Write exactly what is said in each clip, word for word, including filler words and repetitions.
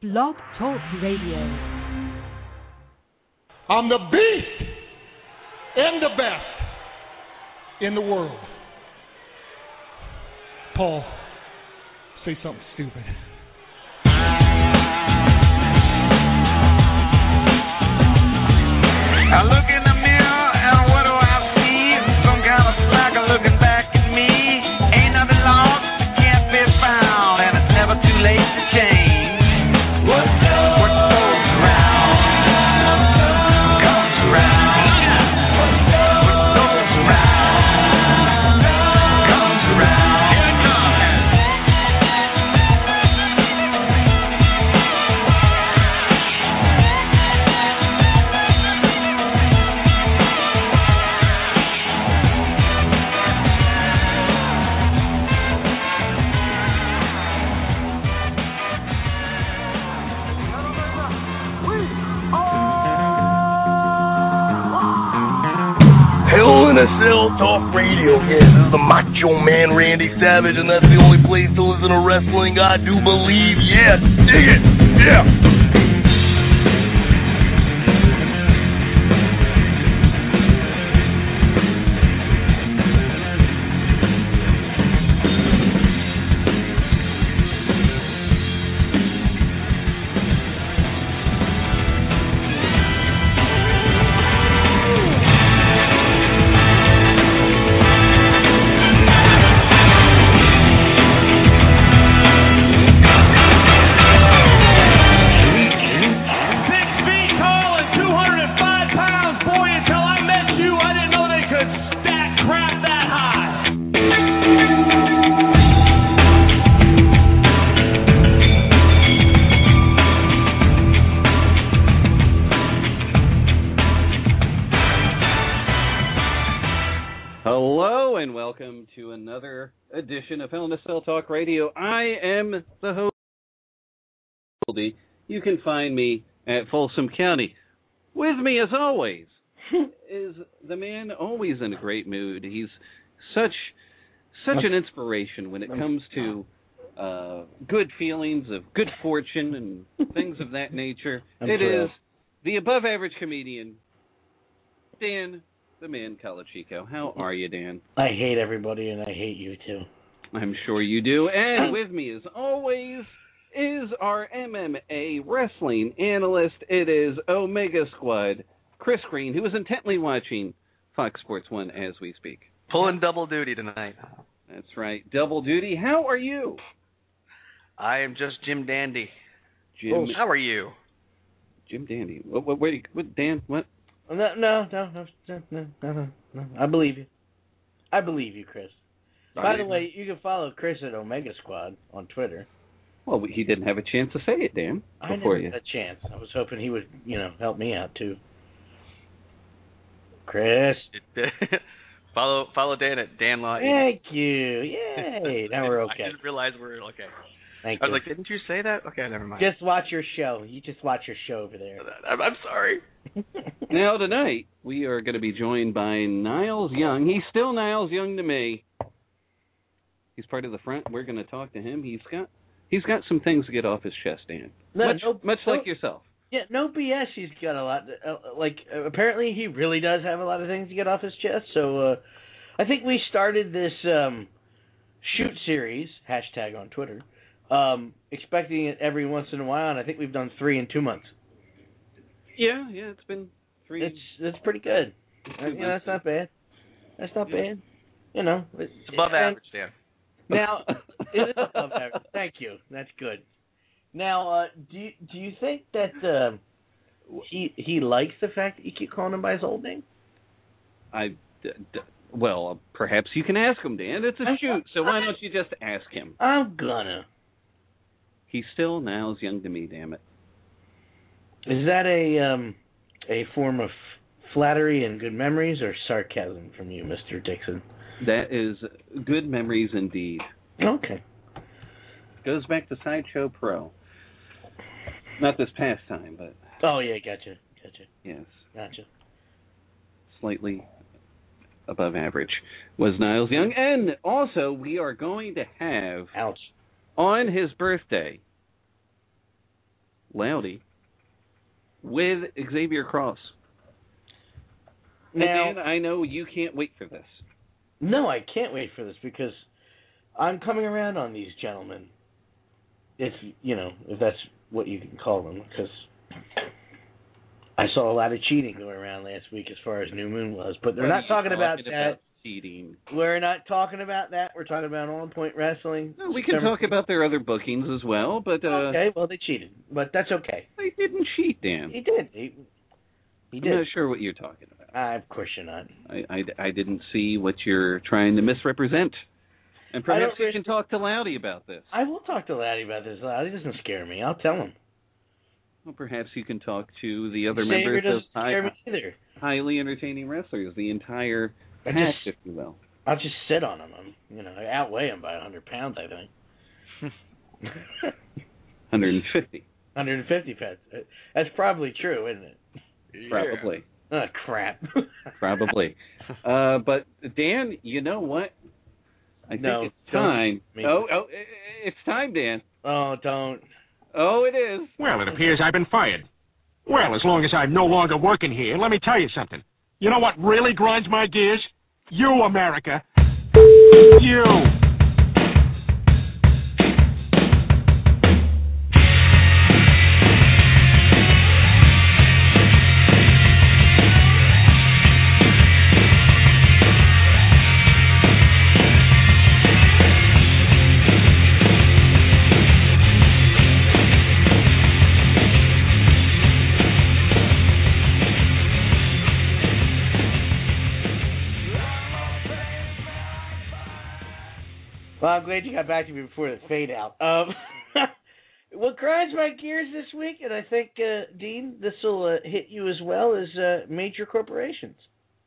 Blog Talk Radio. I'm the beast and the best in the world. Paul, say something stupid. I look in the mirror and what do I see? Some kind of slacker looking back at me. Ain't nothing lost, it can't be found, and it's never too late to change. What goes, what goes around comes around. What goes around comes around. Here it comes. Hell in a Cell Talk Radio. Yeah, this is the Macho Man Randy Savage, and that's the only place to listen to wrestling I do believe. Yeah, dig it. Yeah. Six feet tall and two hundred five pounds. Boy, until I met you, I didn't know they could stack crap that high. Hello and welcome to another edition of Hell in a Cell Talk Radio. I am the host. You can find me at Folsom County. With me, as always, is the man always in a great mood. He's such such an inspiration when it comes to uh, good feelings of good fortune and things of that nature. I'm It thrilled. is the above-average comedian, Dan the Man Calachico. How are you, Dan? I hate everybody, and I hate you too. I'm sure you do. And with me, as always, is our M M A wrestling analyst. It is Omega Squad, Chris Green, who is intently watching Fox Sports one as we speak. Pulling double duty tonight. That's right, double duty. How are you, I am just Jim Dandy. Jim? How are you? Jim Dandy. What? What? Wait, what? Dan? What? No, no, no, no, no, no, no, no. I believe you. I believe you, Chris. By the way, you can follow Chris at Omega Squad on Twitter. Well, he didn't have a chance to say it, Dan. I Before never you. had a chance. I was hoping he would, you know, help me out too. Chris. follow follow Dan at Dan Law. Thank you. Yay. Now we're okay. I didn't realize we're okay. Thank I was you. like, didn't you say that? Okay, never mind. Just watch your show. You just watch your show over there. I'm, I'm sorry. Now tonight we are going to be joined by Niles Young. He's still Niles Young to me. He's part of the front. We're going to talk to him. He's got he's got some things to get off his chest, Dan. No, much no, much no. like yourself. Yeah, no B S. He's got a lot. Uh, like, uh, apparently, he really does have a lot of things to get off his chest. So, uh, I think we started this um, shoot series hashtag on Twitter, um, expecting it every once in a while, and I think we've done three in two months. Yeah, yeah, it's been three. It's it's pretty good. Uh, you know, that's not bad. That's not Yeah. bad. You know, It's above and average, Dan. Now, it is above average. Thank you. That's good. Now, uh, do you, do you think that uh, he he likes the fact that you keep calling him by his old name? I d- d- well, perhaps you can ask him, Dan. It's a shoot, so why don't you just ask him? I'm gonna. He's still Niles Young to me, damn it. Is that a um a form of flattery and good memories, or sarcasm from you, Mister Dixon? That is good memories indeed. Okay. Goes back to Sideshow Pro. Not this past time, but Oh yeah, gotcha, gotcha, yes, gotcha. slightly above average was Niles Young. And also, we are going to have Ouch. on his birthday Loudy with Xavier Cross. Now, and Dan, I know you can't wait for this. No, I can't wait for this because I'm coming around on these gentlemen. If, you know, if that's what you can call them, because I saw a lot of cheating going around last week as far as New Moon was, but they're What not are talking you about talking that. About cheating. We're not talking about that. We're talking about On Point Wrestling. No, we can September- talk about their other bookings as well, but uh, Okay, well, they cheated, but that's okay. they didn't cheat, Dan. He did. He, he I'm did. not sure what you're talking about. Uh, of course you're not. I, I, I didn't see what you're trying to misrepresent. And perhaps don't you can talk to Loudy about this. I will talk to Laddie about this. Laddie doesn't scare me. I'll tell him. Well, perhaps you can talk to the other Xavier members of doesn't scare high, me either. highly entertaining wrestlers, the entire I pack, just- if you will. I'll just sit on him. I'm, you know, I outweigh him by one hundred pounds, I think. one hundred fifty. one hundred fifty pounds. That's probably true, isn't it? Probably. Oh, crap. Probably. Uh, but, Dan, you know what? I think No, it's don't time. me. Oh, oh, it's time, Dan. Oh, don't. Oh, it is. Well, it appears I've been fired. Well, as long as I'm no longer working here, let me tell you something. You know what really grinds my gears? You, America. You. Well, I'm glad you got back to me before the fade out. Um, what grinds my gears this week, and I think, uh, Dean, this will uh, hit you as well, is uh, major corporations.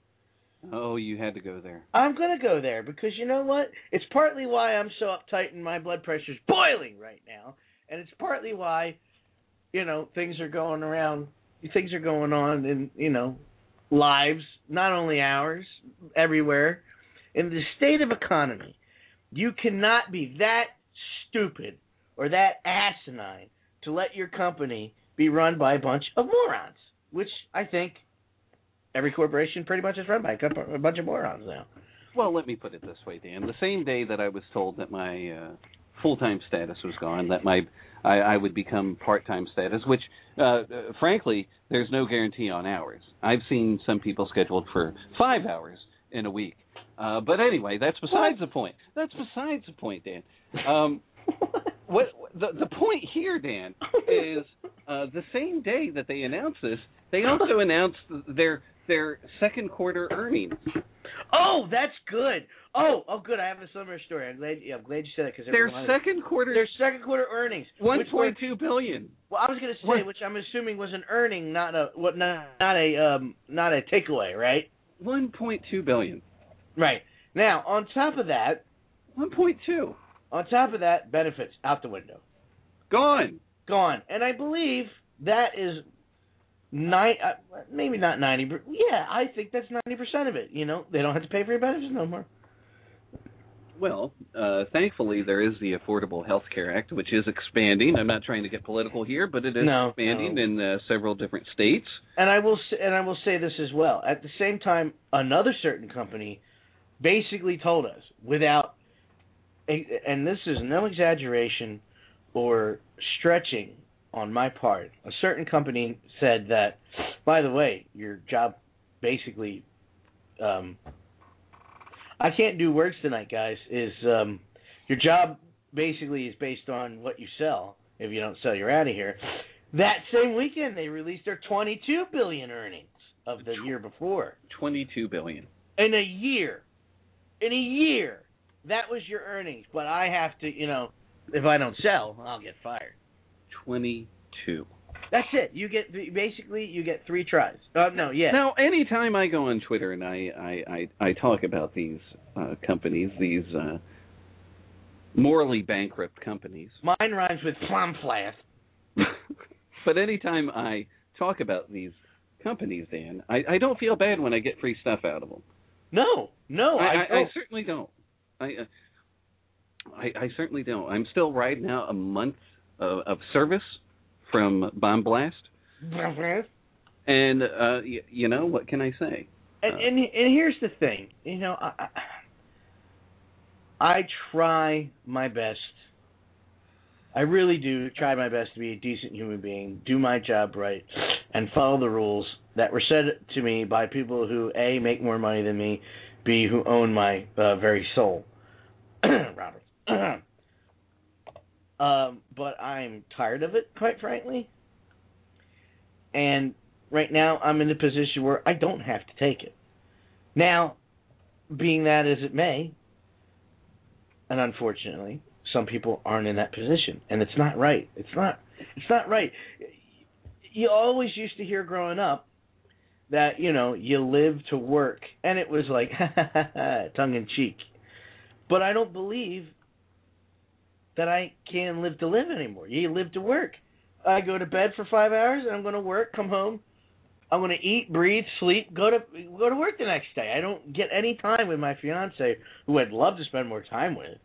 Oh, you had to go there. I'm going to go there because you know what? It's partly why I'm so uptight and my blood pressure's boiling right now, and it's partly why, you know, things are going around, things are going on in, you know, lives, not only ours, everywhere. In the state of economy, you cannot be that stupid or that asinine to let your company be run by a bunch of morons, which I think every corporation pretty much is run by a, couple, a bunch of morons now. Well, let me put it this way, Dan. The same day that I was told that my uh, full-time status was gone, that my I, I would become part-time status, which, uh, uh, frankly, there's no guarantee on hours. I've seen some people scheduled for five hours in a week. Uh, but anyway, that's besides the point. That's besides the point, Dan. Um, what the the point here, Dan, is uh, the same day that they announced this, they also announced their their second quarter earnings. Oh, that's good. Oh, oh, good. I have a similar story. I'm glad. Yeah, I'm glad you said it because Their second quarter, their second quarter earnings, one which point were- two billion. Well, I was going to say, What? which I'm assuming was an earning, not a what, not not a um not a takeaway, right? One point two billion. Right. Now, on top of that, One point two. on top of that, benefits out the window, Gone. gone, and I believe that is nine, uh, maybe not ninety, but yeah, I think that's ninety percent of it. You know, they don't have to pay for your benefits no more. Well, uh, thankfully, there is the Affordable Health Care Act, which is expanding. I'm not trying to get political here, but it is No, expanding no. in uh, several different states. And I will say, and I will say this as well. At the same time, another certain company basically told us, without, and this is no exaggeration or stretching on my part, a certain company said that, by the way, your job basically, um, I can't do words tonight, guys, is um, your job basically is based on what you sell. If you don't sell, you're out of here. That same weekend, they released their twenty-two billion dollars earnings of the year before. twenty-two billion. In a year. In a year. That was your earnings. But I have to, you know, if I don't sell, I'll get fired. twenty-two. That's it. You get, basically, you get three tries. Uh, no, yeah. Now, anytime I go on Twitter and I, I, I, I talk about these uh, companies, these uh, morally bankrupt companies, Mine rhymes with plum flask. but anytime I talk about these companies, Dan, I, I don't feel bad when I get free stuff out of them. No, no, I, I, I, I don't. certainly don't. I, uh, I I certainly don't. I'm still riding out a month of, of service from Bomb Blast. And, uh, y- you know, what can I say? And, uh, and and here's the thing. You know, I, I, I try my best. I really do try my best to be a decent human being, do my job right, and follow the rules that were said to me by people who, A, make more money than me, B, who own my uh, very soul. Robert. um, but I'm tired of it, quite frankly. And right now I'm in a position where I don't have to take it. Now, being that as it may, and unfortunately, some people aren't in that position, and it's not right. It's not. It's not right. You always used to hear growing up that, you know, you live to work, and it was like tongue in cheek. But I don't believe that I can live to live anymore. You live to work. I go to bed for five hours, and I'm going to work, come home. I'm going to eat, breathe, sleep, go to go to work the next day. I don't get any time with my fiance, who I'd love to spend more time with.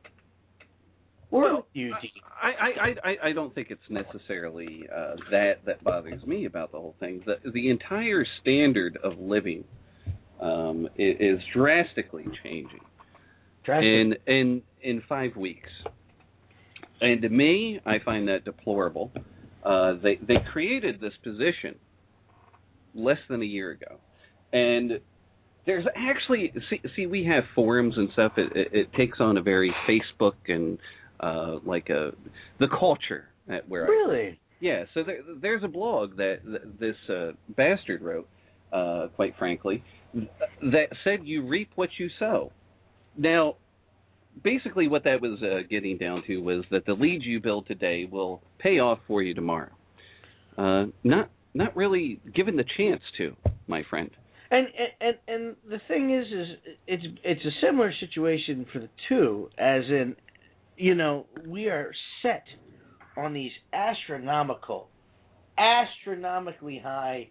Well, you, I, I, I, I don't think it's necessarily uh, that that bothers me about the whole thing. The, the entire standard of living um, is, is drastically changing in, in, in five weeks. And to me, I find that deplorable. Uh, they, they created this position less than a year ago. And there's actually, see, see we have forums and stuff. It, it, it takes on a very Facebook and Uh, like a the culture at where really I, yeah. So there, there's a blog that th- this uh, bastard wrote, uh, quite frankly, th- that said you reap what you sow. Now, basically, what that was uh, getting down to was that the leads you build today will pay off for you tomorrow. Uh, not not really given the chance to, my friend. And and and the thing is, is it's it's a similar situation for the two, as in. You know, we are set on these astronomical, astronomically high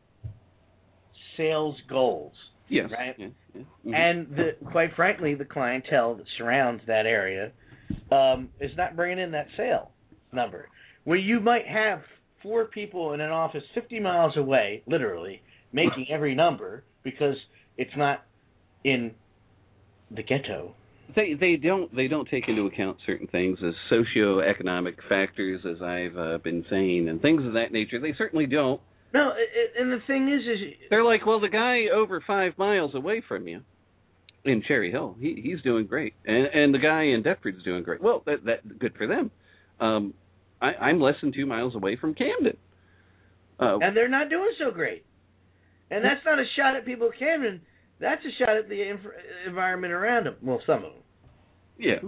sales goals. Yes. Right? Yeah, yeah. Mm-hmm. And the, quite frankly, the clientele that surrounds that area um, is not bringing in that sale number. Where you might have four people in an office fifty miles away, literally, making every number because it's not in the ghetto. They they don't they don't take into account certain things as socioeconomic factors, as I've uh, been saying, and things of that nature. They certainly don't. No, it, and the thing is, is they're like, well, the guy over five miles away from you in Cherry Hill, he he's doing great, and and the guy in Deptford's doing great. Well, that that good for them. Um, I, I'm less than two miles away from Camden, uh, and they're not doing so great. And that's not a shot at people at Camden. That's a shot at the inf- environment around them. Well, some of them. Yeah.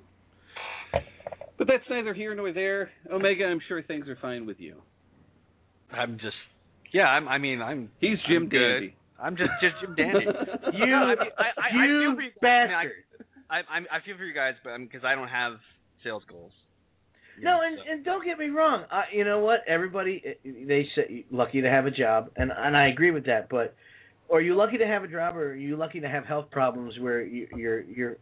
But that's neither here nor there. Omega, I'm sure things are fine with you. I'm just, yeah, I'm, I mean, I'm... He's Jim I'm good. Dandy. I'm just, just Jim Dandy. you, I, mean, I, I, you I feel for you, bastard. I, I, I, I feel for you guys, but because I don't have sales goals. No, and, and don't get me wrong. I, you know what? Everybody, they say lucky to have a job, and and I agree with that. But are you lucky to have a job, or are you lucky to have health problems where you, you're you're?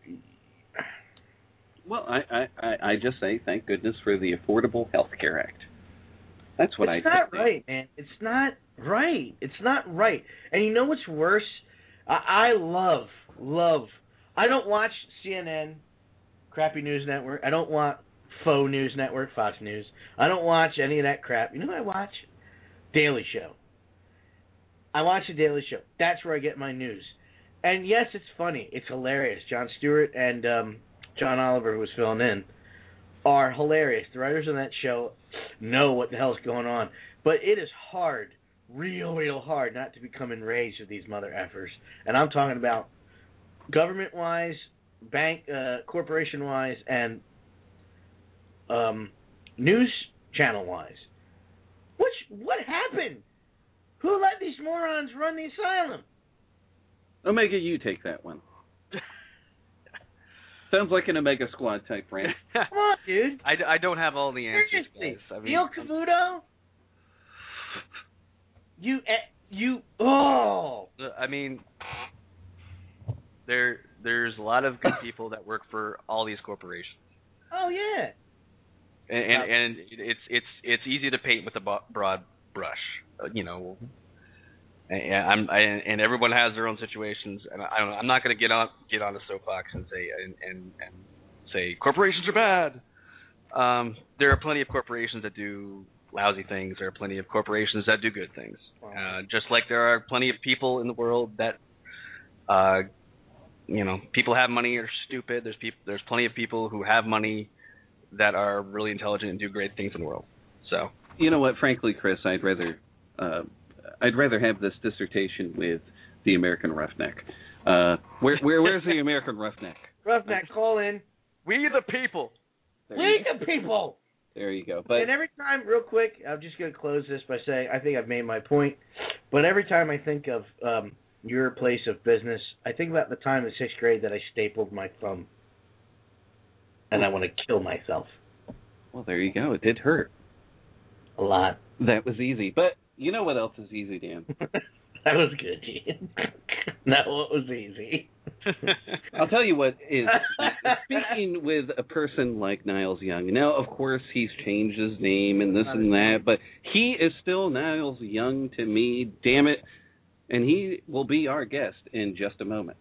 Well, I, I, I just say thank goodness for the Affordable Health Care Act. That's what it's I. It's not think. right, man. It's not right. It's not right. And you know what's worse? I, I love love. I don't watch C N N, crappy news network. I don't want faux news network, Fox News. I don't watch any of that crap. You know what I watch? Daily Show. I watch the Daily Show. That's where I get my news. And yes, it's funny. It's hilarious. Jon Stewart and um, John Oliver, who was filling in, are hilarious. The writers on that show know what the hell's going on. But it is hard, real, real hard, not to become enraged with these mother effers. And I'm talking about government-wise, bank, uh, corporation-wise, and um, news channel-wise. Which, what happened? Who let these morons run the asylum? Omega, you take that one. Sounds like an Omega Squad type rant. Come on, dude. I, I don't have all the answers, Seriously. guys. I mean, Neil Cavuto? You, you, oh. I mean, there there's a lot of good people that work for all these corporations. Oh, yeah. and and, and it's it's it's easy to paint with a bo- broad brush, uh, you know. And I'm I, and everyone has their own situations, and I don't, I'm not going to get on get on the soapbox and say and, and and say corporations are bad. Um, there are plenty of corporations that do lousy things. There are plenty of corporations that do good things. Uh, just like there are plenty of people in the world that, uh, you know, people have money are stupid. There's people. There's plenty of people who have money that are really intelligent and do great things in the world. So you know what? Frankly, Chris, I'd rather uh, I'd rather have this dissertation with the American Roughneck. Uh, where where where's the American Roughneck? Roughneck, call in. We the people. There we the people. There you go. But and every time, real quick, I'm just going to close this by saying I think I've made my point. But every time I think of um, your place of business, I think about the time in sixth grade that I stapled my thumb, and I want to kill myself. Well, there you go. It did hurt a lot. That was easy. But you know what else is easy, Dan? That was good, Ian. That what was easy. I'll tell you what is, speaking with a person like Niles Young, now, of course, he's changed his name and this and that, but he is still Niles Young to me, damn it, and he will be our guest in just a moment.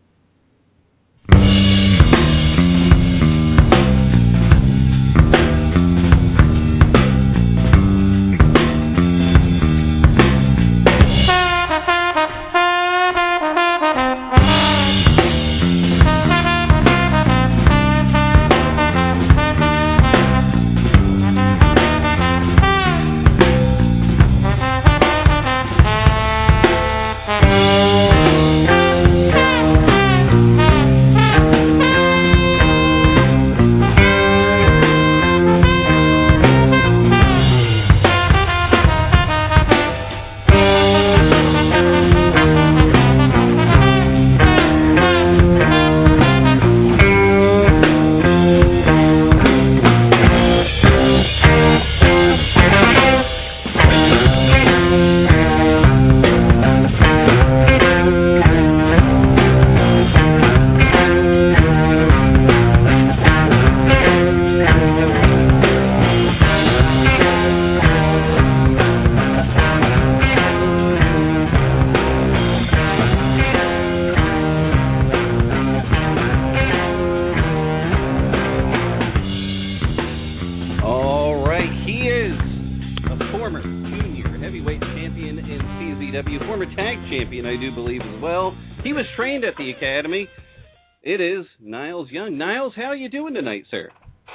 It is Niles Young. Niles, how are you doing tonight, sir?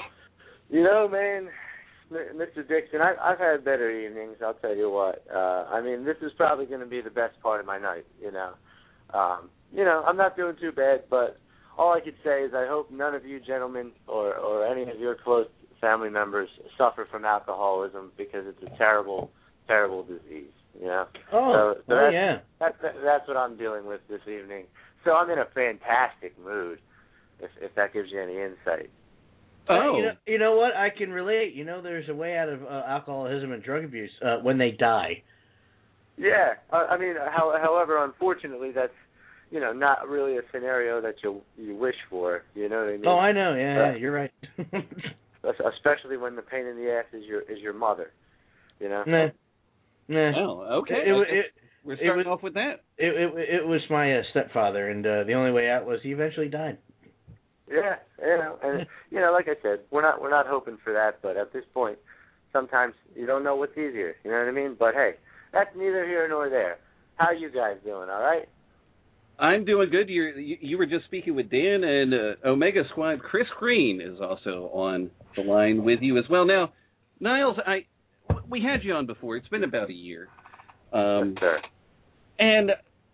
You know, man, Mister Dixon, I, I've had better evenings, I'll tell you what. Uh, I mean, this is probably going to be the best part of my night, you know. Um, you know, I'm not doing too bad, but all I could say is I hope none of you gentlemen or, or any of your close family members suffer from alcoholism because it's a terrible, terrible disease, you know. Oh, so, so oh that's, yeah. That, that, that's what I'm dealing with this evening. So I'm in a fantastic mood, if if that gives you any insight. Oh, you know, you know what? I can relate. You know, there's a way out of uh, alcoholism and drug abuse uh, when they die. Yeah, uh, I mean, how, however, unfortunately, that's you know not really a scenario that you you wish for. You know what I mean? Oh, I know. Yeah, uh, yeah you're right. Especially when the pain in the ass is your is your mother. You know. Nah. Nah. Oh, okay. It, it, it, We're starting it was, off with that. It it, it was my uh, stepfather, and uh, the only way out was he eventually died. Yeah, you know, and you know, like I said, we're not we're not hoping for that, but at this point, sometimes you don't know what's easier. You know what I mean? But hey, that's neither here nor there. How are you guys doing? All right? I'm doing good. You're, you you were just speaking with Dan and uh, Omega Squad. Chris Green is also on the line with you as well. Now, Niles, I we had you on before. It's been about a year. Um, sure. And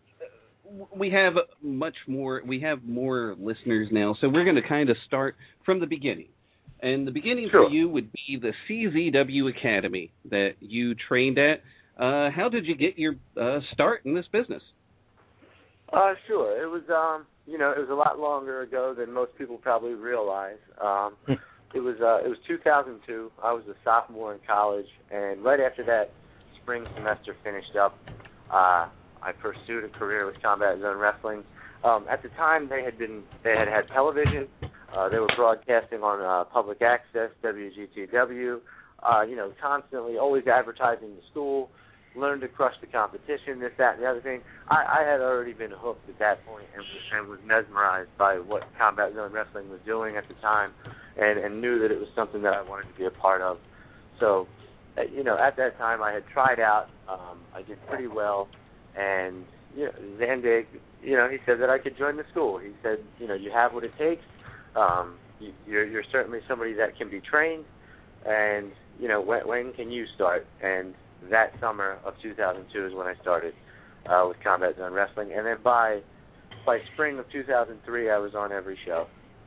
we have much more. We have more listeners now, so we're going to kind of start from the beginning. And the beginning sure. for you would be the C Z W Academy that you trained at. Uh, how did you get your uh, start in this business? Uh, sure. It was, um, you know, it was a lot longer ago than most people probably realize. Um, it was, uh, it was two thousand two. I was a sophomore in college, and right after that spring semester finished up, uh, I pursued a career with Combat Zone Wrestling. Um, at the time, they had been, they had had television. Uh, they were broadcasting on uh, public access, W G T W. uh, you know, constantly always advertising the school, learn to crush the competition, this, that, and the other thing. I, I had already been hooked at that point and, and was mesmerized by what Combat Zone Wrestling was doing at the time, and, and knew that it was something that I wanted to be a part of. So, you know, at that time I had tried out. Um, I did pretty well, and you know, Zandig, you know, he said that I could join the school. He said, you know, you have what it takes. Um, you, you're, you're certainly somebody that can be trained, and you know, when, when can you start? And that summer of two thousand two is when I started uh, with Combat Zone Wrestling, and then by by spring of two thousand three, I was on every show.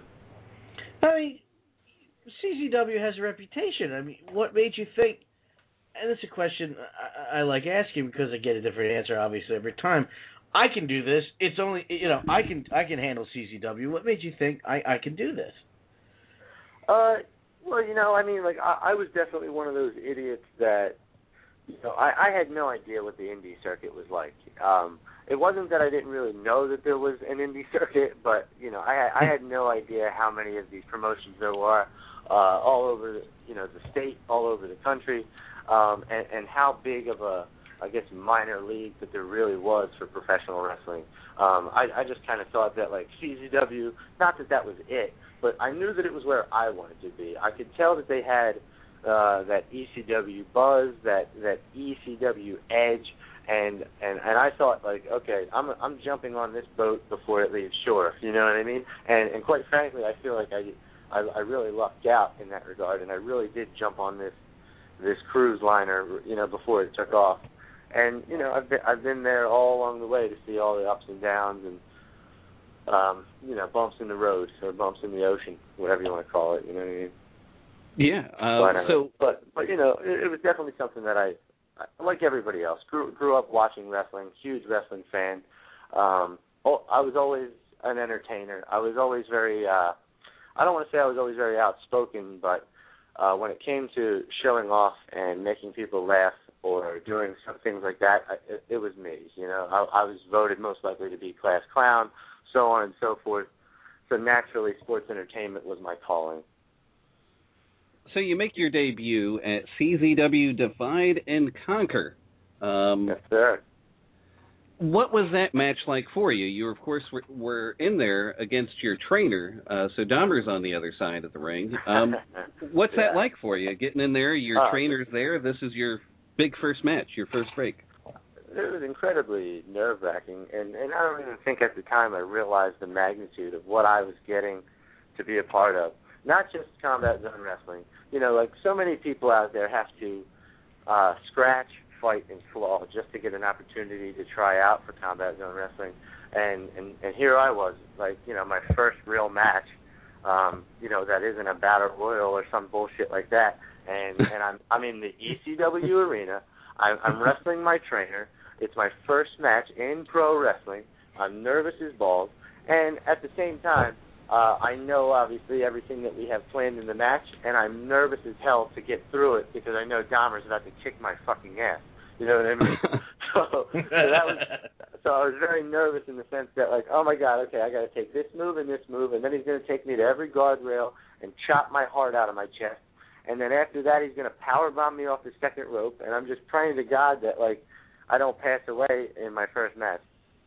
I mean, C Z W has a reputation. I mean, what made you think? And it's a question I, I like asking because I get a different answer, obviously, every time. I can do this. It's only, you know, I can I can handle C Z W. What made you think I, I can do this? Uh, well, you know, I mean, like, I, I was definitely one of those idiots that, you know, I, I had no idea what the indie circuit was like. Um, it wasn't that I didn't really know that there was an indie circuit, but, you know, I, I had no idea how many of these promotions there were uh, all over, you know, the state, all over the country. Um, and, and how big of a, I guess, minor league that there really was for professional wrestling. Um, I, I just kind of thought that, like, C Z W, not that that was it, but I knew that it was where I wanted to be. I could tell that they had uh, that E C W buzz, that, that E C W edge, and, and, and I thought, like, okay, I'm I'm jumping on this boat before it leaves shore, you know what I mean? And, and quite frankly, I feel like I, I, I really lucked out in that regard, and I really did jump on this this cruise liner, you know, before it took off. And, you know, I've been, I've been there all along the way to see all the ups and downs and, um, you know, bumps in the road or bumps in the ocean, whatever you want to call it, you know what I mean? Yeah. Uh, so, But, but you know, it, it was definitely something that I, I, like everybody else, grew, grew up watching wrestling, huge wrestling fan. Um, oh, I was always an entertainer. I was always very, uh, I don't want to say I was always very outspoken, but Uh, when it came to showing off and making people laugh or doing some things like that, I, it, it was me. You know, I, I was voted most likely to be class clown, so on and so forth. So naturally, sports entertainment was my calling. So you make your debut at C Z W Divide and Conquer. Um, yes, sir. What was that match like for you? You, of course, were, were in there against your trainer, uh, so Dahmer's on the other side of the ring. Um, what's yeah. that like for you? Getting in there, your uh, trainer's there, this is your big first match, your first break. It was incredibly nerve-wracking, and, and I don't even think at the time I realized the magnitude of what I was getting to be a part of. Not just Combat Zone Wrestling. You know, like so many people out there have to uh, scratch, fight, and claw just to get an opportunity to try out for Combat Zone Wrestling, and, and, and here I was, like, you know, my first real match, um, you know, that isn't a battle royal or some bullshit like that, and, and I'm I'm in the E C W arena, I'm, I'm wrestling my trainer, it's my first match in pro wrestling, I'm nervous as balls, and at the same time, uh, I know obviously everything that we have planned in the match, and I'm nervous as hell to get through it because I know Dahmer's about to kick my fucking ass. You know what I mean? so, so that was so I was very nervous in the sense that, like, oh my God, okay, I got to take this move and this move, and then he's going to take me to every guardrail and chop my heart out of my chest, and then after that he's going to power bomb me off the second rope, and I'm just praying to God that, like, I don't pass away in my first match.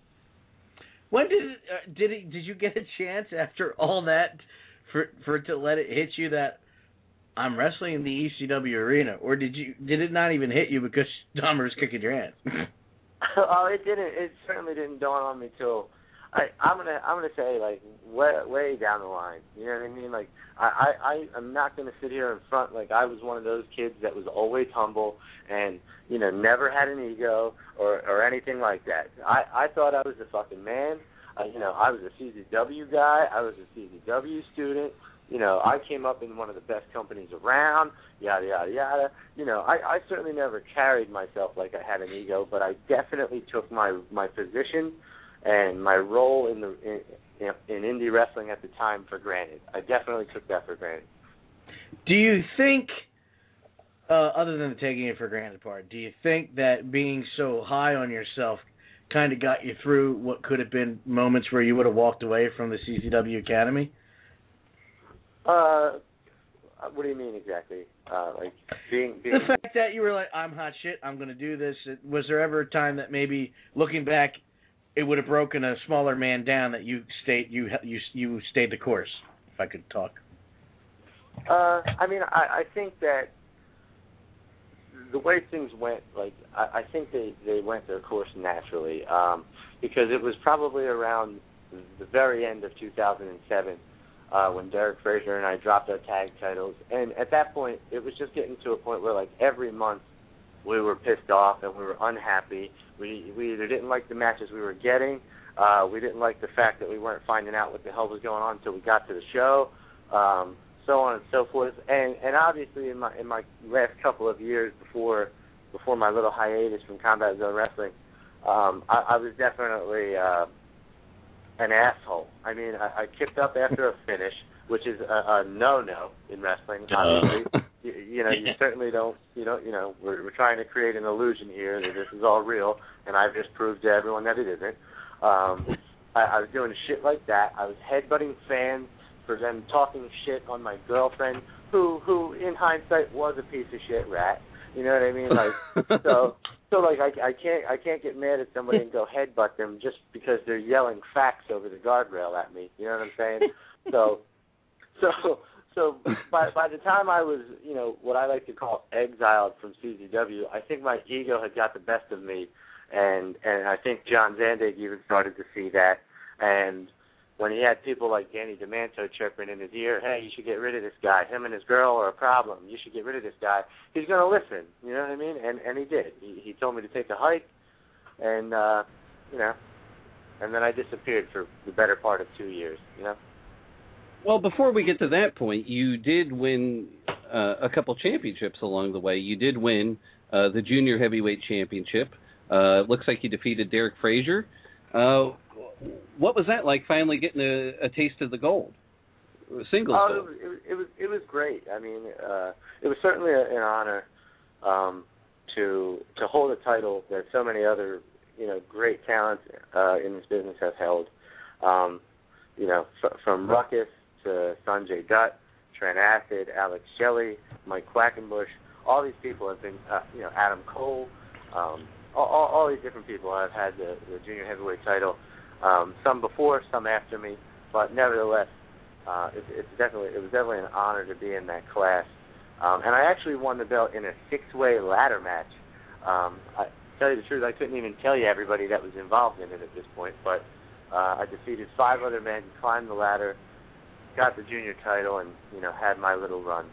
When did it, uh, did it, did you get a chance after all that for for it to let it hit you that I'm wrestling in the E C W arena, or did you did it not even hit you because Dahmer was kicking your ass? Oh, it didn't. It certainly didn't dawn on me till I, I'm gonna I'm gonna say like way way down the line. You know what I mean? Like I I I'm not gonna sit here in front like I was one of those kids that was always humble and you know never had an ego or or anything like that. I I thought I was a fucking man. Uh, you know I was a C Z W guy. I was a C Z W student. You know, I came up in one of the best companies around, yada, yada, yada. You know, I, I certainly never carried myself like I had an ego, but I definitely took my, my position and my role in the in, in indie wrestling at the time for granted. I definitely took that for granted. Do you think, uh, other than the taking it for granted part, do you think that being so high on yourself kind of got you through what could have been moments where you would have walked away from the C Z W Academy? Uh, what do you mean exactly? Uh, like being, being the fact that you were like, I'm hot shit, I'm going to do this. Was there ever a time that maybe looking back, it would have broken a smaller man down that you stayed you you you stayed the course? If I could talk. Uh, I mean, I, I think that the way things went, like I, I think they, they went their course naturally, um, because it was probably around the very end of two thousand seven uh, when Derek Frazier and I dropped our tag titles, and at that point it was just getting to a point where like every month we were pissed off and we were unhappy. We we either didn't like the matches we were getting, uh, we didn't like the fact that we weren't finding out what the hell was going on until we got to the show. Um, so on and so forth, and and obviously in my in my last couple of years before before my little hiatus from Combat Zone Wrestling, um, I, I was definitely uh, an asshole. I mean, I, I kicked up after a finish, which is a, a no-no in wrestling. Obviously, uh. you, you know, you certainly don't, you know, you know, we're we're trying to create an illusion here that this is all real, and I've just proved to everyone that it isn't. Um, I, I was doing shit like that. I was headbutting fans for them talking shit on my girlfriend, who, who in hindsight was a piece of shit rat. You know what I mean? Like, so, so like I, I can't, I can't get mad at somebody and go headbutt them just because they're yelling facts over the guardrail at me. You know what I'm saying? So, so, so by by the time I was, you know, what I like to call exiled from C Z W, I think my ego had got the best of me, and and I think John Zandig even started to see that, and when he had people like Danny DeManto chirping in his ear, hey, you should get rid of this guy. Him and his girl are a problem. You should get rid of this guy. He's going to listen. You know what I mean? And and he did. He, he told me to take a hike, and, uh, you know, and then I disappeared for the better part of two years, you know? Well, before we get to that point, you did win uh, a couple championships along the way. You did win uh, the Junior Heavyweight Championship. Uh, looks like you defeated Derek Frazier. Uh What was that like, finally getting a, a taste of the gold, singles oh, gold? It was, it was it was great. I mean, uh, it was certainly a, an honor um, to to hold a title that so many other you know great talents uh, in this business have held. Um, you know, f- from Ruckus to Sanjay Dutt, Trent Acid, Alex Shelley, Mike Quackenbush, all these people have been, uh, you know, Adam Cole, um, all, all, all these different people have had the, the junior heavyweight title. Um, some before, some after me, but nevertheless, uh, it, it's definitely it was definitely an honor to be in that class. Um, and I actually won the belt in a six-way ladder match. Um, I tell you the truth, I couldn't even tell you everybody that was involved in it at this point, but uh, I defeated five other men, climbed the ladder, got the junior title, and you know had my little run.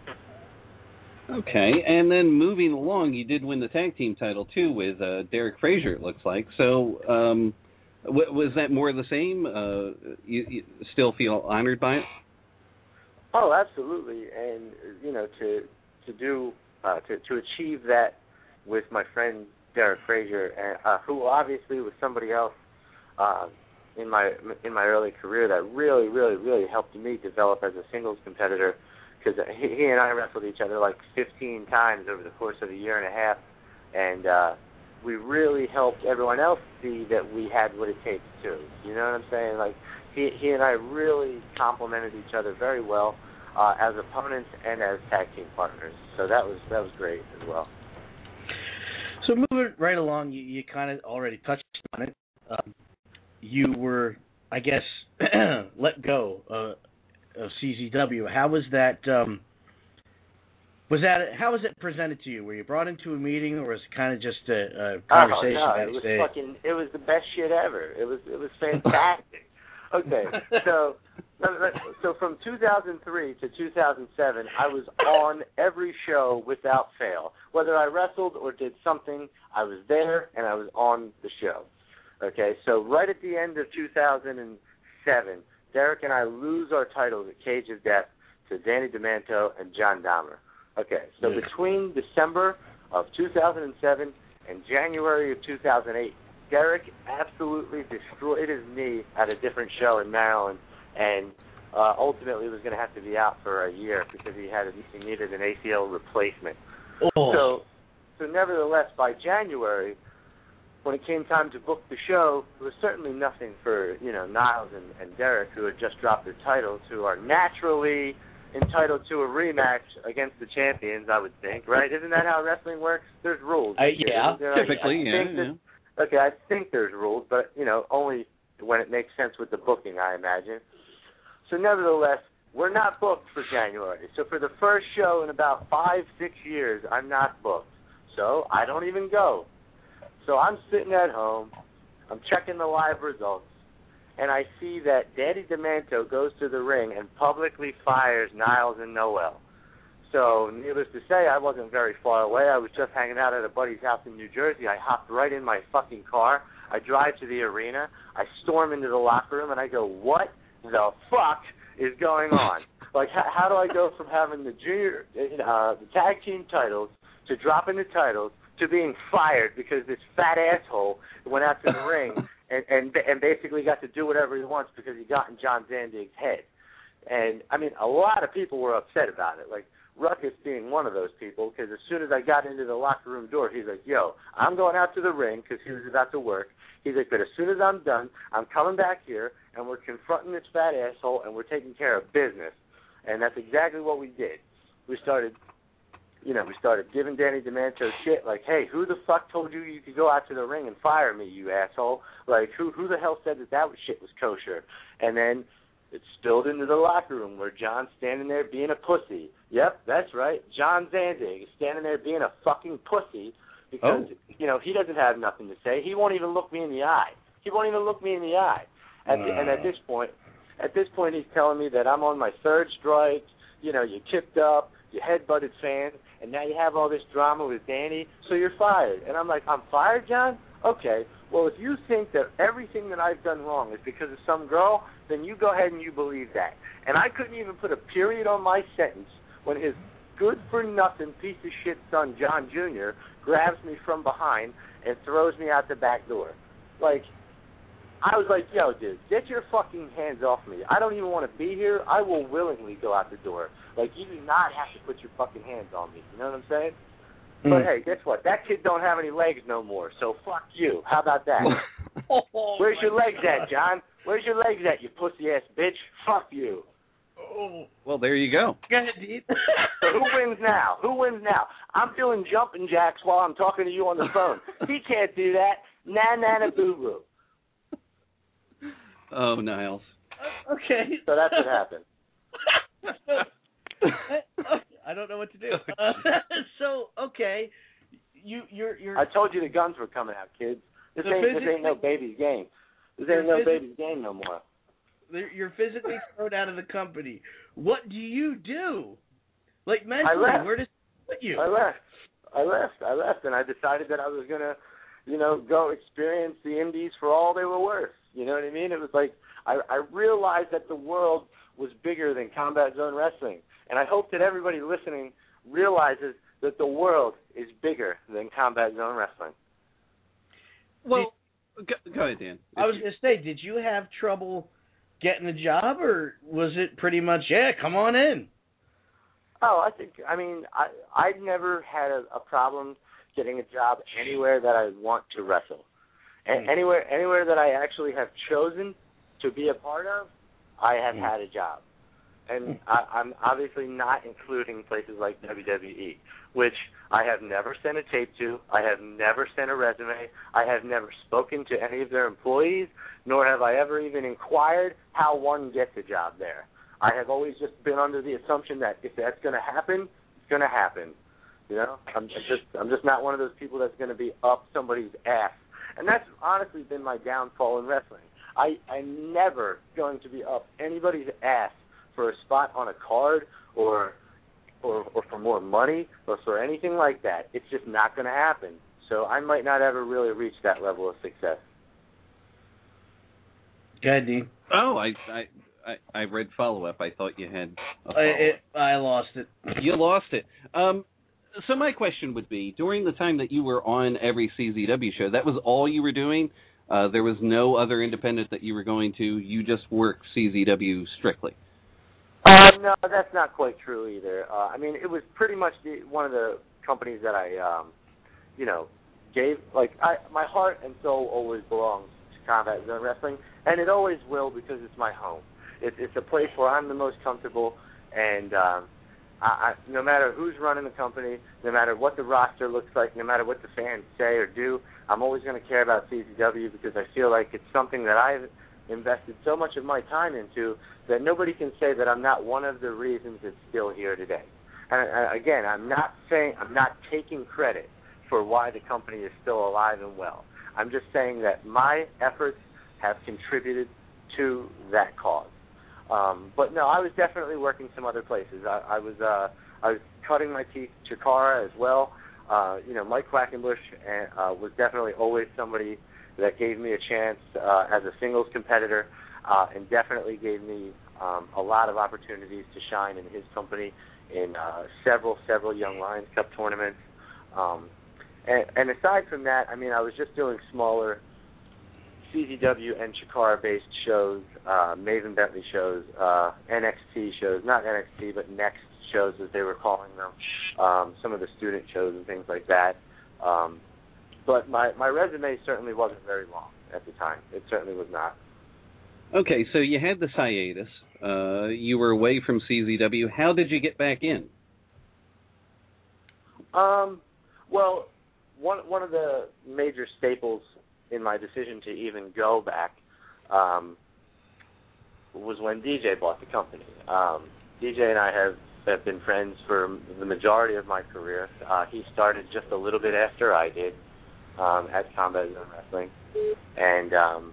Okay, and then moving along, you did win the tag team title too with uh, Derek Frazier, it looks like. So. Um, Was that more of the same? Uh, you, you still feel honored by it? Oh, absolutely. And you know, to to do uh, to to achieve that with my friend Derek Frazier, uh, who obviously was somebody else uh, in my in my early career that really, really, really helped me develop as a singles competitor. Because he, he and I wrestled each other like fifteen times over the course of a year and a half, and. Uh, we really helped everyone else see that we had what it takes too. You know what I'm saying? Like he he and I really complemented each other very well uh, as opponents and as tag team partners. So that was that was great as well. So moving right along, you, you kind of already touched on it. Um, you were, I guess, let go uh, of C Z W. How was that? Um, Was that how was it presented to you? Were you brought into a meeting, or was it kind of just a, a conversation? Oh, no, it was fucking. It was the best shit ever. It was it was fantastic. Okay, so so from two thousand three to two thousand seven, I was on every show without fail. Whether I wrestled or did something, I was there and I was on the show. Okay, so right at the end of two thousand seven, Derek and I lose our titles at Cage of Death to Danny DeManto and John Dahmer. Okay, so yeah. Between December of two thousand seven and January of two thousand eight, Derek absolutely destroyed his knee at a different show in Maryland, and uh, ultimately was going to have to be out for a year because he had a, he needed an A C L replacement. Oh. So, so nevertheless, by January, when it came time to book the show, it was certainly nothing for you know Niles and, and Derek, who had just dropped their titles, who are naturally entitled to a rematch against the champions, I would think, right? Isn't that how wrestling works? There's rules. Uh, yeah, there, typically, I, I yeah, yeah. Okay, I think there's rules, but, you know, only when it makes sense with the booking, I imagine. So nevertheless, we're not booked for January. So for the first show in about five, six years, I'm not booked. So I don't even go. So I'm sitting at home. I'm checking the live results. And I see that Danny Demento goes to the ring and publicly fires Niles and Noel. So needless to say, I wasn't very far away. I was just hanging out at a buddy's house in New Jersey. I hopped right in my fucking car. I drive to the arena. I storm into the locker room, and I go, what the fuck is going on? Like, how, how do I go from having the junior, uh, the tag team titles to dropping the titles to being fired because this fat asshole went out to the ring and, and and basically got to do whatever he wants because he got in John Zandig's head? And, I mean, a lot of people were upset about it, like Ruckus being one of those people, because as soon as I got into the locker room door, he's like, yo, I'm going out to the ring because he was about to work. He's like, but as soon as I'm done, I'm coming back here, and we're confronting this fat asshole, and we're taking care of business. And that's exactly what we did. We started, you know, we started giving Danny Demento shit, like, hey, who the fuck told you you could go out to the ring and fire me, you asshole? Like, who who the hell said that that shit was kosher? And then it spilled into the locker room where John's standing there being a pussy. Yep, that's right. John Zandig is standing there being a fucking pussy because, oh. you know, he doesn't have nothing to say. He won't even look me in the eye. He won't even look me in the eye. At the, uh. And at this point, at this point, he's telling me that I'm on my third strike. You know, you kicked up, you headbutted fans, and now you have all this drama with Danny, so you're fired. And I'm like, I'm fired, John? Okay. Well, if you think that everything that I've done wrong is because of some girl, then you go ahead and you believe that. And I couldn't even put a period on my sentence when his good-for-nothing piece of shit son, John Junior, grabs me from behind and throws me out the back door. Like, I was like, yo, dude, get your fucking hands off me. I don't even want to be here. I will willingly go out the door. Like, you do not have to put your fucking hands on me. You know what I'm saying? Mm. But, hey, guess what? That kid don't have any legs no more, so fuck you. How about that? oh, Where's your legs God. at, John? Where's your legs at, you pussy-ass bitch? Fuck you. Oh. Well, there you go. Go ahead, Dean. So who wins now? Who wins now? I'm doing jumping jacks while I'm talking to you on the phone. He can't do that. Na-na-na-boo-boo. Oh, Niles. Uh, okay. So that's what happened. I don't know what to do. Uh, so, okay. You, you're, you're... I told you the guns were coming out, kids. This ain't, this ain't no baby's game. This ain't no baby's game no more. You're physically thrown out of the company. What do you do? Like, mentally, where does it put you? I left. I left. I left, and I decided that I was going to, you know, go experience the indies for all they were worth. You know what I mean? It was like I, I realized that the world was bigger than Combat Zone Wrestling, and I hope that everybody listening realizes that the world is bigger than Combat Zone Wrestling. Well, go, go ahead, Dan. I was going to say, did you have trouble getting the job, or was it pretty much, yeah, come on in? Oh, I think, I mean, I I never had a, a problem getting a job anywhere that I want to wrestle. And mm. anywhere anywhere that I actually have chosen to be a part of, I have mm. had a job. And I, I'm obviously not including places like W W E, which I have never sent a tape to. I have never sent a resume. I have never spoken to any of their employees, nor have I ever even inquired how one gets a job there. I have always just been under the assumption that if that's going to happen, it's going to happen. You know, I'm just I'm just not one of those people that's going to be up somebody's ass. And that's honestly been my downfall in wrestling. I, I'm never going to be up anybody's ass for a spot on a card or, or or for more money or for anything like that. It's just not going to happen. So I might not ever really reach that level of success. Good, Dean. Oh, I I I, I read follow up. I thought you had a I, it, I lost it. You lost it. Um, so my question would be: during the time that you were on every C Z W show, that was all you were doing? Uh, there was no other independent that you were going to. You just worked C Z W strictly. Uh, no, that's not quite true either. Uh, I mean, it was pretty much the, one of the companies that I, um, you know, gave, like, I, my heart and soul always belongs to Combat Zone Wrestling, and it always will because it's my home. It, it's a place where I'm the most comfortable, and um, I, I, no matter who's running the company, no matter what the roster looks like, no matter what the fans say or do, I'm always going to care about C Z W because I feel like it's something that I've invested so much of my time into that nobody can say that I'm not one of the reasons it's still here today. And uh, again, I'm not saying, I'm not taking credit for why the company is still alive and well. I'm just saying that my efforts have contributed to that cause. Um, but no, I was definitely working some other places. I, I was uh, I was cutting my teeth at Chikara as well. Uh, you know, Mike Quackenbush uh, was definitely always somebody that gave me a chance uh, as a singles competitor, uh, and definitely gave me um, a lot of opportunities to shine in his company in uh, several, several Young Lions Cup tournaments. Um, and, and aside from that, I mean, I was just doing smaller C Z W and Chikara-based shows, uh, Maven Bentley shows, uh, N X T shows, not N X T, but Next shows as they were calling them, um, some of the student shows and things like that. Um, but my, my resume certainly wasn't very long at the time. It certainly was not. Okay, so you had this hiatus. Uh, you were away from C Z W. How did you get back in? Um, well, one one of the major staples in my decision to even go back um, was when D J bought the company. Um, D J and I have, have been friends for the majority of my career. Uh, he started just a little bit after I did um, at Combat Zone Wrestling, and um,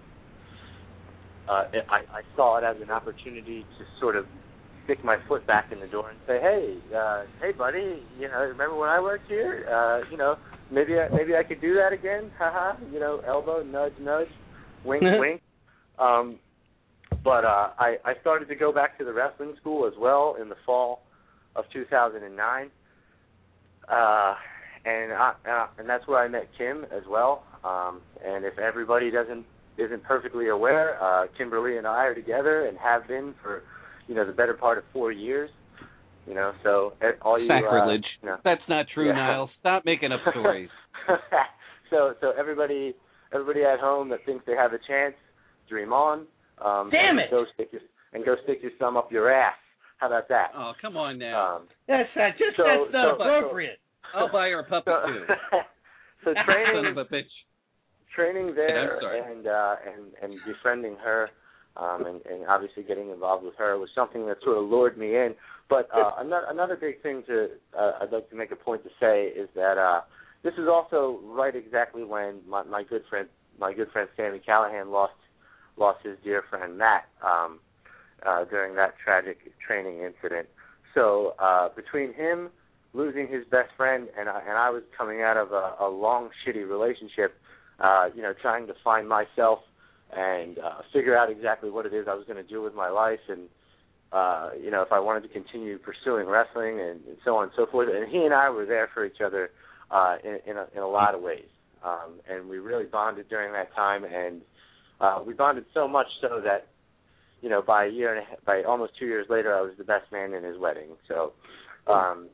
uh, I, I saw it as an opportunity to sort of stick my foot back in the door and say, hey, uh, hey, buddy, you know, remember when I worked here? Uh, you know, maybe I, maybe I could do that again. Haha, you know, elbow, nudge, nudge, wink, wink. Um, but uh, I, I started to go back to the wrestling school as well in the fall of two thousand nine, uh, and I, uh, and that's where I met Kim as well. Um, and if everybody doesn't isn't perfectly aware, uh, Kimberly and I are together and have been for, you know, the better part of four years. You know, so all you sacrilege. Uh, you know, That's not true, yeah. Niles. Stop making up stories. so, so everybody, everybody at home that thinks they have a chance, dream on. Um, Damn and it! Go stick your and go stick your thumb up your ass. How about that? Oh, come on now. Um, That's uh, just so, that's not so, appropriate. So, I'll buy her a puppy so, too. so training, Son of a bitch. training there sorry. and uh, and and befriending her, um, and, and obviously getting involved with her was something that sort of lured me in. But uh, another another big thing to uh, I'd like to make a point to say is that uh, this is also right exactly when my, my good friend my good friend Sammy Callahan lost lost his dear friend Matt um, uh, during that tragic training incident. So uh, between him losing his best friend and I, and I was coming out of a, a long shitty relationship, uh, you know, trying to find myself and uh, figure out exactly what it is I was going to do with my life and. Uh, you know, if I wanted to continue pursuing wrestling and, and so on and so forth. And he and I were there for each other uh, in, in, a, in a lot of ways. Um, and we really bonded during that time. And uh, we bonded so much so that, you know, by a year and a half, by almost two years later, I was the best man in his wedding. So, um,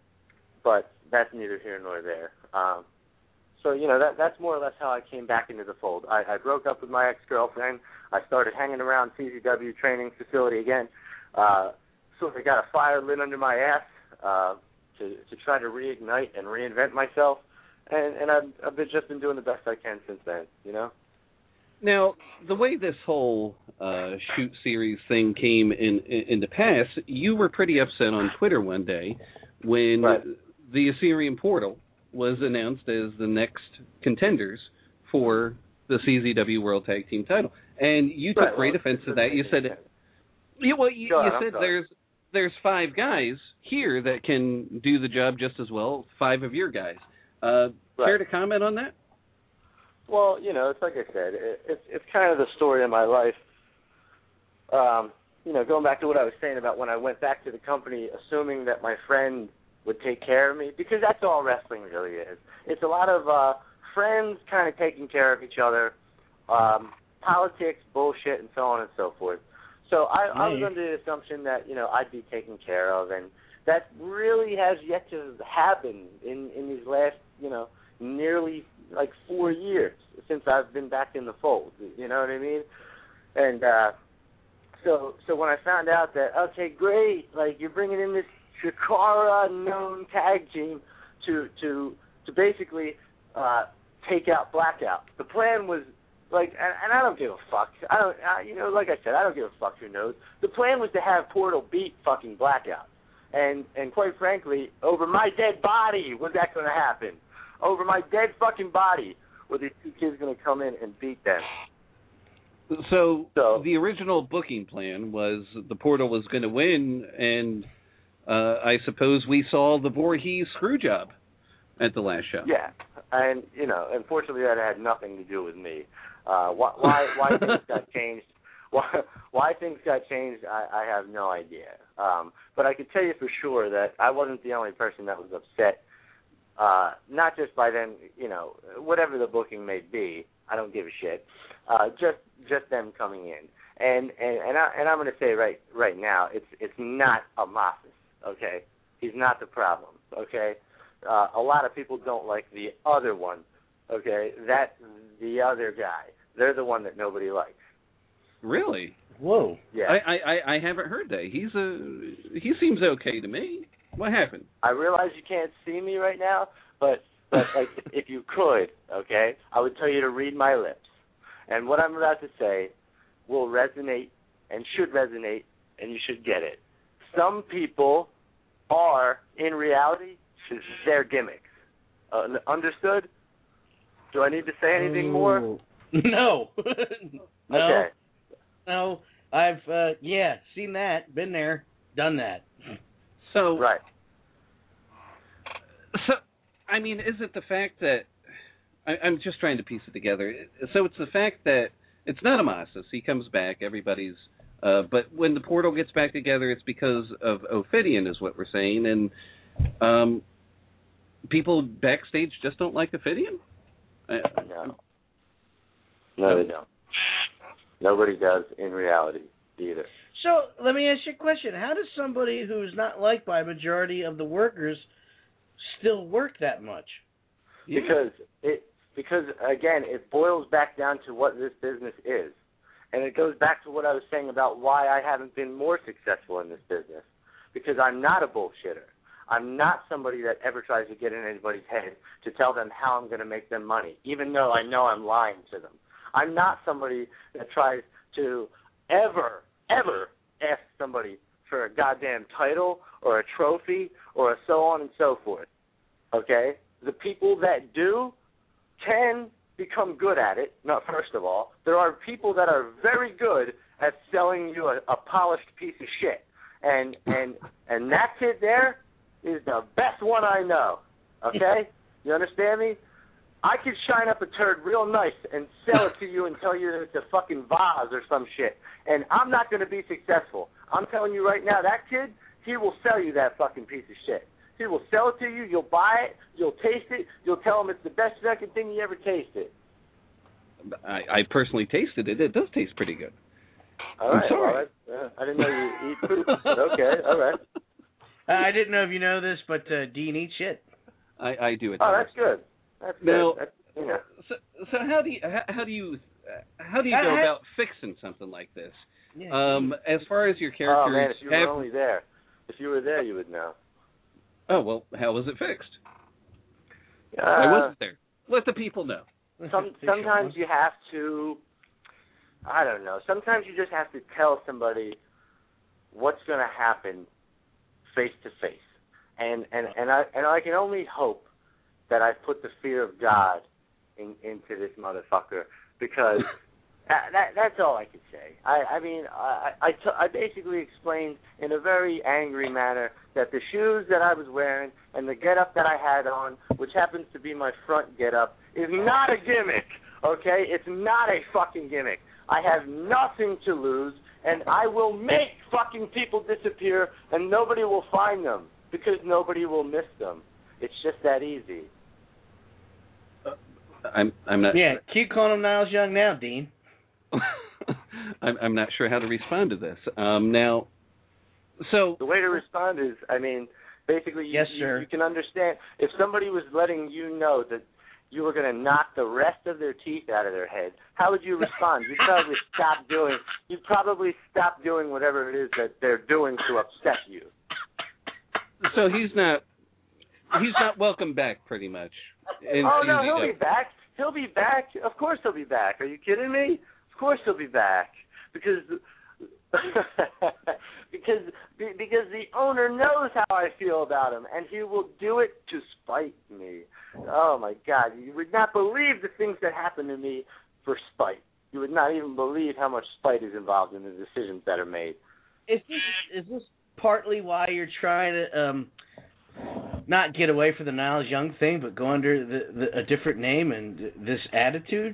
but that's neither here nor there. Um, so, you know, that that's more or less how I came back into the fold. I, I broke up with my ex-girlfriend. I started hanging around C Z W training facility again. Uh, sort of got a fire lit under my ass uh, to to try to reignite and reinvent myself, and and I've, I've been, just been doing the best I can since then. You know. Now, the way this whole uh, shoot series thing came in, in into pass, you were pretty upset on Twitter one day when right. the Assyrian Portal was announced as the next contenders for the C Z W World Tag Team title, and you took right. great well, offense to that. You said. Yeah, well, you, Go you ahead, said there's there's five guys here that can do the job just as well. Five of your guys. Uh, right. Care to comment on that? Well, you know, it's like I said, it, it's it's kind of the story of my life. Um, you know, going back to what I was saying about when I went back to the company, assuming that my friend would take care of me, because that's all wrestling really is. It's a lot of uh, friends kind of taking care of each other, um, politics, bullshit, and so on and so forth. So I, I was under the assumption that, you know, I'd be taken care of, and that really has yet to happen in, in these last, you know, nearly like four years since I've been back in the fold. You know what I mean? And uh, so so when I found out that, okay, great, like you're bringing in this Chikara known tag team to to to basically uh, take out Blackout. The plan was like, and, and I don't give a fuck. I don't, I, you know, like I said, I don't give a fuck who knows. The plan was to have Portal beat fucking Blackout, and and quite frankly, over my dead body was that going to happen? Over my dead fucking body were these two kids going to come in and beat them? So, so the original booking plan was the Portal was going to win, and uh, I suppose we saw the Voorhees screw job at the last show. Yeah, and you know, unfortunately, that had nothing to do with me. Uh, why why, why things got changed? Why why things got changed? I, I have no idea. Um, but I can tell you for sure that I wasn't the only person that was upset. Uh, not just by them, you know, whatever the booking may be. I don't give a shit. Uh, just just them coming in, and and and, I, and I'm going to say right right now, it's it's not Amasis. Okay, he's not the problem. Okay, uh, a lot of people don't like the other one. Okay, that the other guy. They're the one that nobody likes. Really? Whoa. Yeah. I, I I haven't heard that. He's a he seems okay to me. What happened? I realize you can't see me right now, but but like if you could, okay, I would tell you to read my lips. And what I'm about to say will resonate and should resonate, and you should get it. Some people are, in reality, their gimmicks. Uh, understood? Do I need to say anything more? No. no. Okay. No. I've, uh, yeah, seen that, been there, done that. So, right. So, I mean, is it the fact that I, I'm just trying to piece it together? So it's the fact that it's not Amasis. He comes back. Everybody's. Uh, but when the Portal gets back together, it's because of Ophidian, is what we're saying, and um, people backstage just don't like Ophidian. I, no. No, they don't. Nobody does in reality either. So let me ask you a question. How does somebody who's not liked by a majority of the workers still work that much? Because it because again, it boils back down to what this business is. And it goes back to what I was saying about why I haven't been more successful in this business. Because I'm not a bullshitter. I'm not somebody that ever tries to get in anybody's head to tell them how I'm going to make them money, even though I know I'm lying to them. I'm not somebody that tries to ever, ever ask somebody for a goddamn title or a trophy or a so on and so forth. Okay? The people that do can become good at it. Not first of all. There are people that are very good at selling you a, a polished piece of shit. And and and that kid there is the best one I know. Okay? You understand me? I could shine up a turd real nice and sell it to you and tell you that it's a fucking vase or some shit. And I'm not going to be successful. I'm telling you right now, that kid, he will sell you that fucking piece of shit. He will sell it to you. You'll buy it. You'll taste it. You'll tell him it's the best fucking thing you ever tasted. I, I personally tasted it. It does taste pretty good. All right. I'm sorry. Well, I, uh, I didn't know you eat poop. But okay. All right. Uh, I didn't know if you know this, but uh, Dean eats shit. I, I do it. Oh, that's good. That's now, good. That's, you know. So, so how do you how, how do you how do you go I, I, about fixing something like this? Yeah. Um, as far as your characters, Oh man, if you were have, only there, if you were there, you would know. Oh well, how was it fixed? Uh, I wasn't there. Let the people know. Some, sometimes you have to. I don't know. Sometimes you just have to tell somebody what's going to happen face to face, and and and I and I can only hope that I've put the fear of God in, into this motherfucker, because that, that that's all I can say. I I mean I I, t- I basically explained in a very angry manner that the shoes that I was wearing and the getup that I had on, which happens to be my front getup, is not a gimmick. Okay, it's not a fucking gimmick. I have nothing to lose, and I will make fucking people disappear, and nobody will find them because nobody will miss them. It's just that easy. Uh, I'm I'm not. Yeah, keep calling him Niles Young now, Dean. I'm I'm not sure how to respond to this. Um, now, so the way to respond is, I mean, basically, you, yes, you, sir. you can understand if somebody was letting you know that you were going to knock the rest of their teeth out of their head, how would you respond? You'd probably stop doing. You'd probably stop doing whatever it is that they're doing to upset you. So he's not. He's not welcome back, pretty much. In oh no, C Z W. he'll be back. He'll be back. Of course he'll be back. Are you kidding me? Of course he'll be back because because because the owner knows how I feel about him, and he will do it to spite me. Oh my God, you would not believe the things that happen to me for spite. You would not even believe how much spite is involved in the decisions that are made. Is this is this partly why you're trying to um, not get away from the Niles Young thing, but go under the, the, a different name and this attitude?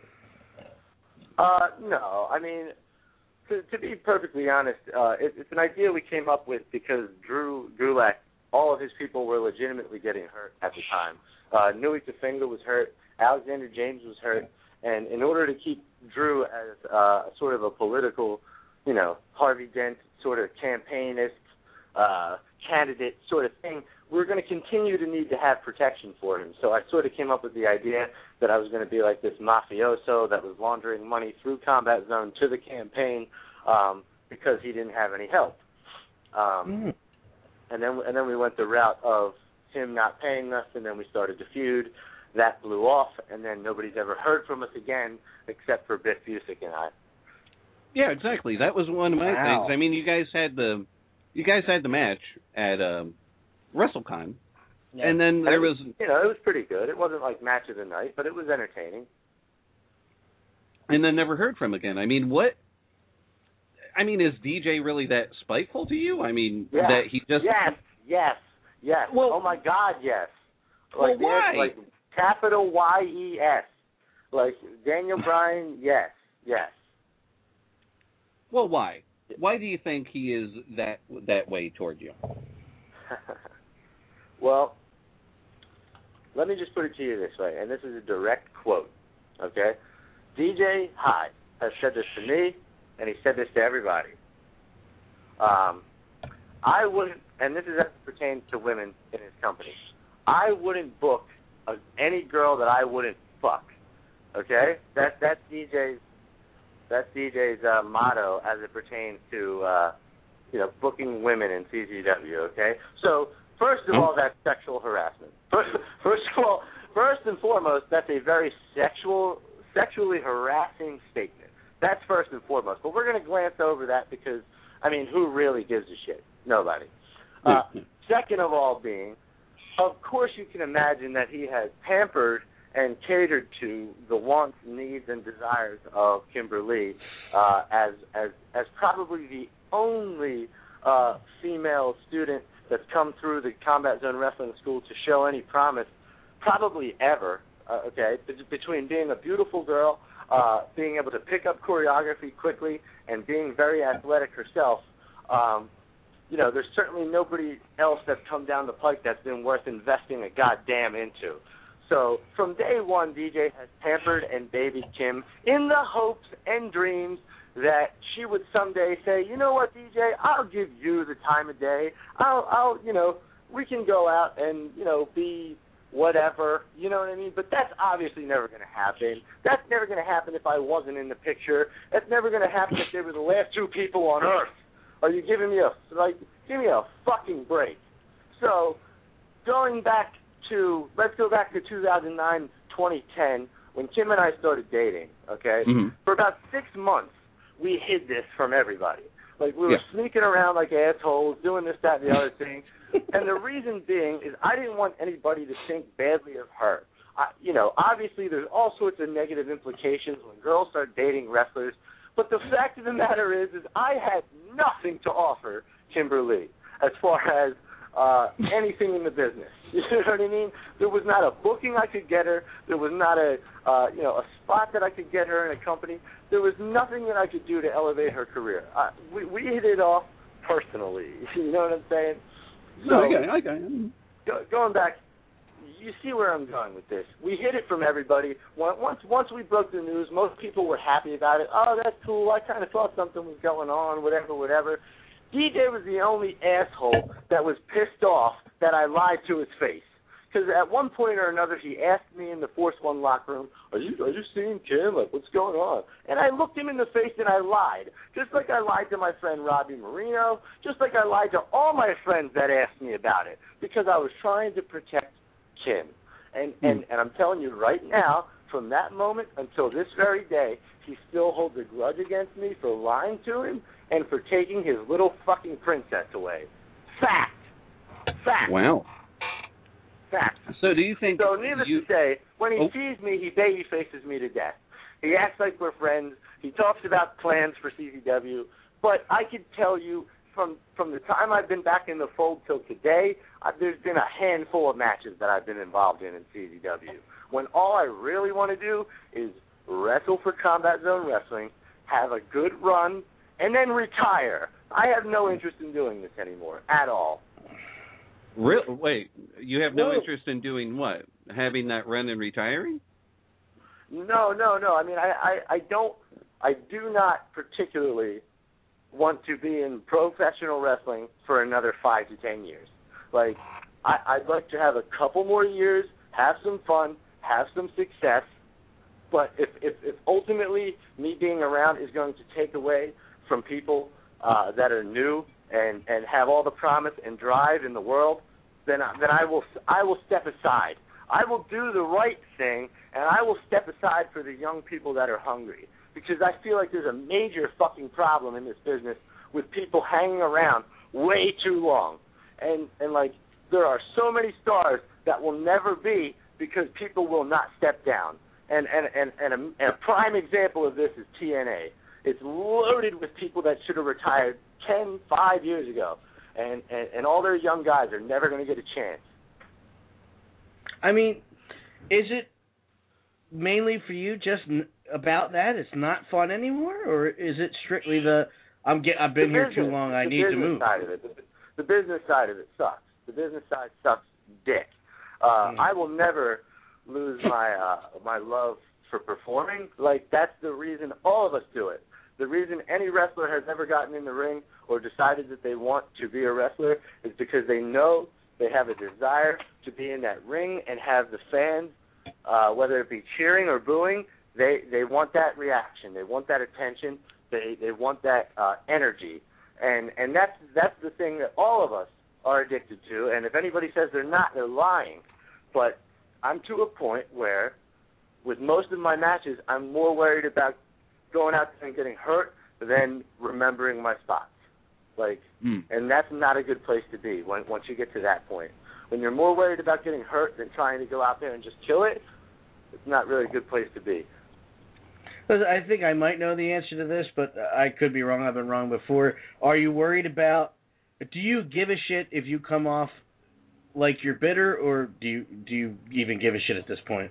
Uh, no, I mean, to, to be perfectly honest, uh, it, it's an idea we came up with because Drew Gulak, all of his people were legitimately getting hurt at the time. Uh, Nui Tafenga was hurt, Alexander James was hurt, and in order to keep Drew as uh, sort of a political, you know, Harvey Dent sort of campaignist, uh, candidate sort of thing, we're going to continue to need to have protection for him. So I sort of came up with the idea that I was going to be like this mafioso that was laundering money through Combat Zone to the campaign um, because he didn't have any help. Um, mm. And then and then we went the route of him not paying us, and then we started the feud. That blew off, and then nobody's ever heard from us again except for Biff Busick and I. Yeah, exactly. That was one of my wow. things. I mean, you guys had the you guys had the match at um, WrestleCon, yeah. and then there was, was you know it was pretty good. It wasn't like match of the night, but it was entertaining. And then never heard from again. I mean, what? I mean, is D J really that spiteful to you? I mean, yeah. that he just yes, yes, yes. Well, oh my God, yes. well, Like why? Like capital Y E S. Like Daniel Bryan, yes, yes. Well, why? Why do you think he is that that way toward you? Well, let me just put it to you this way, and this is a direct quote, okay? D J Hyde has said this to me, and he said this to everybody. Um, I wouldn't, and this is as it pertains to women in his company, I wouldn't book a, any girl that I wouldn't fuck, okay? That, that's D J's That's D J's uh, motto as it pertains to, uh, you know, booking women in C Z W, okay? So, first of all, that's sexual harassment. First, first of all, first and foremost, that's a very sexual, sexually harassing statement. That's first and foremost. But we're going to glance over that because, I mean, who really gives a shit? Nobody. Uh, second of all being, of course you can imagine that he has pampered and catered to the wants, needs, and desires of Kimberly uh, as as as probably the only uh, female student that's come through the Combat Zone Wrestling School to show any promise, probably ever. Uh, okay, between being a beautiful girl, uh, being able to pick up choreography quickly, and being very athletic herself. Um, you know, there's certainly nobody else that's come down the pike that's been worth investing a goddamn into. So from day one, D J has pampered and babied Kim in the hopes and dreams that she would someday say, you know what, D J, I'll give you the time of day. I'll, I'll, you know, we can go out and, you know, be whatever, you know what I mean? But that's obviously never going to happen. That's never going to happen if I wasn't in the picture. That's never going to happen if they were the last two people on Earth. Are you giving me a, like, give me a fucking break. So going back to, let's go back to two thousand nine, twenty ten, when Kim and I started dating, okay? Mm-hmm. For about six months, we hid this from everybody. Like, we were yeah. sneaking around like assholes, doing this, that, and the other thing. And the reason being is I didn't want anybody to think badly of her. I, you know, obviously there's all sorts of negative implications when girls start dating wrestlers. But the fact of the matter is, is I had nothing to offer Kimberly as far as uh, anything in the business. You know what I mean? There was not a booking I could get her. There was not a, uh, you know, a spot that I could get her in a company. There was nothing that I could do to elevate her career. Uh, we, we hit it off personally. You know what I'm saying? So, no, I got it. I got it. Go, going back, you see where I'm going with this. We hid it from everybody. Once once we broke the news, most people were happy about it. Oh, that's cool. I kind of thought something was going on, whatever, whatever. D J was the only asshole that was pissed off that I lied to his face. because at one point or another he asked me in the Force One locker room, "Are you are you seeing Kim? Like, what's going on?" And I looked him in the face and I lied, just like I lied to my friend Robbie Marino, just like I lied to all my friends that asked me about it, because I was trying to protect Kim. And mm. and and I'm telling you right now, from that moment until this very day, he still holds a grudge against me for lying to him and for taking his little fucking princess away. Fact. Fact. Wow. Fact. So do you think... So needless you... to say, when he oh. sees me, he baby faces me to death. He acts like we're friends. He talks about plans for C Z W. But I could tell you, from from the time I've been back in the fold till today, uh, there's been a handful of matches that I've been involved in in C Z W. When all I really want to do is wrestle for Combat Zone Wrestling, have a good run, and then retire. I have no interest in doing this anymore at all. Real? Wait, you have no Whoa. interest in doing what? Having that run and retiring? No, no, no. I mean, I, I, I don't, I do not particularly want to be in professional wrestling for another five to ten years. Like, I, I'd like to have a couple more years, have some fun, have some success. But if, if, if ultimately me being around is going to take away from people uh, that are new and, and have all the promise and drive in the world, then I, then I will I will step aside. I will do the right thing, and I will step aside for the young people that are hungry. Because I feel like there's a major fucking problem in this business with people hanging around way too long. And, and like, there are so many stars that will never be because people will not step down. And and, and, and, a, and a prime example of this is T N A. It's loaded with people that should have retired ten, five years ago. And, and, and all their young guys are never going to get a chance. I mean, is it mainly for you just n- about that? It's not fun anymore? Or is it strictly the, I'm get, I've been the here business, too long, I the need to business move? Side of it, the, the business side of it sucks. The business side sucks dick. Uh, mm. I will never lose my uh, my love for performing. Like, that's the reason all of us do it. The reason any wrestler has ever gotten in the ring or decided that they want to be a wrestler is because they know they have a desire to be in that ring and have the fans, uh, whether it be cheering or booing, they, they want that reaction. They want that attention. They they want that uh, energy. And and that's that's the thing that all of us are addicted to. And if anybody says they're not, they're lying. But I'm to a point where, with most of my matches, I'm more worried about going out there and getting hurt than remembering my spots. Like, mm. and that's not a good place to be when, once you get to that point. When you're more worried about getting hurt than trying to go out there and just kill it, it's not really a good place to be. I think I might know the answer to this, but I could be wrong. I've been wrong before. Are you worried about, do you give a shit if you come off like you're bitter, or do you do you even give a shit at this point?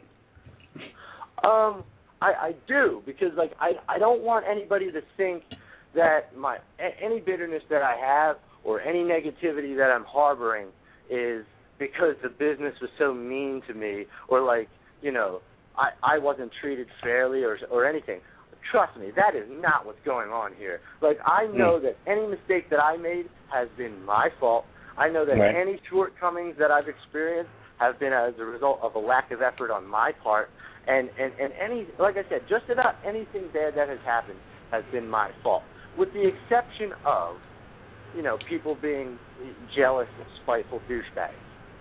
Um, I, I do, because like I I don't want anybody to think that my any bitterness that I have or any negativity that I'm harboring is because the business was so mean to me, or like, you know, I, I wasn't treated fairly or or anything. Trust me, that is not what's going on here. Like, I know mm. that any mistake that I made has been my fault. I know that right. any shortcomings that I've experienced have been as a result of a lack of effort on my part. And, and, and any, like I said, just about anything bad that has happened has been my fault, with the exception of, you know, people being jealous and spiteful douchebags.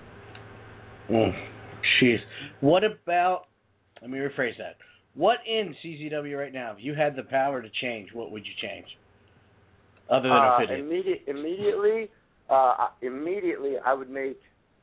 Mm. Jeez. What about, let me rephrase that. What in C Z W right now, if you had the power to change, what would you change? Other than uh, opinion. Immediate, immediately, uh, immediately, I would make,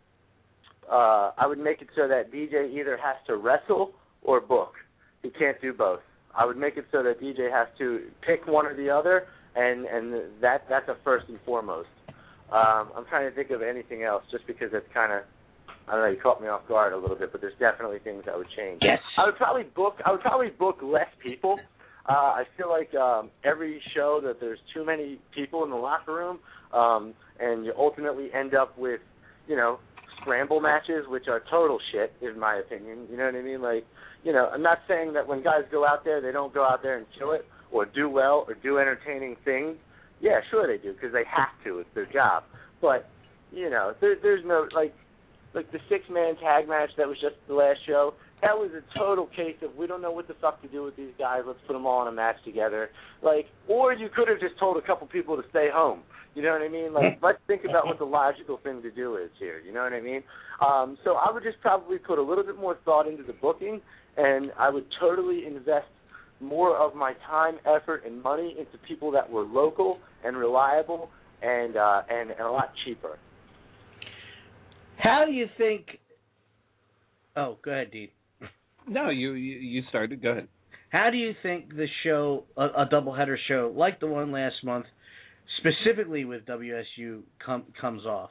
uh, I would make it so that D J either has to wrestle or book. He can't do both. I would make it so that D J has to pick one or the other, and, and that that's a first and foremost. Um, I'm trying to think of anything else, just because it's kind of, I don't know, you caught me off guard a little bit, but there's definitely things I would change. Yes. I would probably book. I would probably book less people. Uh, I feel like um, every show that there's too many people in the locker room, um, and you ultimately end up with, you know, scramble matches, which are total shit, in my opinion. You know what I mean? Like, you know, I'm not saying that when guys go out there, they don't go out there and kill it or do well or do entertaining things. Yeah, sure they do, because they have to. It's their job. But, you know, there, there's no, like, like the six-man tag match that was just the last show, that was a total case of we don't know what the fuck to do with these guys. Let's put them all in a match together. Like, or you could have just told a couple people to stay home. You know what I mean? Like, let's think about what the logical thing to do is here. You know what I mean? Um, so I would just probably put a little bit more thought into the booking, and I would totally invest more of my time, effort, and money into people that were local and reliable and uh, and, and a lot cheaper. How do you think? Oh, go ahead, Dean. No, you, you you started. Go ahead. How do you think the show, a, a doubleheader show like the one last month, specifically with W S U, com, comes off?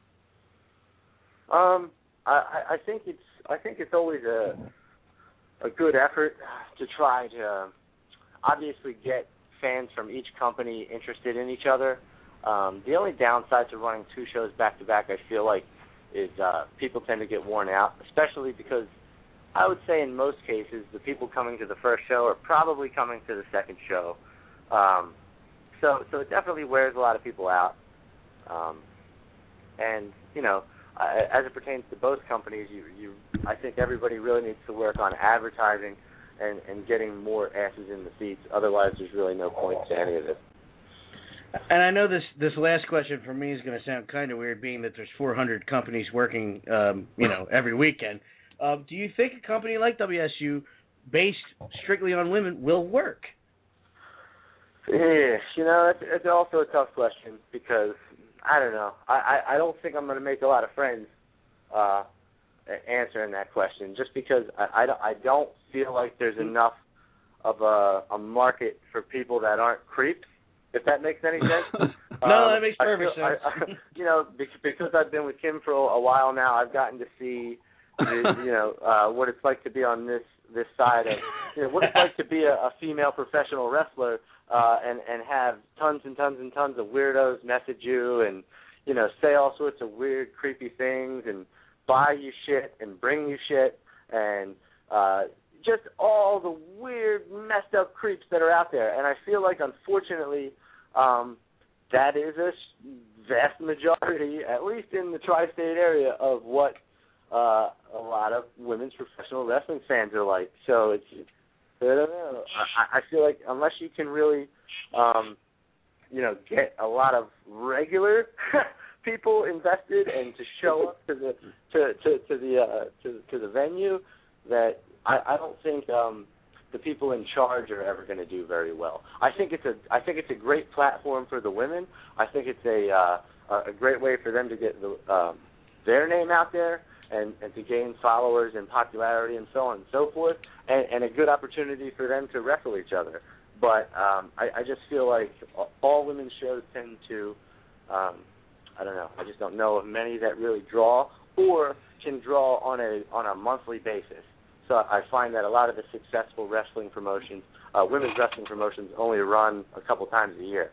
Um, I, I think it's I think it's always a a good effort to try to obviously get fans from each company interested in each other. Um, the only downside to running two shows back to back, I feel like, is uh, people tend to get worn out, especially because I would say in most cases the people coming to the first show are probably coming to the second show. Um, so so it definitely wears a lot of people out. Um, and, you know, uh, as it pertains to both companies, you, you I think everybody really needs to work on advertising and, and getting more asses in the seats. Otherwise, there's really no point to any of it. And I know this this last question for me is going to sound kind of weird, being that there's four hundred companies working, um, you know, every weekend. Uh, do you think a company like W S U, based strictly on women, will work? Yeah, you know, it's, it's also a tough question because, I don't know, I, I, I don't think I'm going to make a lot of friends uh, answering that question just because I, I, don't, I don't feel like there's enough of a, a market for people that aren't creeps, if that makes any sense. No, um, that makes perfect feel, sense. I, I, you know, because I've been with Kim for a while now, I've gotten to see, the, you know, uh, what it's like to be on this this side of, you know, what it's like to be a, a female professional wrestler uh, and and have tons and tons and tons of weirdos message you and, you know, say all sorts of weird, creepy things and buy you shit and bring you shit and uh, just all the weird, messed up creeps that are out there. And I feel like, unfortunately, um, that is a vast majority, at least in the tri-state area, of what uh, a lot of women's professional wrestling fans are like. So it's, I don't know. I, I feel like unless you can really, um, you know, get a lot of regular people invested and to show up to the to to, to the uh, to to the venue, that I, I don't think um, the people in charge are ever going to do very well. I think it's a I think it's a great platform for the women. I think it's a uh, a great way for them to get the, um, their name out there and, and to gain followers and popularity and so on and so forth, and, and a good opportunity for them to wrestle each other. But um, I, I just feel like all women's shows tend to, um, I don't know, I just don't know of many that really draw or can draw on a on a monthly basis. So I find that a lot of the successful wrestling promotions, uh, women's wrestling promotions, only run a couple times a year.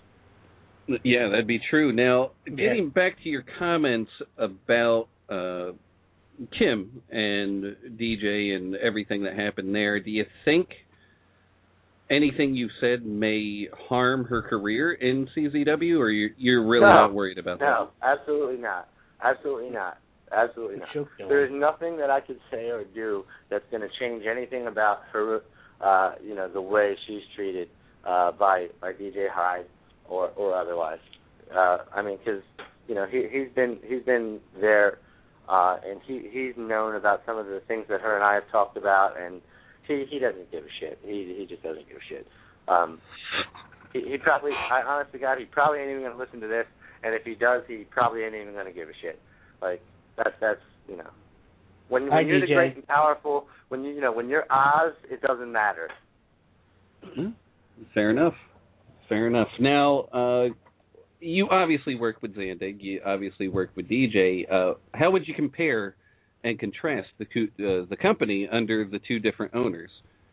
Yeah, that'd be true. Now, getting yeah. back to your comments about uh, Kim and D J and everything that happened there, do you think anything you said may harm her career in C Z W, or you're, you're really no, not worried about no, that? No, absolutely not. Absolutely not. Absolutely not. There is nothing that I could say or do that's going to change anything about her, uh, you know, the way she's treated uh, by by D J Hyde or or otherwise. Uh, I mean, because you know he he's been he's been there, uh, and he he's known about some of the things that her and I have talked about, and he he doesn't give a shit. He he just doesn't give a shit. Um, he, he probably, I honestly God, he probably ain't even going to listen to this, and if he does, he probably ain't even going to give a shit. Like. That's that's you know, when when Hi, you're D J. The great and powerful, when you you know when you're Oz, it doesn't matter. Mm-hmm. Fair enough. Fair enough. Now, uh, you obviously work with Zandig. You obviously work with D J. Uh, how would you compare and contrast the uh, the company under the two different owners?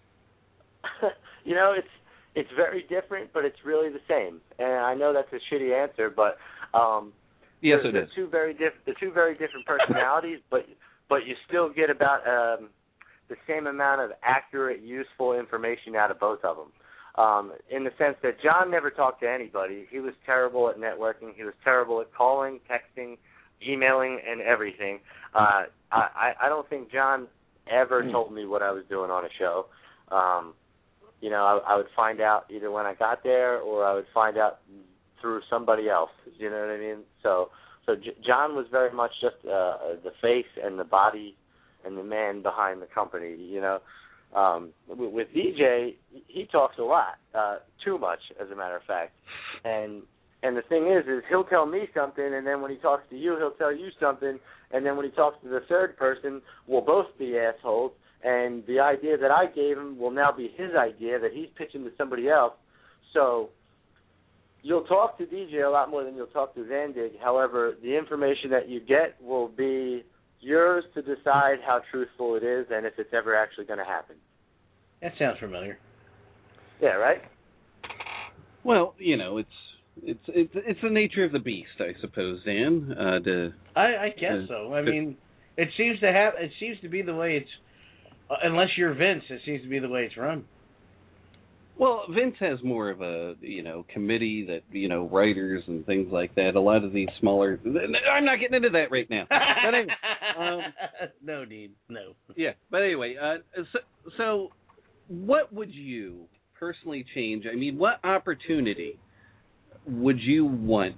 You know, it's it's very different, but it's really the same. And I know that's a shitty answer, but. Um, Yes, the, it the is. Two very diff- the two very different personalities, but but you still get about um, the same amount of accurate, useful information out of both of them. Um, in the sense that John never talked to anybody. He was terrible at networking. He was terrible at calling, texting, emailing and everything. Uh, I, I don't think John ever told me what I was doing on a show. Um, you know, I, I would find out either when I got there or I would find out through somebody else. You know what I mean? So, so J- John was very much just uh, the face and the body and the man behind the company. You know, um, with, with D J, he talks a lot, uh, too much, as a matter of fact. And and the thing is, is he'll tell me something, and then when he talks to you, he'll tell you something, and then when he talks to the third person, we'll both be assholes. And the idea that I gave him will now be his idea that he's pitching to somebody else. So you'll talk to D J a lot more than you'll talk to Zandig. However, the information that you get will be yours to decide how truthful it is and if it's ever actually going to happen. That sounds familiar. Yeah, right? Well, you know, it's it's it's it's the nature of the beast, I suppose, Dan. Uh, to, I, I guess uh, so. I to, mean, it seems to have. It seems to be the way it's. Uh, unless you're Vince, it seems to be the way it's run. Well, Vince has more of a, you know, committee that, you know, writers and things like that. A lot of these smaller... I'm not getting into that right now. But anyway, um, no need. No. Yeah, but anyway, uh, so, so what would you personally change? I mean, what opportunity would you want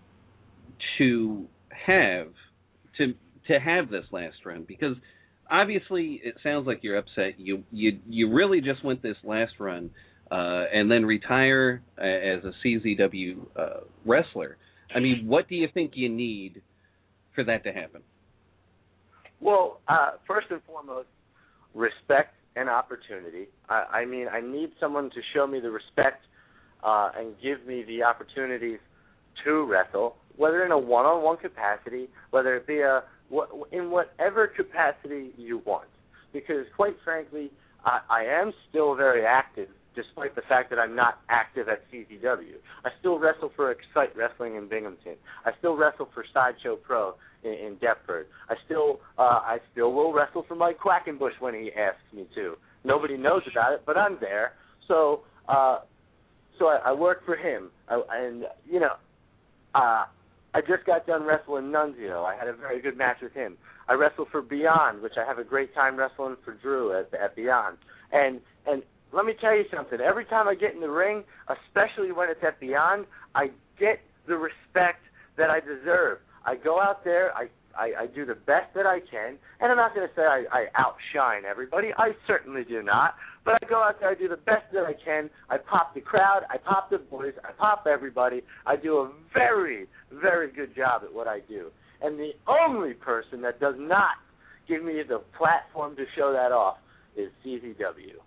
to have to to have this last run? Because obviously it sounds like you're upset. You you you really just want this last run uh, and then retire uh, as a C Z W uh, wrestler. I mean, what do you think you need for that to happen? Well, uh, first and foremost, respect and opportunity. I, I mean, I need someone to show me the respect uh, and give me the opportunities to wrestle, whether in a one-on-one capacity, whether it be a in whatever capacity you want. Because, quite frankly, I, I am still very active, despite the fact that I'm not active at C Z W. I still wrestle for Excite Wrestling in Binghamton. I still wrestle for Sideshow Pro in, in Deptford. I still uh, I still will wrestle for Mike Quackenbush when he asks me to. Nobody knows about it, but I'm there. So uh, so I, I work for him. I, and, you know, uh, I just got done wrestling Nunzio. I had a very good match with him. I wrestle for Beyond, which I have a great time wrestling for Drew at, at Beyond. And and let me tell you something. Every time I get in the ring, especially when it's at Beyond, I get the respect that I deserve. I go out there, I, I, I do the best that I can, and I'm not going to say I, I outshine everybody. I certainly do not. But I go out there, I do the best that I can. I pop the crowd, I pop the boys, I pop everybody. I do a very, very good job at what I do. And the only person that does not give me the platform to show that off is C Z W.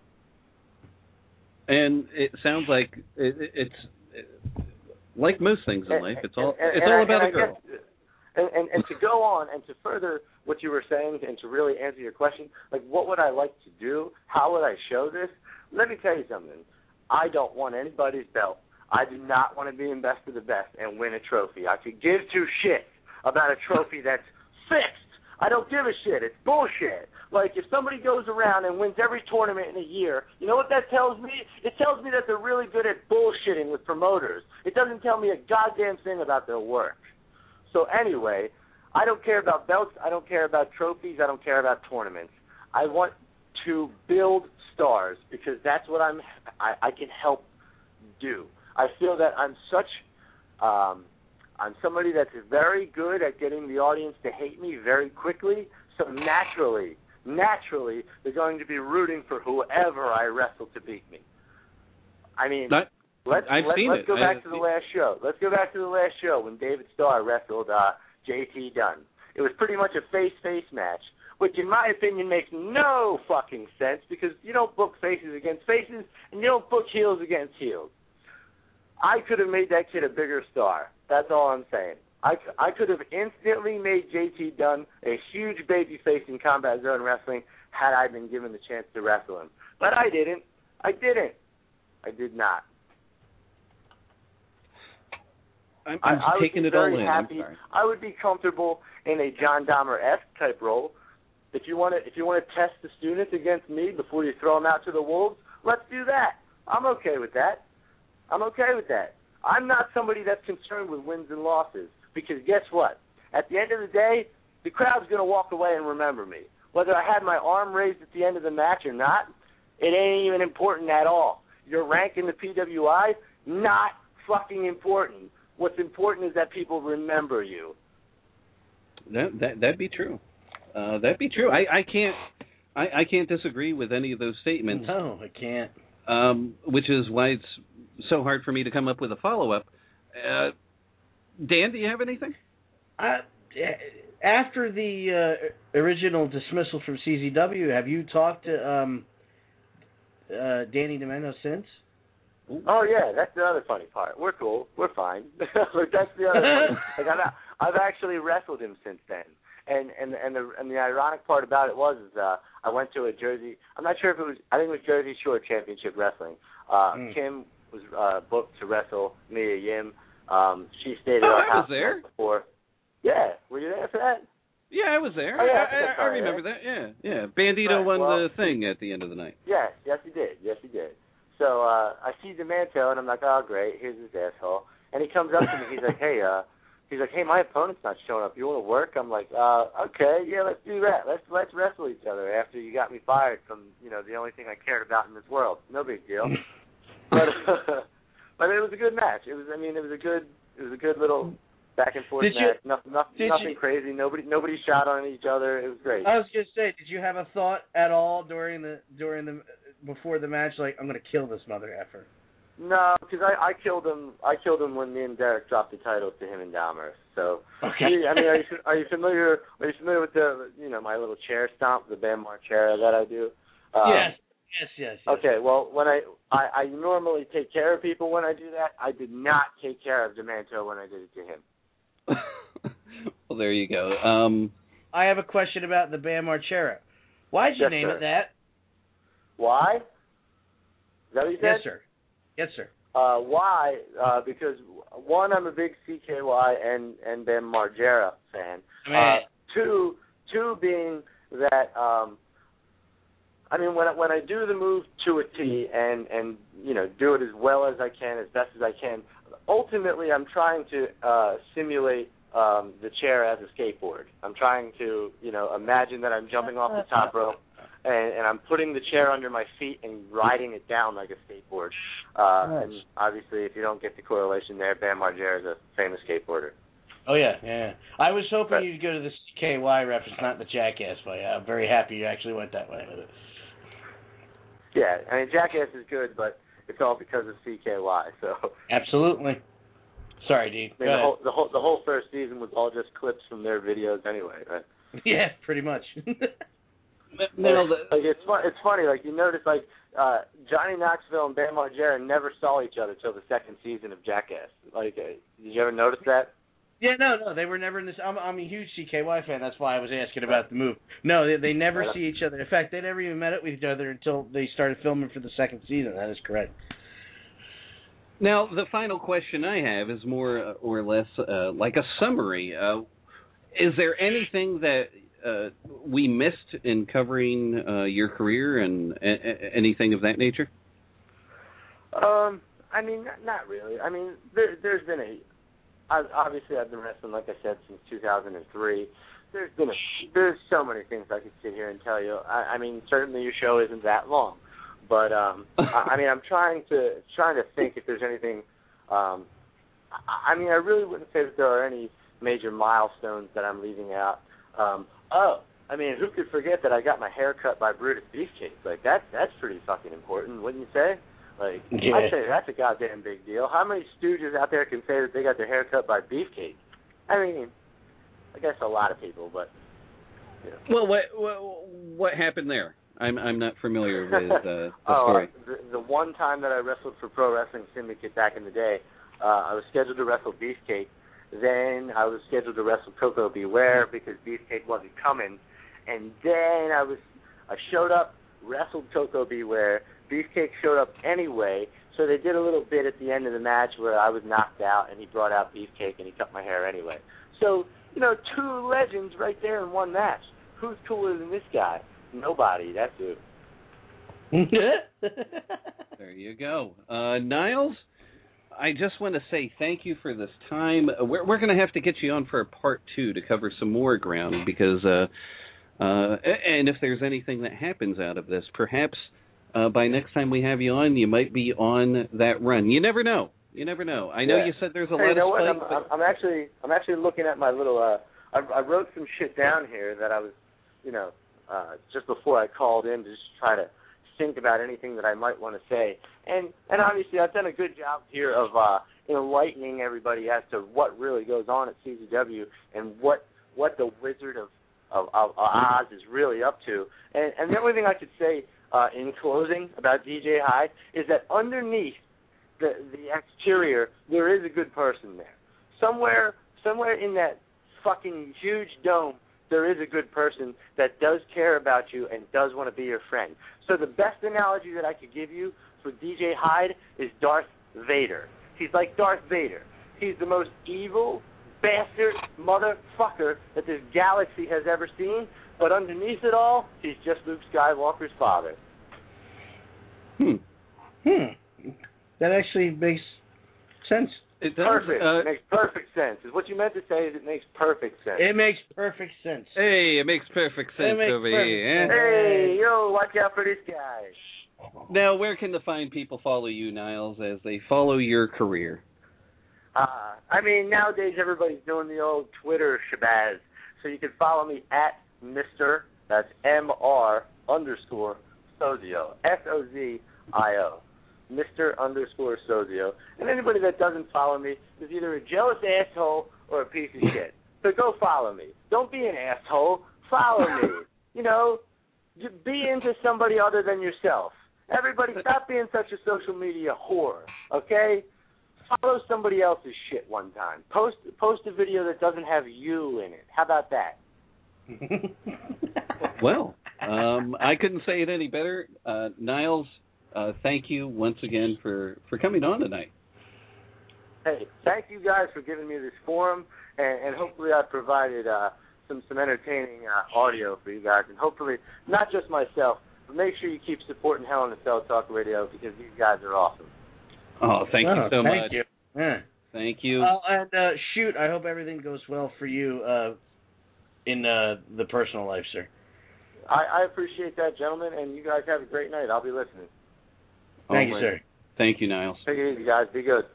And it sounds like it, it's it, like most things in life. It's all and, it's and all I, about and a girl. Guess, and, and and to go on and to further what you were saying and to really answer your question, like what would I like to do? How would I show this? Let me tell you something. I don't want anybody's belt. I do not want to be in best of the best and win a trophy. I could give two shits about a trophy that's fixed. I don't give a shit. It's bullshit. Like, if somebody goes around and wins every tournament in a year, you know what that tells me? It tells me that they're really good at bullshitting with promoters. It doesn't tell me a goddamn thing about their work. So anyway, I don't care about belts. I don't care about trophies. I don't care about tournaments. I want to build stars because that's what I'm. I, I can help do. I feel that I'm such. Um, I'm somebody that's very good at getting the audience to hate me very quickly. So naturally, naturally, they're going to be rooting for whoever I wrestle to beat me. I mean, Not, let's I've let, seen let's it. go back I, to the last show. Let's go back to the last show when David Starr wrestled uh, J T Dunn. It was pretty much a face-face match, which in my opinion makes no fucking sense because you don't book faces against faces and you don't book heels against heels. I could have made that kid a bigger star. That's all I'm saying. I, I could have instantly made J T Dunn a huge babyface in Combat Zone Wrestling had I been given the chance to wrestle him. But I didn't. I didn't. I did not. I'm, I'm I, I taking would be it all very in. happy. I'm sorry. I would be comfortable in a John Dahmer-esque type role. If you want to, if you want to test the students against me before you throw them out to the wolves, let's do that. I'm okay with that. I'm okay with that. I'm not somebody that's concerned with wins and losses because guess what? at the end of the day, the crowd's going to walk away and remember me. Whether I had my arm raised at the end of the match or not, it ain't even important at all. Your rank in the P W I, not fucking important. What's important is that people remember you. That that that'd be true. Uh, that'd be true. I, I can't I, I can't disagree with any of those statements. No, I can't. Um, which is why it's so hard for me to come up with a follow up. Uh, Dan, do you have anything? Uh, after the uh, original dismissal from C Z W, have you talked to um, uh, Danny Demento since? Oh yeah, that's the other funny part. We're cool. We're fine. Like that's the other. Funny. Like I'm, I've actually wrestled him since then. And and and the and the ironic part about it was is uh, I went to a Jersey. I'm not sure if it was. I think it was Jersey Shore Championship Wrestling. Uh, mm. Kim was uh, booked to wrestle Mia Yim. Um, she stayed at oh, our I house was there. before. Yeah, were you there for that? Yeah, I was there. Oh, yeah, I, I, I remember that. Yeah, yeah. Bandito right, won well, the thing at the end of the night. Yes, yes he did. Yes he did. So uh, I see Demento and I'm like, oh great, here's his asshole. And he comes up to me. He's like, hey, uh. He's like, hey, my opponent's not showing up. You want to work? I'm like, uh, okay, yeah, let's do that. Let's let's wrestle each other after you got me fired from, you know, the only thing I cared about in this world. No big deal. but uh, but it was a good match. It was, I mean, it was a good, it was a good little back and forth did match. You, nothing, nothing, nothing you, crazy. Nobody, nobody shot on each other. It was great. I was gonna say, did you have a thought at all during the during the before the match, like I'm gonna kill this mother effer? No, because I, I killed him. I killed him when me and Derek dropped the titles to him and Dahmer. So, okay. I mean, are you are you familiar? Are you familiar with the you know my little chair stomp, the Bam Margera that I do? Um, yes, yes, yes, yes. Okay, well, when I, I I normally take care of people when I do that. I did not take care of Demento when I did it to him. Well, there you go. Um, I have a question about the Bam Margera. Why'd you yes, name sir. it that? Why? Is that what you said? Yes, sir. Yes, sir. Uh, why? Uh, because one, I'm a big C K Y and and Bam Margera fan. I mean, uh, two, two being that um, I mean when I, when I do the move to a T and and you know do it as well as I can, as best as I can. Ultimately, I'm trying to uh, simulate um, the chair as a skateboard. I'm trying to you know imagine that I'm jumping off the top rope. And, and I'm putting the chair under my feet and riding it down like a skateboard. Uh, nice. And obviously, if you don't get the correlation there, Bam Margera is a famous skateboarder. Oh, yeah, yeah. I was hoping but, you'd go to the C K Y reference, not the Jackass way. I'm very happy you actually went that way with it. Yeah, I mean, Jackass is good, but it's all because of C K Y. So absolutely. Sorry, Dean. I mean, the, whole, the, whole, the whole first season was all just clips from their videos anyway, right? Yeah, pretty much. No, like, like it's fun, it's funny. Like you notice, like uh, Johnny Knoxville and Bam Margera never saw each other till the second season of Jackass. Like, uh, did you ever notice that? Yeah, no, no, they were never in this. I'm, I'm a huge C K Y fan. That's why I was asking about the move. No, they, they never see each other. In fact, they never even met up with each other until they started filming for the second season. That is correct. Now, the final question I have is more or less uh, like a summary. Uh, is there anything that Uh, we missed in covering uh, your career and a- a- anything of that nature? Um, I mean, not, not really. I mean, there, there's been a. I've, obviously, I've been wrestling, like I said, since two thousand three. There's been a. There's so many things I could sit here and tell you. I, I mean, certainly your show isn't that long, but um, I, I mean, I'm trying to trying to think if there's anything. Um, I, I mean, I really wouldn't say that there are any major milestones that I'm leaving out. Um, oh, I mean, who could forget that I got my hair cut by Brutus Beefcake? Like, that's, that's pretty fucking important, wouldn't you say? Like, yeah. I'd say that's a goddamn big deal. How many stooges out there can say that they got their hair cut by Beefcake? I mean, I guess a lot of people, but, you know. Well, what, what, what happened there? I'm I'm not familiar with uh, the oh, story. Uh, the, the one time that I wrestled for Pro Wrestling Syndicate back in the day, uh, I was scheduled to wrestle Beefcake. Then I was scheduled to wrestle Coco Beware because Beefcake wasn't coming. And then I was, I showed up, wrestled Coco Beware. Beefcake showed up anyway, so they did a little bit at the end of the match where I was knocked out, and he brought out Beefcake, and he cut my hair anyway. So, you know, two legends right there in one match. Who's cooler than this guy? Nobody. That's who. There you go. Uh, Niles? I just want to say thank you for this time. We're we're going to have to get you on for a part two to cover some more ground because, uh, uh, and if there's anything that happens out of this, perhaps uh, by next time we have you on, you might be on that run. You never know. You never know. I know yeah. you said there's a hey, lot you know of what? spike, I'm, but... I'm actually I'm actually looking at my little. Uh, I, I wrote some shit down here that I was, you know, uh, just before I called in to just try to think about anything that I might want to say. And and obviously I've done a good job here of uh, enlightening everybody as to what really goes on at C Z W and what what the Wizard of of, of Oz is really up to. And, and the only thing I could say uh, in closing about D J Hyde is that underneath the the exterior there is a good person there. Somewhere somewhere in that fucking huge dome there is a good person that does care about you and does want to be your friend. So the best analogy that I could give you for D J Hyde is Darth Vader. He's like Darth Vader. He's the most evil bastard motherfucker that this galaxy has ever seen, but underneath it all, he's just Luke Skywalker's father. Hmm. Hmm. That actually makes sense. It does, perfect. Uh, it makes perfect sense. Is what you meant to say is it makes perfect sense. It makes perfect sense. Hey, it makes perfect sense makes over perfect here. sense. Hey, yo, watch out for this guy. Now, where can the fine people follow you, Niles, as they follow your career? Uh, I mean, nowadays everybody's doing the old Twitter shabazz. So you can follow me at Mister, that's M R underscore Sozio, S O Z I O. Mister underscore Sozio. And anybody that doesn't follow me is either a jealous asshole or a piece of shit. So go follow me. Don't be an asshole. Follow me. You know, be into somebody other than yourself. Everybody, stop being such a social media whore, okay? Follow somebody else's shit one time. Post post a video that doesn't have you in it. How about that? Well, um, I couldn't say it any better. Uh, Niles, uh, thank you once again for, for coming on tonight. Hey, thank you guys for giving me this forum, and, and hopefully I provided uh, some, some entertaining uh, audio for you guys, and hopefully not just myself, but make sure you keep supporting Hell in a Cell Talk Radio because these guys are awesome. Oh, thank oh, you so thank much. You. Yeah. Thank you. Oh, and uh, shoot, I hope everything goes well for you uh, in uh, the personal life, sir. I, I appreciate that, gentlemen, and you guys have a great night. I'll be listening. Thank oh, you, sir. Thank you, Niles. Take it easy, guys. Be good.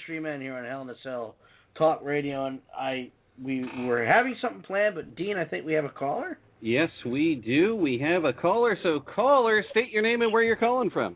Mystery Men here on Hell in a Cell Talk Radio, and I we were having something planned, but Dean, I think we have a caller. Yes, we do. We have a caller. So, caller, state your name and where you're calling from.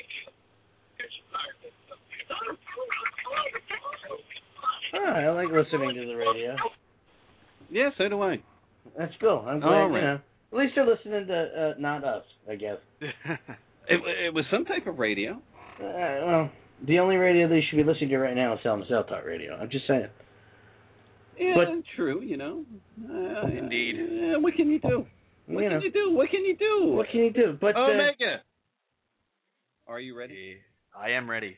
Oh, I like listening to the radio. Yeah, so do I. That's cool. I'm glad, All right. you know. At least they're listening to, uh, not us, I guess. it, it was some type of radio. Uh, well, the only radio they should be listening to right now is Hell in a Cell Talk Radio. I'm just saying. Yeah, but, true, you know. Uh, Indeed. Uh, what can you do? What you can know, you do? What can you do? What can you do? But Omega. Uh, Are you ready? I am ready.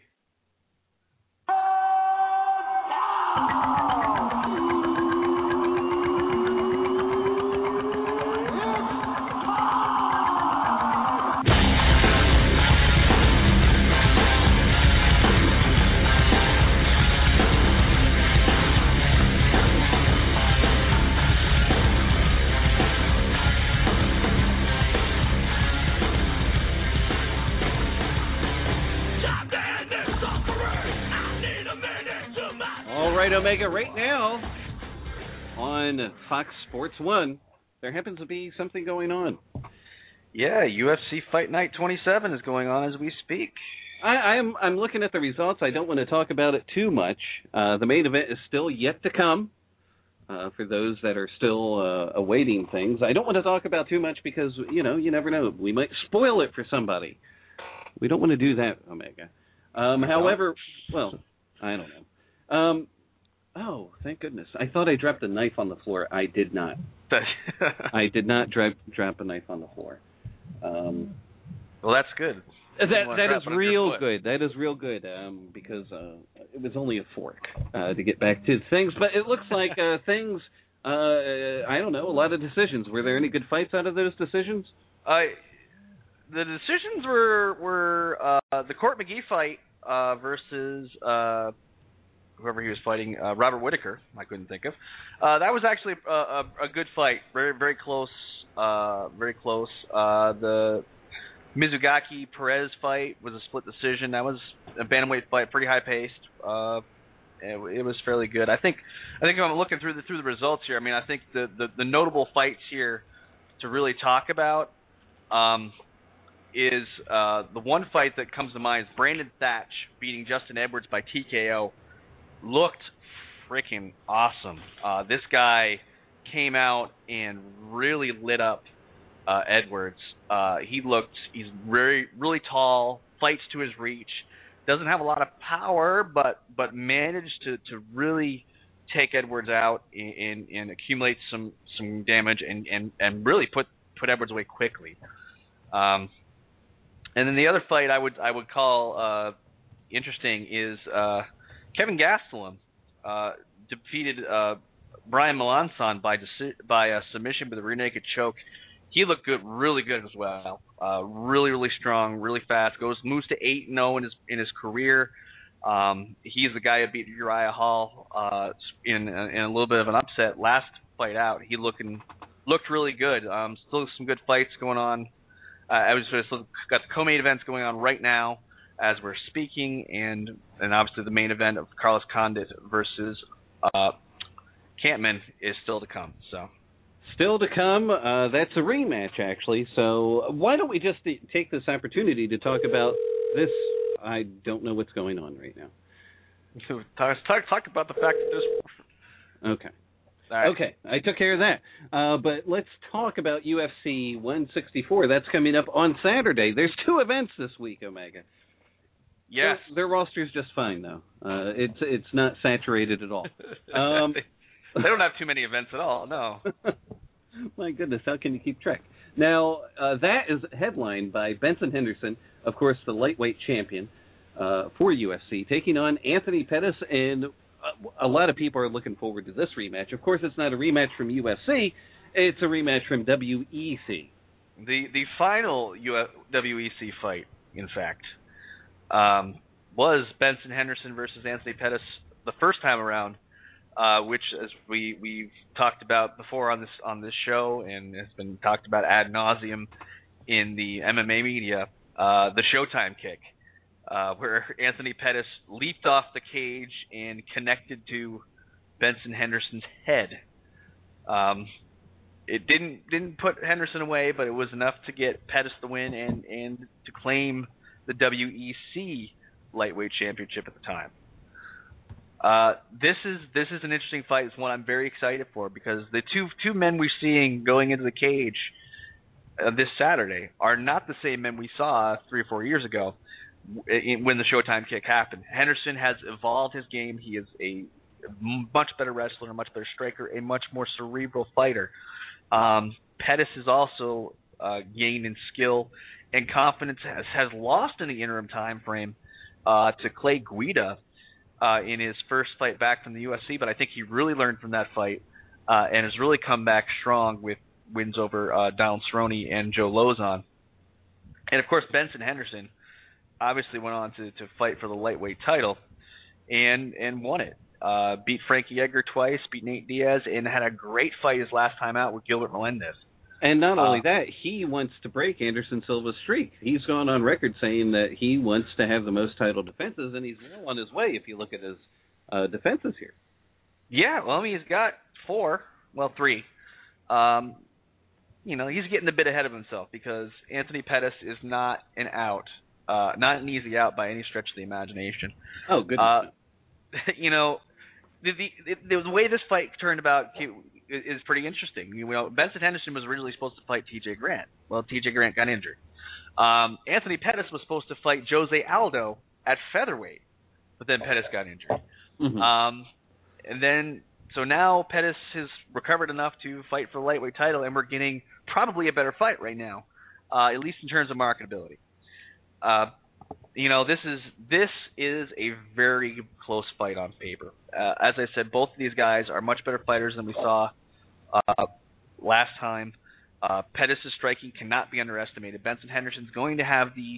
All right, Omega, right now on Fox Sports one, there happens to be something going on. Yeah, U F C Fight Night twenty-seven is going on as we speak. I, I'm I'm looking at the results. I don't want to talk about it too much. Uh, the main event is still yet to come. Uh, for those that are still uh, awaiting things, I don't want to talk about too much because you know you never know. We might spoil it for somebody. We don't want to do that, Omega. Um, however, well, I don't know. Um, oh, thank goodness! I thought I dropped a knife on the floor. I did not. I did not drop drop a knife on the floor. Um, well, that's good. That that is real good. That is real good. Um, because uh, it was only a fork uh, to get back to things, but it looks like uh, things. Uh, I don't know. A lot of decisions. Were there any good fights out of those decisions? I. The decisions were were uh, the Court McGee fight uh, versus uh, whoever he was fighting, uh, Robert Whittaker. I couldn't think of. Uh, that was actually a, a, a good fight. Very very close. Uh, very close. Uh, the Mizugaki Perez fight was a split decision. That was a bantamweight fight, pretty high paced. Uh, it, it was fairly good. I think. I think if I'm looking through the through the results here, I mean, I think the the, the notable fights here to really talk about. Um, is uh, the one fight that comes to mind is Brandon Thatch beating Justin Edwards by T K O. Looked freaking awesome. Uh, this guy came out and really lit up uh, Edwards. Uh, he looked, he's very, really tall, fights to his reach, doesn't have a lot of power, but but managed to, to really take Edwards out and, and, and accumulate some, some damage and, and, and really put, put Edwards away quickly. Um, And then the other fight I would I would call uh, interesting is uh, Kevin Gastelum uh, defeated uh, Brian Melanson by deci- by a submission with a rear naked choke. He looked good, really good as well. Uh, really, really strong, really fast. Goes moves to eight and zero in his in his career. Um, he's the guy who beat Uriah Hall uh, in in a little bit of an upset last fight out. He looking looked really good. Um, still some good fights going on. Uh, I was just got the co-main events going on right now as we're speaking, and and obviously the main event of Carlos Condit versus uh, Campman is still to come. So still to come. Uh, that's a rematch, actually. So why don't we just take this opportunity to talk about this? I don't know what's going on right now. talk, talk talk about the fact that this. Okay. Right. Okay, I took care of that. Uh, but let's talk about U F C one sixty-four. That's coming up on Saturday. There's two events this week, Omega. Yes. Their, their roster's just fine, though. Uh, it's it's not saturated at all. Um, they don't have too many events at all, no. My goodness, how can you keep track? Now, uh, that is headlined by Benson Henderson, of course, the lightweight champion uh, for U F C, taking on Anthony Pettis, and a lot of people are looking forward to this rematch. Of course, it's not a rematch from U F C. It's a rematch from W E C. The the final W E C fight, in fact, um, was Benson Henderson versus Anthony Pettis the first time around, uh, which, as we, we've talked about before on this on this show, and has been talked about ad nauseum in the M M A media, uh, the Showtime kick. uh, where Anthony Pettis leaped off the cage and connected to Benson Henderson's head. Um, it didn't didn't put Henderson away, but it was enough to get Pettis the win and, and to claim the W E C lightweight championship at the time. Uh, this is this is an interesting fight. It's one I'm very excited for because the two two men we're seeing going into the cage uh, this Saturday are not the same men we saw three or four years ago when the Showtime kick happened. Henderson has evolved his game. He is a much better wrestler, a much better striker, a much more cerebral fighter. Um, Pettis has also uh, gained in skill and confidence. Has has lost in the interim time frame uh, to Clay Guida. Uh, in his first fight back from the U F C, but I think he really learned from that fight uh, and has really come back strong with wins over uh, Donald Cerrone and Joe Lozon. And, of course, Benson Henderson obviously went on to, to fight for the lightweight title and and won it. Uh, beat Frankie Edgar twice, beat Nate Diaz, and had a great fight his last time out with Gilbert Melendez. And not only uh, that, he wants to break Anderson Silva's streak. He's gone on record saying that he wants to have the most title defenses, and he's well on his way if you look at his uh, defenses here. Yeah, well, I mean, he's got four, well, three. Um, you know, he's getting a bit ahead of himself because Anthony Pettis is not an out, uh, not an easy out by any stretch of the imagination. Oh, goodness. Uh, you know, the, the, the, the way this fight turned about is pretty interesting. You know, Benson Henderson was originally supposed to fight T J Grant. Well, T J Grant got injured. Um, Anthony Pettis was supposed to fight Jose Aldo at featherweight, but then Pettis got injured. Mm-hmm. Um, and then, so now Pettis has recovered enough to fight for the lightweight title, and we're getting probably a better fight right now, uh, at least in terms of marketability. Uh, you know, this is this is a very close fight on paper. Uh, as I said, both of these guys are much better fighters than we saw uh, last time. Uh, Pettis' striking cannot be underestimated. Benson Henderson's going to have the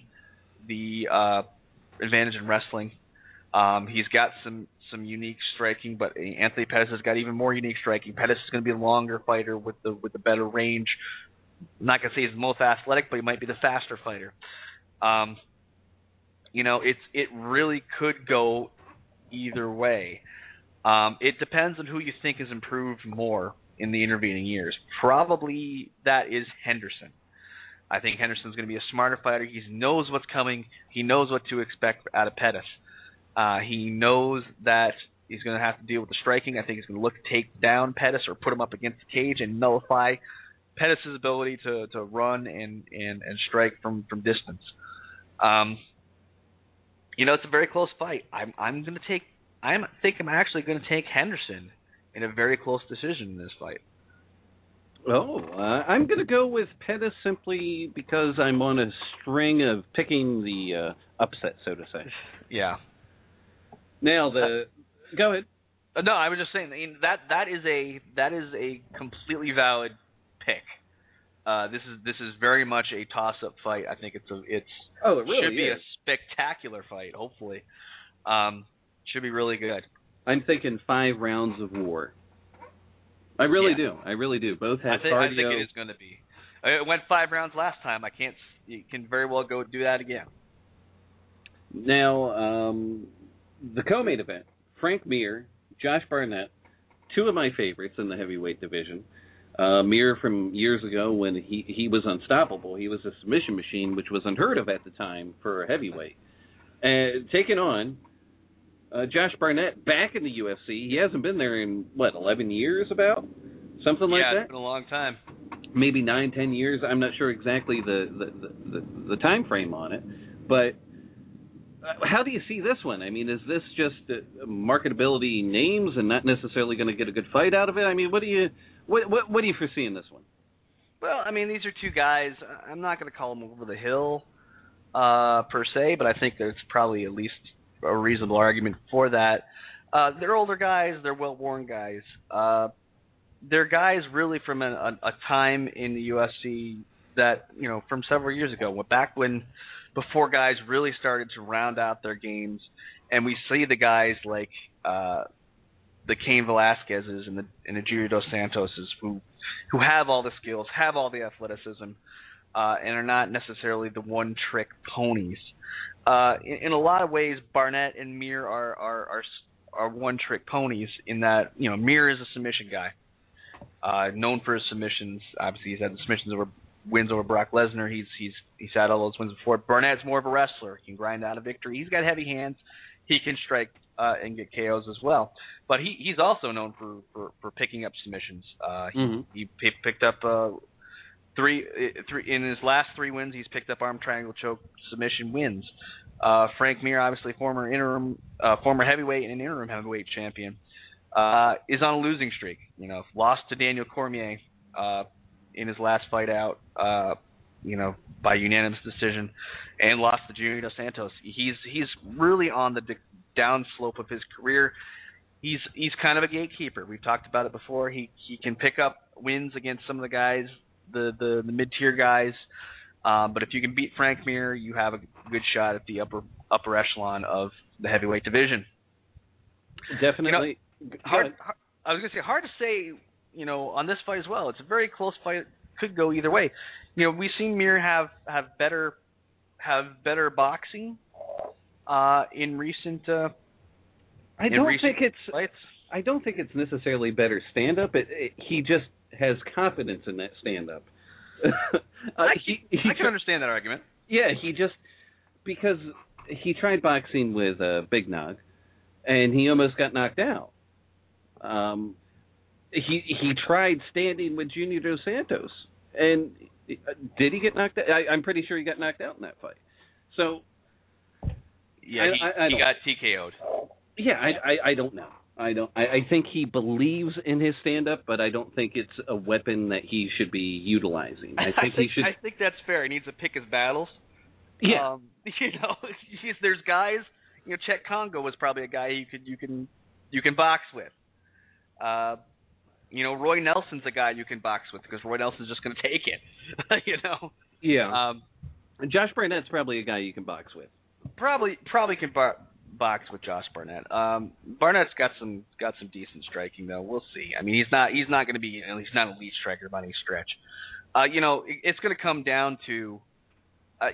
the uh, advantage in wrestling. Um, he's got some some unique striking, but Anthony Pettis has got even more unique striking. Pettis is going to be a longer fighter with the with the better range. I'm not going to say he's the most athletic, but he might be the faster fighter. Um, you know, it's it really could go either way. Um, it depends on who you think has improved more in the intervening years. Probably that is Henderson. I think Henderson's going to be a smarter fighter. He knows what's coming. He knows what to expect out of Pettis. Uh, he knows that he's going to have to deal with the striking. I think he's going to look to take down Pettis or put him up against the cage and nullify Pettis' ability to, to run and, and, and strike from, from distance. Um, you know, it's a very close fight. I'm I'm going to take. I think I'm actually going to take Henderson in a very close decision in this fight. Oh, uh, I'm going to go with Pettis simply because I'm on a string of picking the uh, upset, so to say. Yeah. Now the uh, go ahead. Uh, no, I was just saying that that is a that is a completely valid pick. Uh, this is this is very much a toss-up fight. I think it's a it's oh, it really should be is. a spectacular fight. Hopefully, um, should be really good. I'm thinking five rounds of war. I really yeah. do. I really do. Both have I think, cardio. I think it is going to be. It went five rounds last time. I can't. You can very well go do that again. Now, um, the co-main event: Frank Mir, Josh Barnett, two of my favorites in the heavyweight division. Uh, Mir from years ago when he, he was unstoppable. He was a submission machine, which was unheard of at the time for a heavyweight. And taking on uh, Josh Barnett back in the U F C. He hasn't been there in, what, eleven years about? Something like yeah, that? it's been a long time. Maybe nine, ten years. I'm not sure exactly the, the, the, the, the time frame on it. But uh, how do you see this one? I mean, is this just uh, marketability names and not necessarily going to get a good fight out of it? I mean, what do you... What, what what do you foresee in this one? Well, I mean, these are two guys. I'm not going to call them over the hill uh, per se, but I think there's probably at least a reasonable argument for that. Uh, they're older guys. They're well-worn guys. Uh, they're guys really from a, a, a time in the U F C that, you know, from several years ago, back when, before guys really started to round out their games, and we see the guys like uh, the Cain Velasquez's and the and the Junior Dos Santos's who who have all the skills, have all the athleticism, uh, and are not necessarily the one-trick ponies. Uh, in, in a lot of ways, Barnett and Mir are are are, are one-trick ponies in that, you know, Mir is a submission guy, uh, known for his submissions. Obviously, he's had the submissions over wins over Brock Lesnar. He's he's he's had all those wins before. Barnett's more of a wrestler. He can grind out a victory. He's got heavy hands. He can strike uh, and get K Os as well. But he he's also known for for, for picking up submissions. Uh, he, mm-hmm. he p- picked up uh, three three in his last three wins. He's picked up arm triangle choke submission wins. Uh, Frank Mir, obviously former interim uh, former heavyweight and interim heavyweight champion, uh, is on a losing streak. You know, lost to Daniel Cormier Uh, in his last fight out, uh, you know, by unanimous decision, and lost to Junior Dos Santos. He's he's really on the d- downslope of his career. He's he's kind of a gatekeeper. We've talked about it before. He he can pick up wins against some of the guys, the the, the mid tier guys. Um, but if you can beat Frank Mir, you have a good shot at the upper upper echelon of the heavyweight division. Definitely. You know, hard, hard, I was gonna say hard to say. You know, on this fight as well, it's a very close fight. Could go either way. You know, we've seen Mir have, have better have better boxing uh, in recent. Uh, I in don't recent think it's. fights. I don't think it's necessarily better stand up. It, it, he just has confidence in that stand up. uh, I, he, he I can understand that argument. Yeah, he just because he tried boxing with uh, Big Nog, and he almost got knocked out. Um. He he tried standing with Junior Dos Santos, and did he get knocked out? I, I'm pretty sure he got knocked out in that fight. So, yeah, he, I, I, I he got T K O'd. Yeah, I, I, I don't know. I don't. I, I think he believes in his stand-up, but I don't think it's a weapon that he should be utilizing. I think, I think he should. I think that's fair. He needs to pick his battles. Yeah. Um, you know, there's guys. You know, Chet Congo was probably a guy you could you can you can box with. Uh, You know, Roy Nelson's a guy you can box with because Roy Nelson's just going to take it. you know. Yeah. Um, and Josh Barnett's probably a guy you can box with. Probably, probably can bar- box with Josh Barnett. Um, Barnett's got some got some decent striking though. We'll see. I mean, he's not he's not going to be you know, he's not an elite striker by any stretch. Uh, you know, it, it's going to come down to. Uh,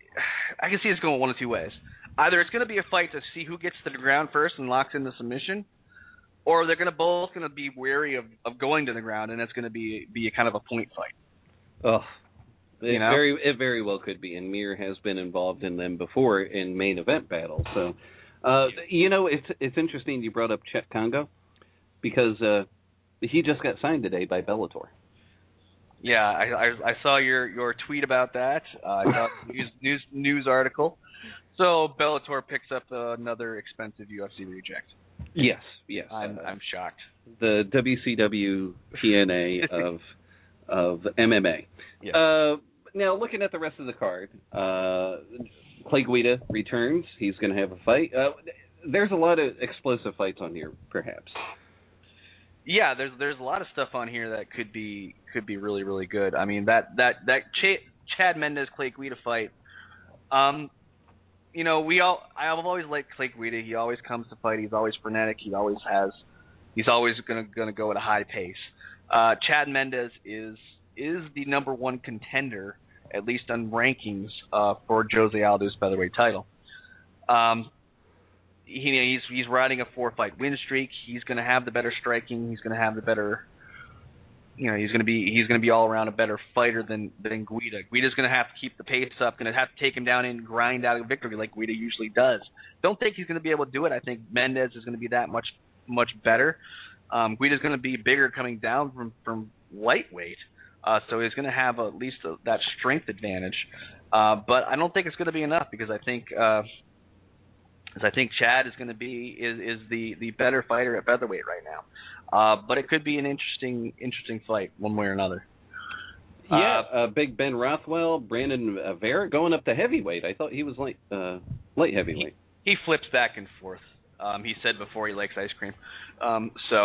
I can see it's going one of two ways. Either it's going to be a fight to see who gets to the ground first and locks in the submission. Or they're going to both going to be wary of, of going to the ground, and it's going to be be a kind of a point fight. Oh, it you know? very it very well could be, and Mir has been involved in them before in main event battles. So, uh, you know, it's it's interesting you brought up Chet Congo because uh, he just got signed today by Bellator. Yeah, I, I, I saw your, your tweet about that. Uh, I saw a news, news news article. So Bellator picks up uh, another expensive U F C reject. Yes, yes. I'm uh, I'm shocked. The W C W P N A of of M M A. Yeah. Uh, now, looking at the rest of the card, uh, Clay Guida returns. He's going to have a fight. Uh, there's a lot of explosive fights on here, perhaps. Yeah, there's there's a lot of stuff on here that could be could be really really good. I mean that that that Ch- Chad Mendes Clay Guida fight. Um, you know we all I've always liked Clay Guida. He always comes to fight. He's always frenetic. He always has. He's always gonna gonna go at a high pace. Uh, Chad Mendes is is the number one contender, at least on rankings, uh, for Jose Aldo's featherweight title. Um, he, he's he's riding a four fight win streak. He's going to have the better striking. He's going to have the better, you know, he's going to be he's going to be all around a better fighter than than Guida. Guida's going to have to keep the pace up. Going to have to take him down and grind out a victory like Guida usually does. Don't think he's going to be able to do it. I think Mendes is going to be that much much better. Um, Guida's going to be bigger coming down from from lightweight, uh, so he's going to have at least a, that strength advantage. Uh, but I don't think it's going to be enough because I think. Uh, Because I think Chad is going to be is, is the, the better fighter at featherweight right now, uh, but it could be an interesting interesting fight one way or another. Yeah, uh, uh, Big Ben Rothwell, Brandon uh, Vera going up to heavyweight. I thought he was light uh, light heavyweight. He, he flips back and forth. Um, he said before he likes ice cream. Um, so,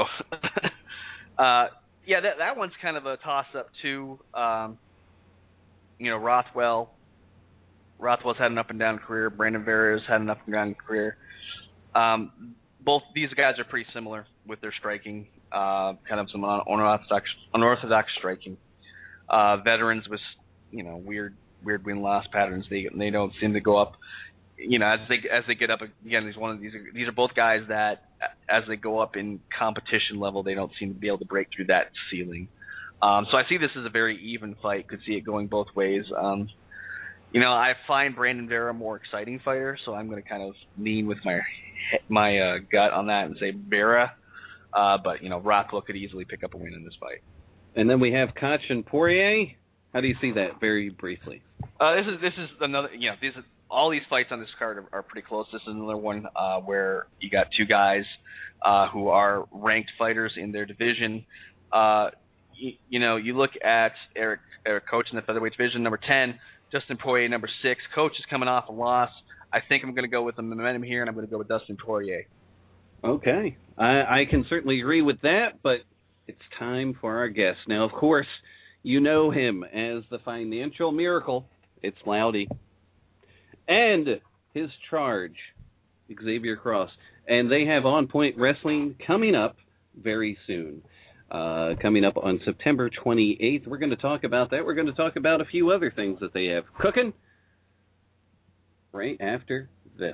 uh, yeah, that that one's kind of a toss up too. Um, you know, Rothwell. Rothwell's had an up and down career. Brandon Vera's had an up and down career. Um, both these guys are pretty similar with their striking, uh, kind of some unorthodox, unorthodox striking. Uh, veterans with you know weird weird win loss patterns. They they don't seem to go up. You know, as they as they get up again, these one of these are, these are both guys that as they go up in competition level, they don't seem to be able to break through that ceiling. Um, so I see this as a very even fight. Could see it going both ways. Um, you know, I find Brandon Vera a more exciting fighter, so I'm going to kind of lean with my my uh, gut on that and say Vera. Uh, but you know, Rothwell could easily pick up a win in this fight. And then we have Koch and Poirier. How do you see that, very briefly? Uh, this is this is another. You know, these are, all these fights on this card are, are pretty close. This is another one uh, where you got two guys uh, who are ranked fighters in their division. Uh, you, you know, you look at Eric Eric Koch in the featherweight division, number ten. Dustin Poirier, number six. Koch is coming off a loss. I think I'm going to go with the momentum here, and I'm going to go with Dustin Poirier. Okay. I, I can certainly agree with that, but it's time for our guest. Now, of course, you know him as the Financial Miracle. It's Loudy. And his charge, Xavier Cross. And they have On Point Wrestling coming up very soon. Uh, coming up on September twenty-eighth. We're going to talk about that. We're going to talk about a few other things that they have cooking right after this.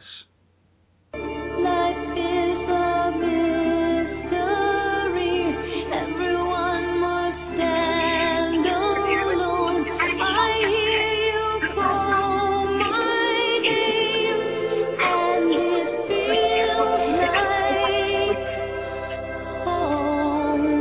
Life is a mystery. Everyone must stand alone. I hear you call my name, and it feels like home.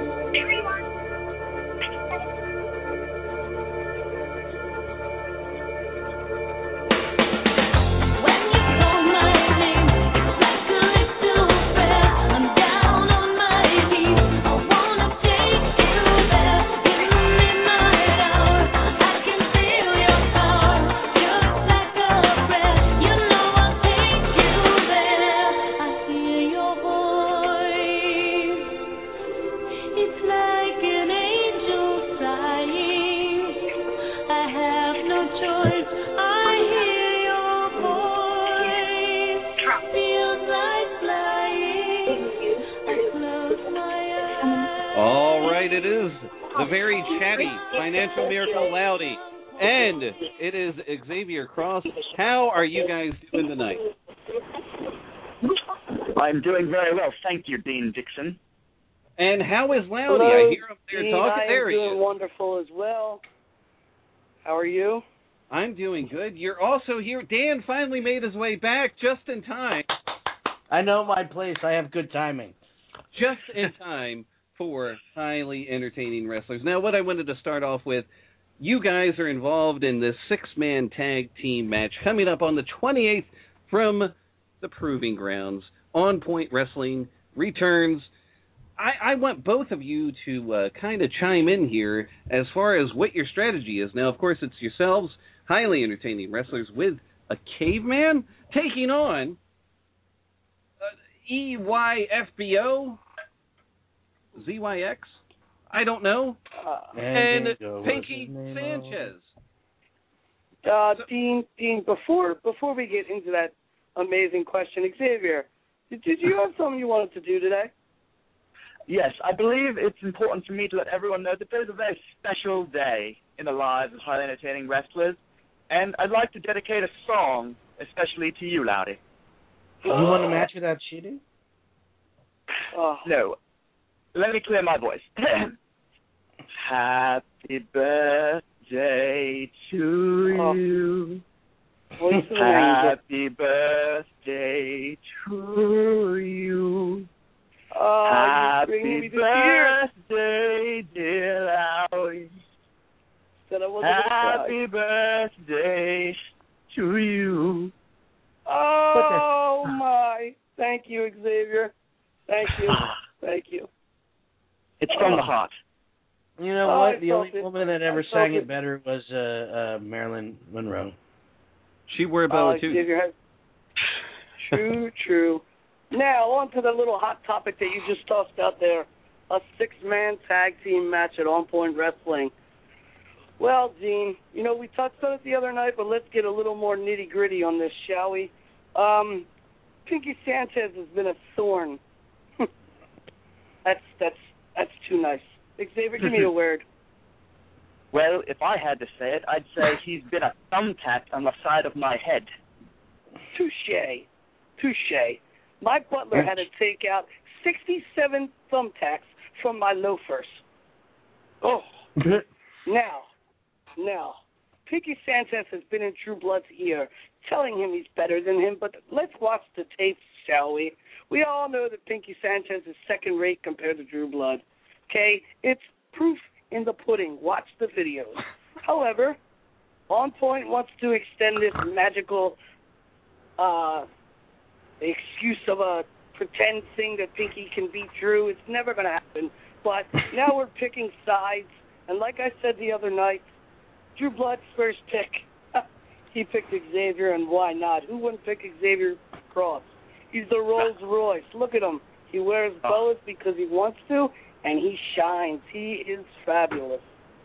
When you call my name, it's like a little bell. I'm down on my knees. I wanna take you there. In the midnight hour, I can feel your power, just like a breath. You know I'll take you there. I hear your voice. It's like an angel sighing. I have no choice. I hear your voice. Feels like flying. I close my eyes. All right, it is the very chatty Financial Miracle Loudy. And it is Xavier Cross. How are you guys doing tonight? I'm doing very well, thank you, Dean Dixon. And how is Loudy? Hello, I hear him there Dean. talking. I am There he doing is. wonderful as well. How are you? I'm doing good. You're also here. Dan finally made his way back just in time. I know my place. I have good timing. Just in time for highly entertaining wrestlers. Now, what I wanted to start off with, you guys are involved in this six-man tag team match coming up on the twenty-eighth from the Proving Grounds. On Point Wrestling returns. I, I want both of you to uh, kind of chime in here as far as what your strategy is. Now, of course, it's yourselves, highly entertaining wrestlers, with a caveman taking on uh, E Y F B O, Z Y X, I don't know, Uh, and Mandingo, Pinky what's his name? Sanchez. uh, Dean, Dean, before before we get into that amazing question, Xavier, did, did you have something you wanted to do today? Yes, I believe it's important for me to let everyone know that there's a very special day in the lives of highly entertaining wrestlers, and I'd like to dedicate a song especially to you, Loudy. You want to match without cheating? Oh, No, let me clear my voice. Happy birthday to Oh. you. voice of an angel. Happy birthday to you. Oh, you're Happy bringing me to tears. birthday, dear Loudy. Said I wasn't gonna cry. Happy birthday to you. Oh my! Thank you, Xavier. Thank you. Thank you. It's from the heart. You know Oh, what? I The felt only it. woman that ever I felt sang it. it better was uh, uh, Marilyn Monroe. She wore a Oh, boa too. Xavier has... True, true. Now, on to the little hot topic that you just tossed out there. A six-man tag team match at On Point Wrestling. Well, Gene, you know, we touched on it the other night, but let's get a little more nitty-gritty on this, shall we? Um, Pinky Sanchez has been a thorn. that's, that's, that's too nice. Xavier, give me a word. Well, if I had to say it, I'd say he's been a thumbtack on the side of my head. Touche. Touche. My butler had to take out sixty-seven thumbtacks from my loafers. Oh. now, now, Pinky Sanchez has been in Drew Blood's ear, telling him he's better than him, but let's watch the tapes, shall we? We all know that Pinky Sanchez is second-rate compared to Drew Blood. Okay? It's proof in the pudding. Watch the videos. However, On Point wants to extend this magical uh, excuse of a pretend thing that Pinky can beat Drew. It's never going to happen. But now we're picking sides. And like I said the other night, Drew Blood's first pick, he picked Xavier, and why not? Who wouldn't pick Xavier Cross? He's the Rolls Royce. Look at him. He wears boas because he wants to, and he shines. He is fabulous.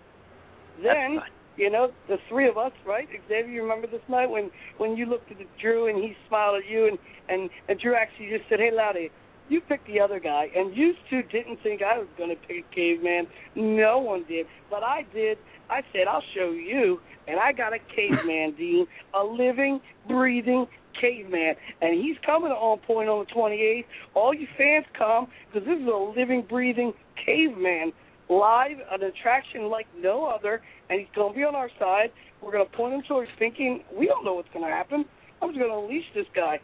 Then, you know, the three of us, right? Xavier, you remember this night when, when you looked at Drew and he smiled at you, and, and, and Drew actually just said, hey, Loudy, you picked the other guy, and you two didn't think I was going to pick Caveman. No one did, but I did. I said, I'll show you, and I got a caveman, Dean, a living, breathing caveman, and he's coming to On Point on the twenty-eighth. All you fans come, because this is a living, breathing caveman, live, an attraction like no other, and he's going to be on our side. We're going to point him towards thinking, we don't know what's going to happen. I'm just going to unleash this guy.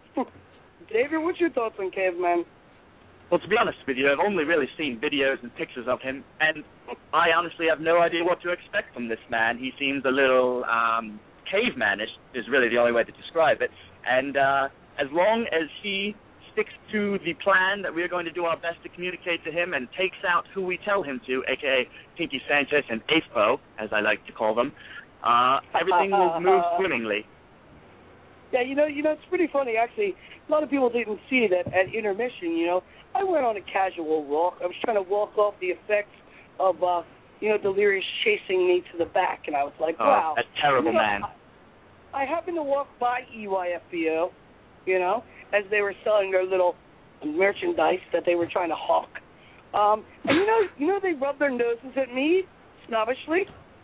Xavier, what's your thoughts on Caveman? Well, to be honest with you, I've only really seen videos and pictures of him, and I honestly have no idea what to expect from this man. He seems a little um, cavemanish, is really the only way to describe it. And uh, as long as he sticks to the plan that we're going to do our best to communicate to him and takes out who we tell him to, a k a. Pinky Sanchez and A F O, as I like to call them, uh, everything will move swimmingly. Yeah, you know, you know, it's pretty funny, actually. A lot of people didn't see that at intermission, you know. I went on a casual walk. I was trying to walk off the effects of, uh, you know, Delirious chasing me to the back, and I was like, oh, wow. That's terrible, you know, man. I, I happened to walk by E Y F B O, you know, as they were selling their little merchandise that they were trying to hawk. Um, and, you know, you know, they rubbed their noses at me, snobbishly.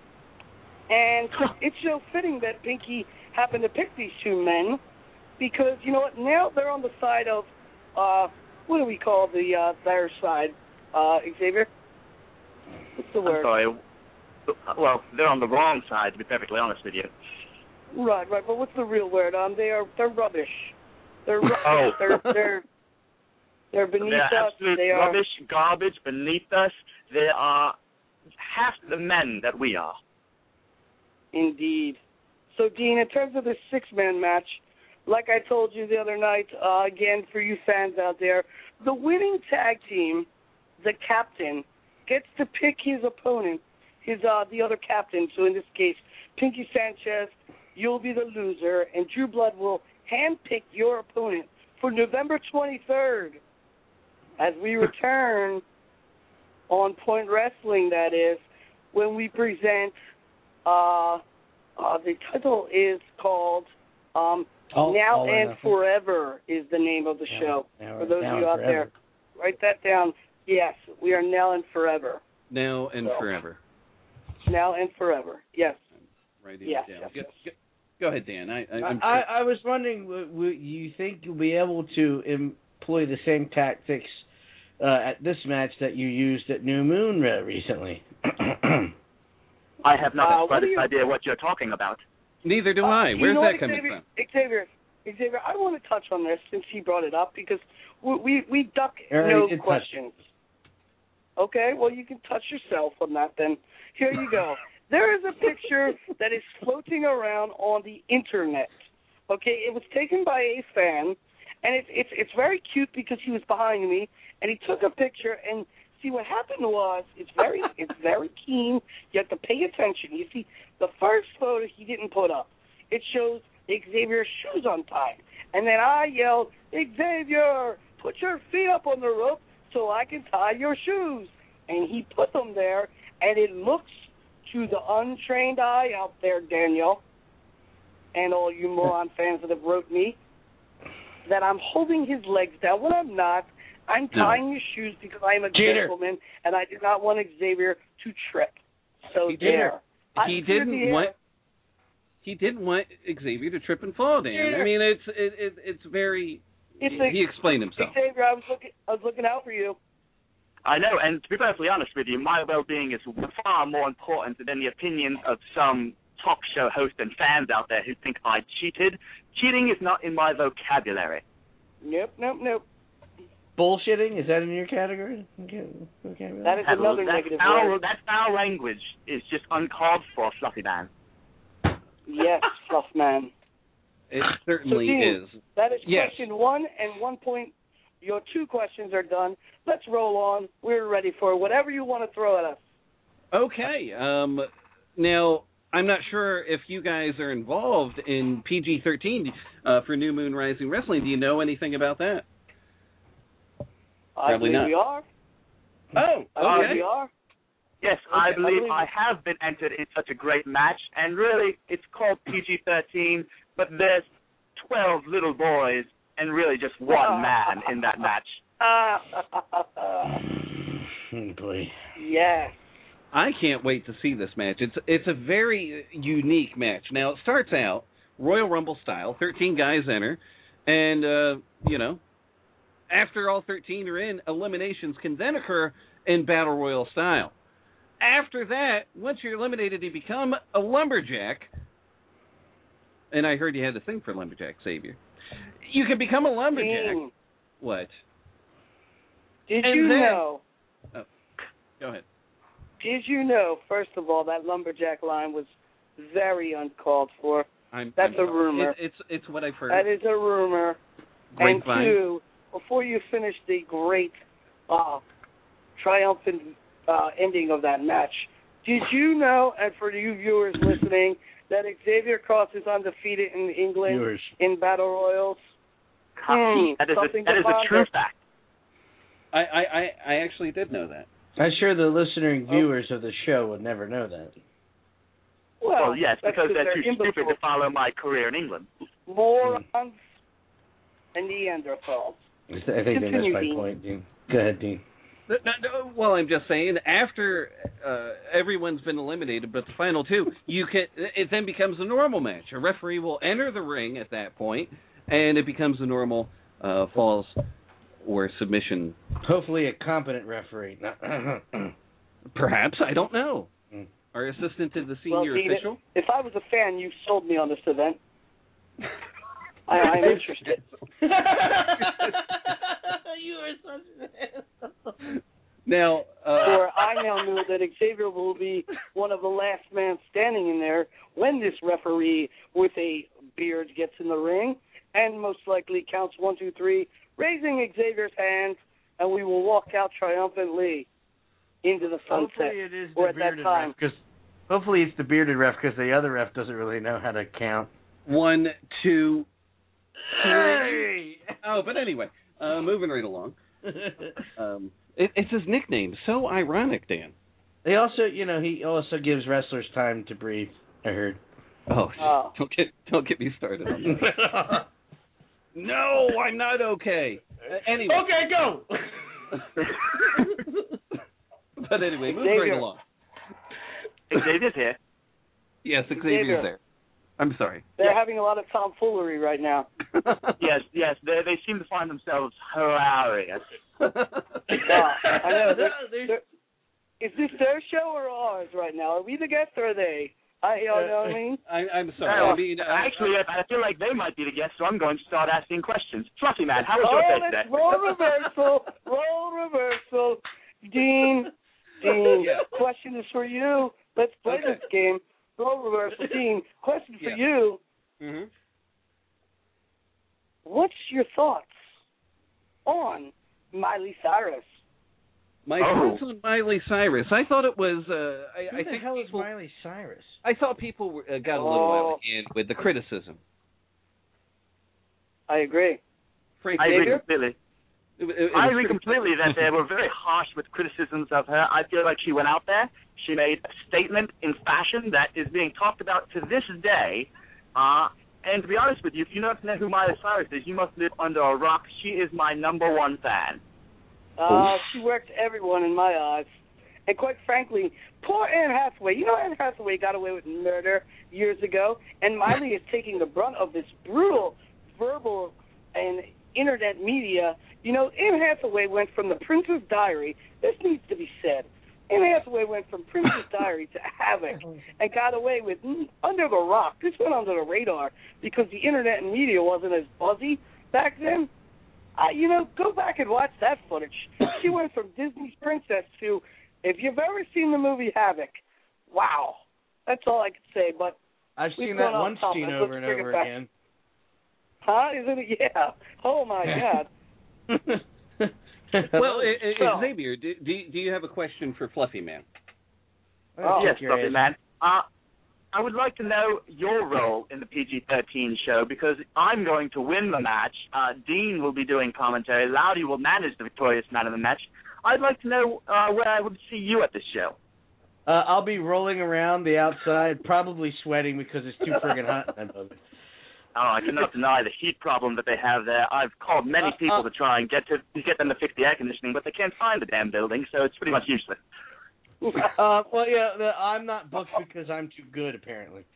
And it's so fitting that Pinky happened to pick these two men because, you know what, now they're on the side of, uh, what do we call the uh, their side, uh, Xavier? What's the word? I'm sorry. Well, they're on the wrong side, to be perfectly honest with you. Right, right, but what's the real word? Um, they are, they're rubbish. They're rubbish. Oh. They're, they're, they're beneath they're us. Absolute They are rubbish, garbage beneath us. They are half the men that we are. Indeed. So, Dean, in terms of this six-man match, like I told you the other night, uh, again, for you fans out there, the winning tag team, the captain, gets to pick his opponent, his uh, the other captain. So, in this case, Pinky Sanchez, you'll be the loser, and Drew Blood will handpick your opponent for November twenty-third as we return on Point Wrestling, that is, when we present... Uh, uh, the title is called um, all, Now all and Forever is the name of the now, show. now, For those now of you out forever. there, write that down. Yes, we are Now and Forever. Now and So, forever. Now and Forever. Yes. Write it Yes, down. yes, Go, yes. go, go ahead, Dan. I, I, I'm I, sure. I was wondering, w- w- you think you'll be able to employ the same tactics uh, at this match that you used at New Moon uh, recently? I have not Uh, the what slightest do you- idea what you're talking about. Neither do Uh, I. you Where's know that what, coming Xavier, from? Xavier, Xavier, I want to touch on this since he brought it up because we we, we duck Alright, no you touch. questions. Okay, well, you can touch yourself on that then. Here you go. There is a picture that is floating around on the internet. Okay, it was taken by a fan, and it's it's it's very cute because he was behind me, and he took a picture. And see, what happened was it's very it's very keen. You have to pay attention. You see, the first photo he didn't put up. It shows Xavier's shoes untied, and then I yelled, Xavier, put your feet up on the rope so I can tie your shoes. And he put them there, and it looks to the untrained eye out there, Daniel, and all you moron fans that have wrote me, that I'm holding his legs down when I'm not. I'm tying his shoes because I am a Cheater. gentleman, and I do not want Xavier to trip. So He there. didn't- I He fear didn't the want. air. He didn't want Xavier to trip and fall, Dan. Yeah. I mean, it's it, it, it's very. It's he, a- he explained himself. Xavier, I was looking. I was looking out for you. I know, and to be perfectly honest with you, my well-being is far more important than the opinions of some talk show host and fans out there who think I cheated. Cheating is not in my vocabulary. Nope, nope, nope. Bullshitting, is that in your category? Okay, okay. That is That- another that negative foul, word. That foul language is just uncalled for, Fluffy Man. Yes, Fluff Man. It certainly So, Dean, is. That is Yes. question one, and one point. Your two questions are done. Let's roll on. We're ready for whatever you want to throw at us. Okay. Um, now, I'm not sure if you guys are involved in P G thirteen uh, for New Moon Rising Wrestling. Do you know anything about that? I Probably believe not. we are. Oh, I believe okay. we are. Yes, Okay, I I believe believe I it. have been entered in such a great match, and really, it's called P G thirteen, but there's twelve little boys and really just one man in that match. Oh, boy. Yes. I can't wait to see this match. It's it's a very unique match. Now, it starts out Royal Rumble style. thirteen guys enter, and, uh, you know, after all thirteen are in, eliminations can then occur in Battle Royal style. After that, once you're eliminated, you become a lumberjack. And I heard you had a thing for lumberjack, Xavier. You can become a lumberjack. Dean, What? did And you then- know? Oh, go ahead. Did you know? First of all, that lumberjack line was very uncalled for. I'm, That's I'm, a rumor. It, it's it's what I've heard. That is a rumor. Grapevine. And two, before you finish the great, uh, triumphant uh, ending of that match, did you know? And for you viewers listening, that Xavier Cross is undefeated in England Viewers. in battle royals. Hmm, that is a, something that to is a ponder. true fact. I, I, I, I actually did know that. I'm sure the listening viewers of the show would never know that. Well, Well, yes, that's because they're too imbeciles. stupid to follow my career in England. Morons and Neanderthals. I th- I think they Continue, missed my Dean. point, Dean. Go ahead, Dean. No, no, no, well, I'm just saying, after uh, everyone's been eliminated, but the final two, you can. It then becomes a normal match. A referee will enter the ring at that point, and it becomes a normal uh, falls or submission. Hopefully a competent referee. Perhaps, I don't know. Mm. Our assistant to the Well, senior Dean, official. if I was a fan, you sold me on this event. I, I'm interested. You are such an Now, uh, For I now know that Xavier will be one of the last man standing in there when this referee with a beard gets in the ring, and most likely counts one, two, three, raising Xavier's hand, and we will walk out triumphantly into the sunset. Hopefully it is or the at that bearded time. ref, because hopefully it's the bearded ref, because the other ref doesn't really know how to count. one, two, Hey! oh, but anyway, uh, moving right along. Um, it, it's his nickname. So ironic, Dan. They also, you know, he also gives wrestlers time to breathe. I heard. Oh, Oh. don't get don't get me started on that. No, I'm not okay. Uh, anyway. Okay, go. But anyway, move Xavier. right along. Xavier's here. Yes, Xavier. Xavier's there. I'm sorry. They're having a lot of tomfoolery right now. Yes, yes, they they seem to find themselves hilarious. Uh, I know. They're, they're, is this their show or ours right now? Are we the guests or are they? I, you know what I mean? I, I'm sorry. Uh, I mean, uh, actually, I I feel like they might be the guests, so I'm going to start asking questions. Fluffy Man, how was Oh, your day let's today? roll reversal. Roll reversal. Dean, Dean, Yeah. question is for you. Let's play Okay. this game. Roll reversal. Dean, question for Yeah. you. mhm. What's your thoughts on Miley Cyrus? My Oh. thoughts on Miley Cyrus. I thought it was. Uh, I, Who I the think hell people, is Miley Cyrus? I thought people were, uh, got a little Oh. out of hand with the criticism. I agree. Frank I agree Xavier? completely. It, it, it I was agree pretty- completely that they were very harsh with criticisms of her. I feel like she went out there, she made a statement in fashion that is being talked about to this day. Uh, and to be honest with you, if you don't know who Miley Cyrus is, you must live under a rock. She is my number one fan. Uh, she worked everyone in my eyes. And quite frankly, poor Anne Hathaway. You know, Anne Hathaway got away with murder years ago, and Miley is taking the brunt of this brutal verbal and internet media. You know, Anne Hathaway went from The Princess Diary. This needs to be said. Anne Hathaway went from Princess Diary to Havoc and got away with mm, Under the Rock. This went under the radar because the internet and media wasn't as buzzy back then. Uh, you know, go back and watch that footage. She went from Disney's princess to, if you've ever seen the movie Havoc, wow. That's all I can say. But I've we've seen that gone one off topic. scene Let's over and bring it over back. again. Huh? Isn't it? Yeah. Oh, my God. Well, uh, So- Xavier, do, do do you have a question for Fluffy Man? Oh, yes, your Fluffy age. Man. Uh, I would like to know your role in the P G thirteen show because I'm going to win the match. Uh, Dean will be doing commentary. Loudy will manage the victorious man of the match. I'd like to know uh, where I would see you at this show. Uh, I'll be rolling around the outside, probably sweating because it's too friggin' hot. I love it. Oh, I cannot deny the heat problem that they have there. I've called many Uh, people uh, to try and get to, to get them to fix the air conditioning, but they can't find the damn building, so it's pretty much useless. Uh, well, yeah, the, I'm not booked because I'm too good, apparently.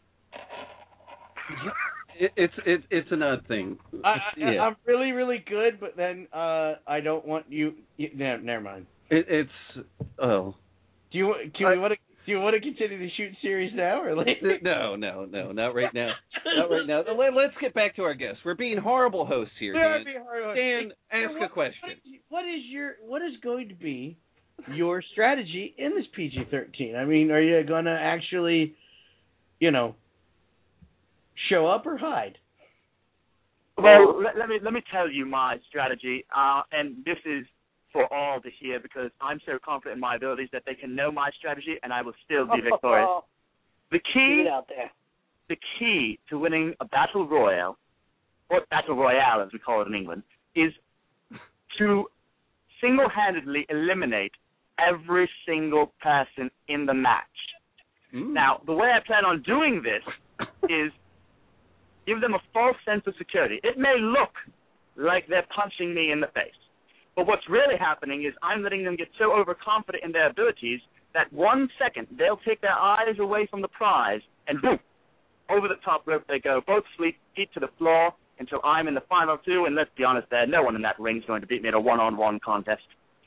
It, it's it, it's an odd thing. I, I, yeah. I'm really, really good, but then uh, I don't want you. you no, never mind. It, it's oh. Do you can I- we want to do you want to continue the shoot series now or later? No, no, no, not right now. Not right now. Let, let's get back to our guests. We're being horrible hosts here, We are Dan. being hard on- Dan, Hey, ask what- a question. What is your what is going to be your strategy in this P G thirteen? I mean, are you going to actually, you know, show up or hide? Well, let, let me let me tell you my strategy, uh, and this is for all to hear because I'm so confident in my abilities that they can know my strategy and I will still be victorious. The key, Get it out there. the key to winning a battle royale, or battle royale as we call it in England, is to single-handedly eliminate every single person in the match. Mm. Now, the way I plan on doing this is give them a false sense of security. It may look like they're punching me in the face, but what's really happening is I'm letting them get so overconfident in their abilities that one second they'll take their eyes away from the prize and boom, over the top rope they go, both feet, feet to the floor until I'm in the final two, and let's be honest there, no one in that ring is going to beat me in a one-on-one contest.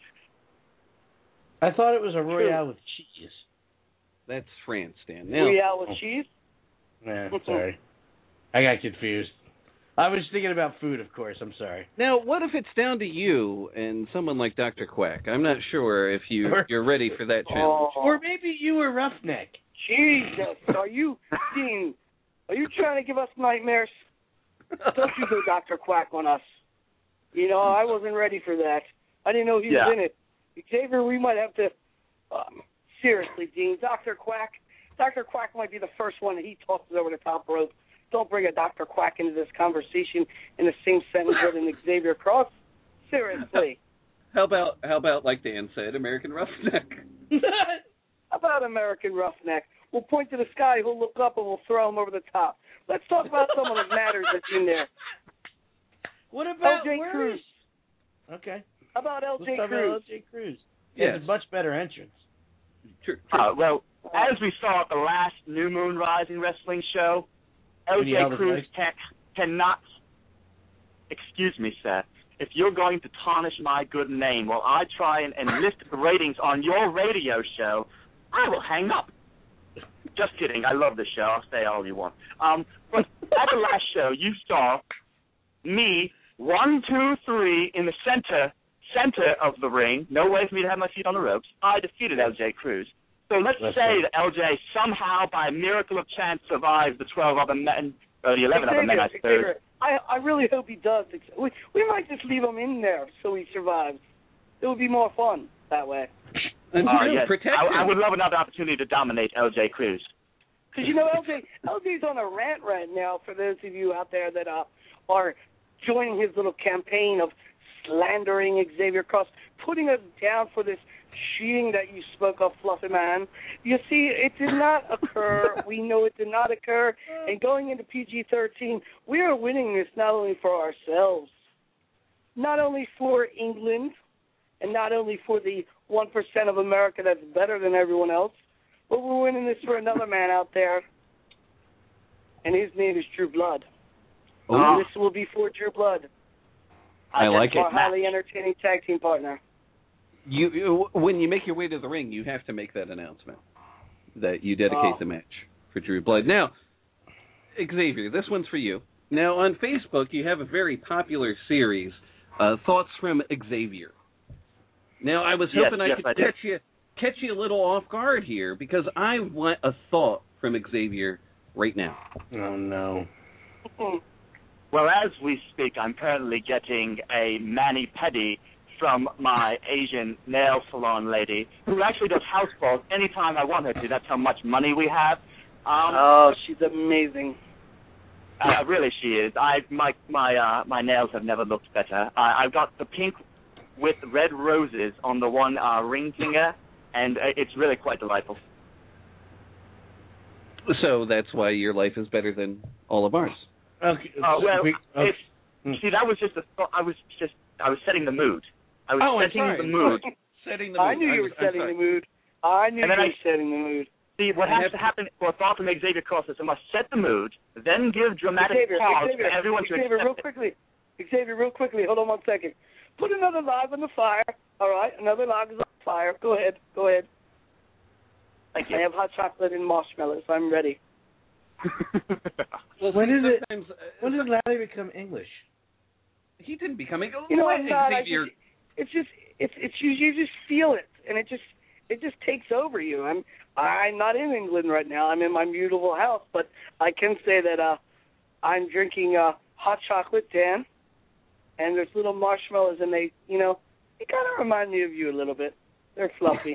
I thought it was a royale with cheese. That's France, Dan. Now, Royale with cheese? Yeah, sorry. I got confused. I was thinking about food, of course. I'm sorry. now, what if it's down to you and someone like Doctor Quack? I'm not sure if you Or- you're ready for that challenge. Oh, Or maybe you were Roughneck. Jesus. Are you, Dean, are you trying to give us nightmares? Don't you go Doctor Quack on us. You know, I wasn't ready for that. I didn't know he Yeah. was in it. Xavier, we might have to, uh, seriously, Dean, Doctor Quack, Doctor Quack might be the first one that he tosses over the top rope. Don't bring a Doctor Quack into this conversation in the same sentence with an Xavier Cross. Seriously. How about how about like Dan said, American Roughneck? How about American Roughneck? We'll point to the sky, he'll look up, and we'll throw him over the top. Let's talk about someone that matters that's in there. What about L J where Cruz. is- Okay. How about L Let's J talk about Cruz? L J Cruz. Yeah, Yes. it's a much better entrance. True, true. Uh, well, as we saw at the last New Moon Rising wrestling show, L When he J held his Cruz legs? can, cannot, excuse me, sir, if you're going to tarnish my good name while I try and, and lift the ratings on your radio show, I will hang up. Just kidding. I love the show. I'll say all you want. Um, but at the last show, you saw me, one, two, three, in the center center of the ring. No way for me to have my feet on the ropes. I defeated L J Cruz. So let's That's say right. that L J somehow, by a miracle of chance, survives the twelve other men, or the eleven other men, I suppose. Xavier, I, I really hope he does. We, we might just leave him in there so he survives. It would be more fun that way. And Uh, you yes. protect I, him. I would love another opportunity to dominate L J Cruz. Because, you know, L J, L J's on a rant right now, for those of you out there that uh, are joining his little campaign of slandering Xavier Cross, putting us down for this cheating that you spoke of, Fluffy Man. You see, it did not occur. We know it did not occur. And going into P G thirteen, we are winning this not only for ourselves, not only for England, and not only for the one percent of America that's better than everyone else. But we're winning this for another man out there, and his name is Drew Blood. Ooh. Um, this will be for Drew Blood. I Uh, like that's it. Our highly entertaining tag team partner. You, you when you make your way to the ring, you have to make that announcement that you dedicate Oh. the match for Drew Blood. Now, Xavier, this one's for you. Now, on Facebook, you have a very popular series, uh, Thoughts from Xavier. Now, I was Yes, hoping I yes, could I did. catch you catch you a little off guard here because I want a thought from Xavier right now. Oh no. Well, as we speak, I'm currently getting a mani-pedi from my Asian nail salon lady, who actually does house calls anytime I want her to. That's how much money we have. Um, Oh, she's amazing. uh, really, she is. I my my uh, my nails have never looked better. I, I've got the pink with red roses on the one uh, ring finger, and uh, it's really quite delightful. So that's why your life is better than all of ours. Okay. Uh, well, we- okay. it's, see, that was just a thought. I was just I was setting the mood. I was Oh, I'm setting sorry. the mood. Setting the mood. I knew you I'm- were I'm setting sorry. the mood. I knew you And then were I- setting the mood. See, what I has have to to- happen for a thought from Xavier Cross is I must set the mood, then give dramatic Xavier, pause Xavier, for everyone to Xavier, accept real it. quickly. Xavier, real quickly. Hold on one second. Put another log on the fire. All right, another log is on fire. Go ahead. Go ahead. Thank I you. have hot chocolate and marshmallows. I'm ready. Well, When did it- sometimes, uh, When did Larry become English? he didn't become English. You know, Let I'm not. I Xavier- just, it's just, it's, it's you, you just feel it, and it just, it just takes over you. I'm, I'm not in England right now. I'm in my beautiful house, but I can say that uh, I'm drinking uh, hot chocolate, Dan, and there's little marshmallows, and they, you know, they kind of remind me of you a little bit. They're fluffy.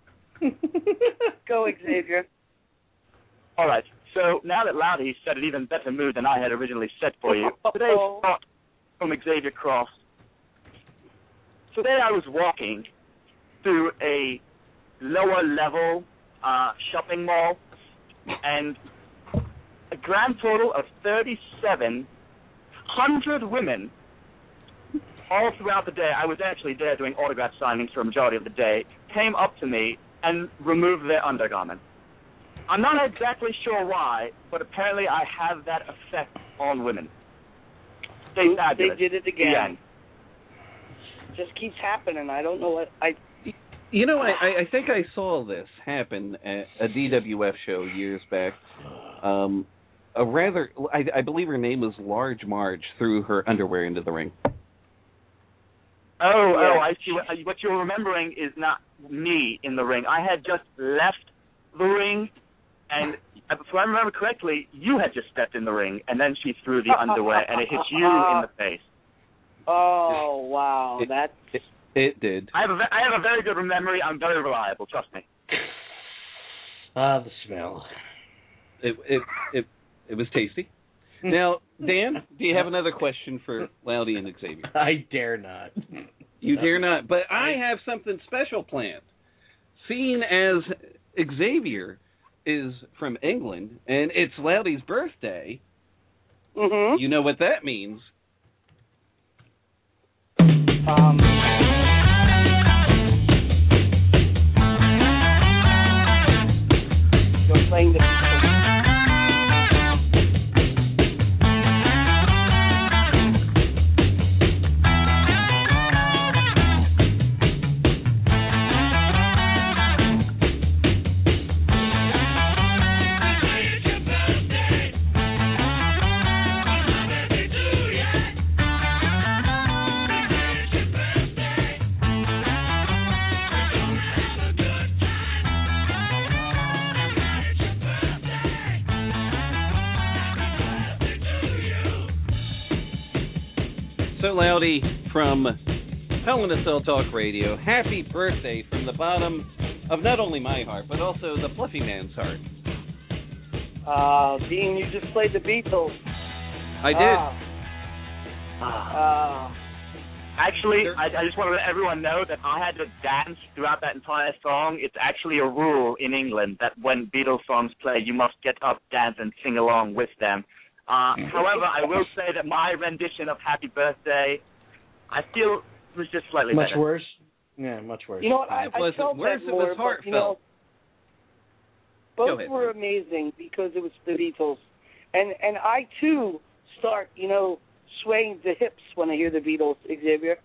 Go, Xavier. All right. So now that Loudy set an even better mood than I had originally set for you, today's thought from Xavier Cross. Today I was walking through a lower level uh, shopping mall, and a grand total of thirty-seven hundred women all throughout the day. I was actually there doing autograph signings for a majority of the day, came up to me and removed their undergarment. I'm not exactly sure why, but apparently I have that effect on women. Stay They fabulous. did it The again. end. Just keeps happening. I don't know what I. You know, I, I- I think I saw this happen at a D W F show years back. Um, a rather, I, I believe her name was Large Marge, threw her underwear into the ring. Oh, Yeah. oh, I see. What, what you're remembering is not me in the ring. I had just left the ring, and if I remember correctly, you had just stepped in the ring, and then she threw the underwear, and it hit you in the face. Oh wow, It- that's. It, it did. I have a, ve- I have a very good memory. I'm very reliable. Trust me. Ah, the smell. It it it, it was tasty. Now, Dan, do you have another question for Loudy and Xavier? I dare not. You dare not. But I have something special planned. Seeing as Xavier is from England and it's Loudy's birthday, Mhm. you know what that means. Um. You're playing the. So, Loudy, from Hell in a Cell Talk Radio, happy birthday from the bottom of not only my heart, but also the Fluffy Man's heart. Uh, Dean, you just played the Beatles. I did. Uh, Actually, I, I just want to let everyone know that I had to dance throughout that entire song. It's actually a rule in England that when Beatles songs play, you must get up, dance, and sing along with them. Uh, however, I will say that my rendition of Happy Birthday, I feel was just slightly Much better. worse. Yeah, much worse. You know what? I, It I wasn't felt worse, that it more, was but, you know, heartfelt. both ahead. were amazing because it was the Beatles, and and I too start, you know, swaying the hips when I hear the Beatles, Xavier.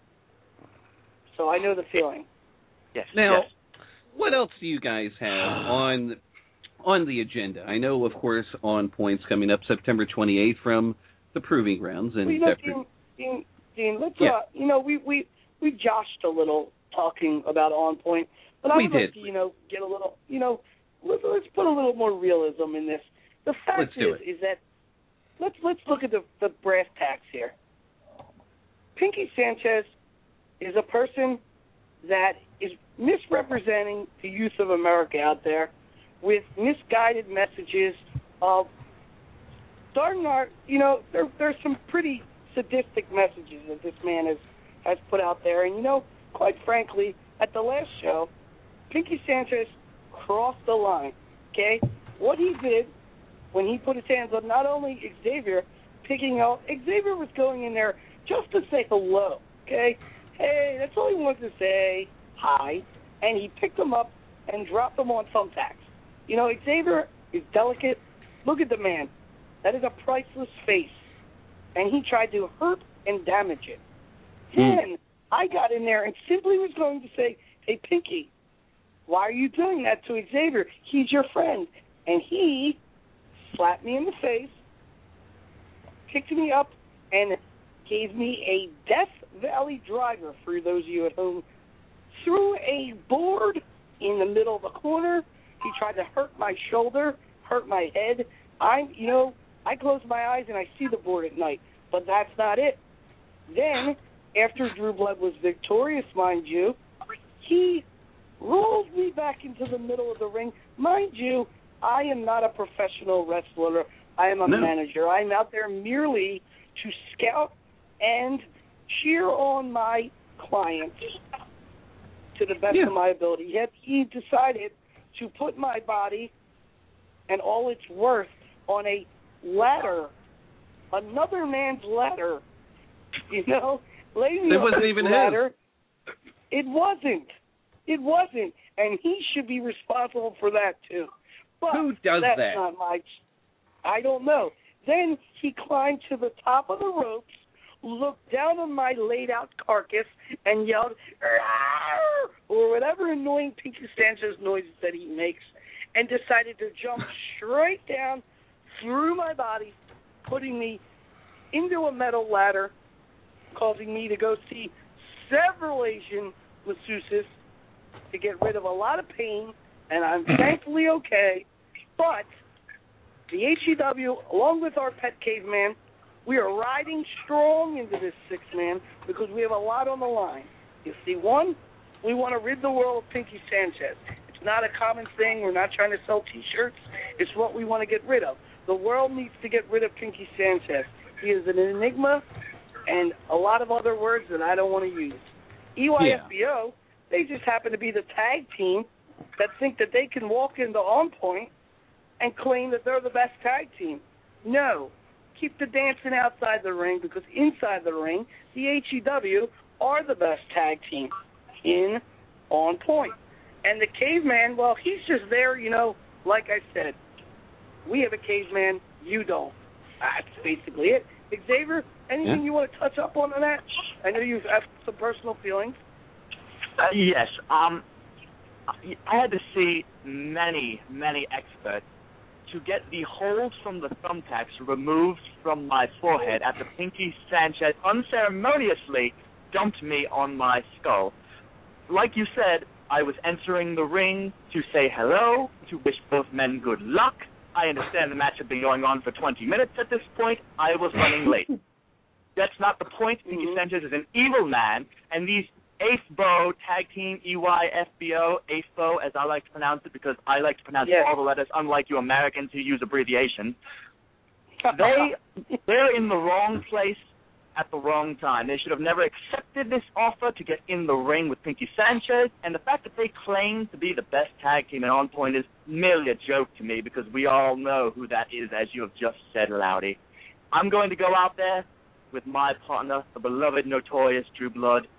So I know the feeling. Yes. Now, yes. what else do you guys have on on the agenda? I know, of course, On Point's coming up September twenty-eighth from the Proving Grounds. And Well, you know, after- Dean, Dean, Dean, let's, Yeah. uh, you know, we, we, we joshed a little talking about On Point, but I We would did. like to, you know, get a little, you know, let's, let's put a little more realism in this. The fact Let's do is, it. is that let's let's look at the, the brass tacks here. Pinky Sanchez is a person that is misrepresenting the youth of America out there with misguided messages of starting our, you know, there, there's some pretty sadistic messages that this man has, has put out there. And, you know, quite frankly, at the last show, Pinky Sanchez crossed the line, okay? What he did when he put his hands on not only Xavier, picking out, Xavier was going in there just to say hello, okay? Hey, that's all he wanted to say, hi. And he picked him up and dropped him on thumbtacks. You know, Xavier is delicate. Look at the man. That is a priceless face. And he tried to hurt and damage it. Then I got in there and simply was going to say, hey, Pinky, why are you doing that to Xavier? He's your friend. And he slapped me in the face, picked me up, and gave me a Death Valley driver, for those of you at home, through a board in the middle of the corner. He tried to hurt my shoulder, hurt my head. I'm, you know, I close my eyes and I see the board at night, but that's not it. Then, after Drew Blood was victorious, mind you, he rolled me back into the middle of the ring. Mind you, I am not a professional wrestler. I am a No. manager. I'm out there merely to scout and cheer on my clients to the best Yeah. of my ability. Yet he decided to put my body and all its worth on a ladder, another man's ladder. You know, lay me It on wasn't this even his. ladder. It wasn't. It wasn't, and he should be responsible for that too. But Who does that's that? not my. I don't know. Then he climbed to the top of the ropes, looked down on my laid-out carcass, and yelled, "Arr!" or whatever annoying Pinky Sanchez noises that he makes, and decided to jump straight down through my body, putting me into a metal ladder, causing me to go see several Asian masseuses to get rid of a lot of pain, and I'm thankfully okay. But the H E W, along with our pet caveman, we are riding strong into this six-man because we have a lot on the line. You see, one, we want to rid the world of Pinky Sanchez. It's not a common thing. We're not trying to sell T-shirts. It's what we want to get rid of. The world needs to get rid of Pinky Sanchez. He is an enigma and a lot of other words that I don't want to use. E Y F B O, they just happen to be the tag team that think that they can walk into On Point and claim that they're the best tag team. No. Keep the dancing outside the ring, because inside the ring, the H E W are the best tag team in On Point. And the caveman, well, he's just there, you know, like I said. We have a caveman, you don't. That's basically it. Xavier, anything Yeah. you want to touch up on that? I know you have some personal feelings. Uh, yes. Um, I had to see many, many experts to get the holes from the thumbtacks removed from my forehead after Pinky Sanchez unceremoniously dumped me on my skull. Like you said, I was entering the ring to say hello, to wish both men good luck. I understand the match had been going on for twenty minutes at this point. I was running late. That's not the point. Pinky Mm-hmm. Sanchez is an evil man, and these A F B O tag team, E Y F B O, A F B O, as I like to pronounce it, because I like to pronounce Yes. all the letters, unlike you Americans who use abbreviations. They, they're in the wrong place at the wrong time. They should have never accepted this offer to get in the ring with Pinky Sanchez, and the fact that they claim to be the best tag team and On Point is merely a joke to me, because we all know who that is, as you have just said, Loudy. I'm going to go out there with my partner, the beloved Notorious Drew Blood,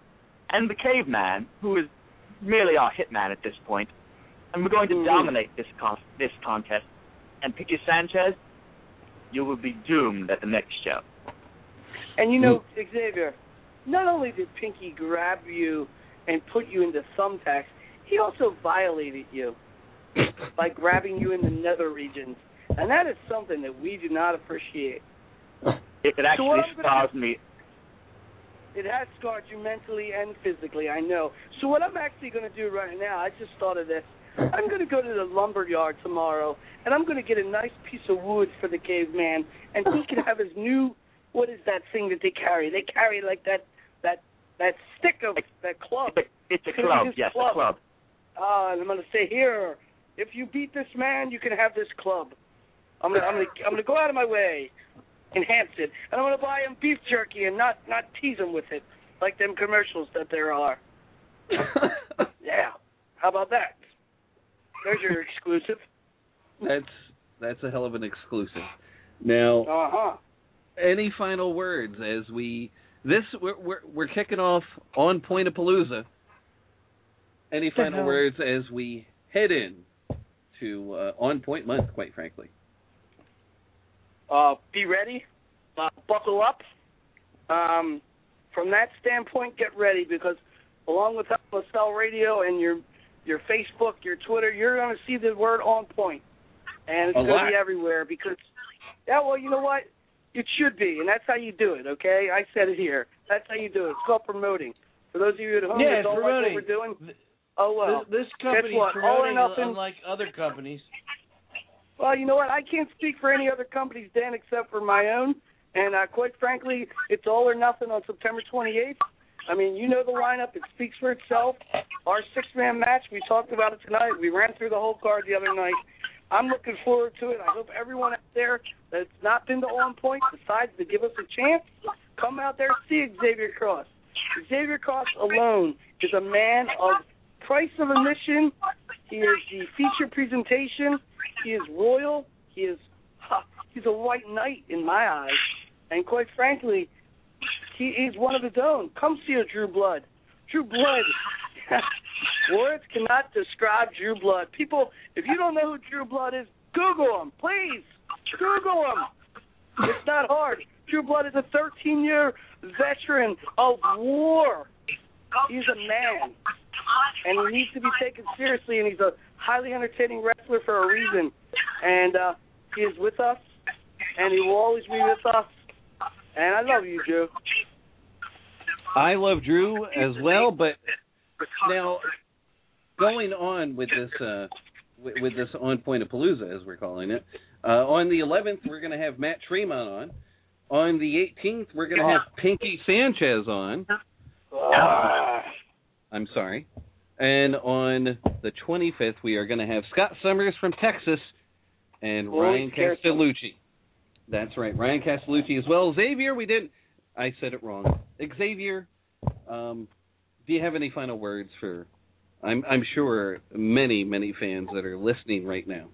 and the Caveman, who is merely our hitman at this point, and we're going to Mm. dominate this con- this contest. And Pinky Sanchez, you will be doomed at the next show. And you know, Xavier, not only did Pinky grab you and put you into thumbtacks, he also violated you by grabbing you in the nether regions. And that is something that we do not appreciate. It, it So what actually I'm gonna scars do- me. It has scarred you mentally and physically, I know. So what I'm actually going to do right now, I just thought of this. I'm going to go to the lumber yard tomorrow, and I'm going to get a nice piece of wood for the Caveman, and he can have his new, what is that thing that they carry? They carry like that that that stick of, that club. It's a It's gonna club, be his yes, club. a club. Uh, and I'm going to say, here, if you beat this man, you can have this club. I'm going to I'm going to I'm going to go out of my way, enhance it, and I'm going to buy him beef jerky and not not tease him with it like them commercials that there are. Yeah, how about that? There's your exclusive. That's that's a hell of an exclusive. Now, Uh huh. any final words as we this we're we're, we're kicking off on Point of Palooza. Any The final hell? words as we head in to uh, On Point month? Quite frankly, Uh, be ready. Uh, buckle up. Um, from that standpoint, get ready because along with LaSalle Radio and your your Facebook, your Twitter, you're going to see the word On Point, and it's A going lot. to be everywhere because, yeah, well, you know what? It should be, and that's how you do it, okay? I said it here. That's how you do it. It's called promoting. For those of you at home Yeah, that it's don't like what promoting. we're doing, oh, well. This, this Guess company is what? All or promoting nothing. unlike other companies. Well, you know what? I can't speak for any other companies, Dan, except for my own. And uh, quite frankly, it's all or nothing on September twenty-eighth. I mean, you know the lineup. It speaks for itself. Our six-man match, we talked about it tonight. We ran through the whole card the other night. I'm looking forward to it. I hope everyone out there that's not been to On Point decides to give us a chance. Come out there, see Xavier Cross. Xavier Cross alone is a man of price of admission. He is the feature presentation. He is royal. He is ha, he's a white knight in my eyes. And quite frankly, he is one of his own. Come see a Drew Blood. Drew Blood. Words cannot describe Drew Blood. People, if you don't know who Drew Blood is, Google him, please. Google him. It's not hard. Drew Blood is a thirteen-year veteran of war. He's a man, and he needs to be taken seriously, and he's a highly entertaining wrestler for a reason. And uh, he is with us, and he will always be with us. And I love you, Drew. I love Drew as well, but now going on with this uh, with, with this On Point of Palooza, as we're calling it, uh, on the eleventh we're going to have Matt Tremont on. On the eighteenth we're going to have Pinky Sanchez on. Ah. I'm sorry. And on the twenty-fifth we are going to have Scott Summers from Texas and Boy, Ryan careful. Castellucci. That's right, Ryan Castellucci as well. Xavier, we didn't. I said it wrong. Xavier, um, do you have any final words for? I'm I'm sure many many fans that are listening right now.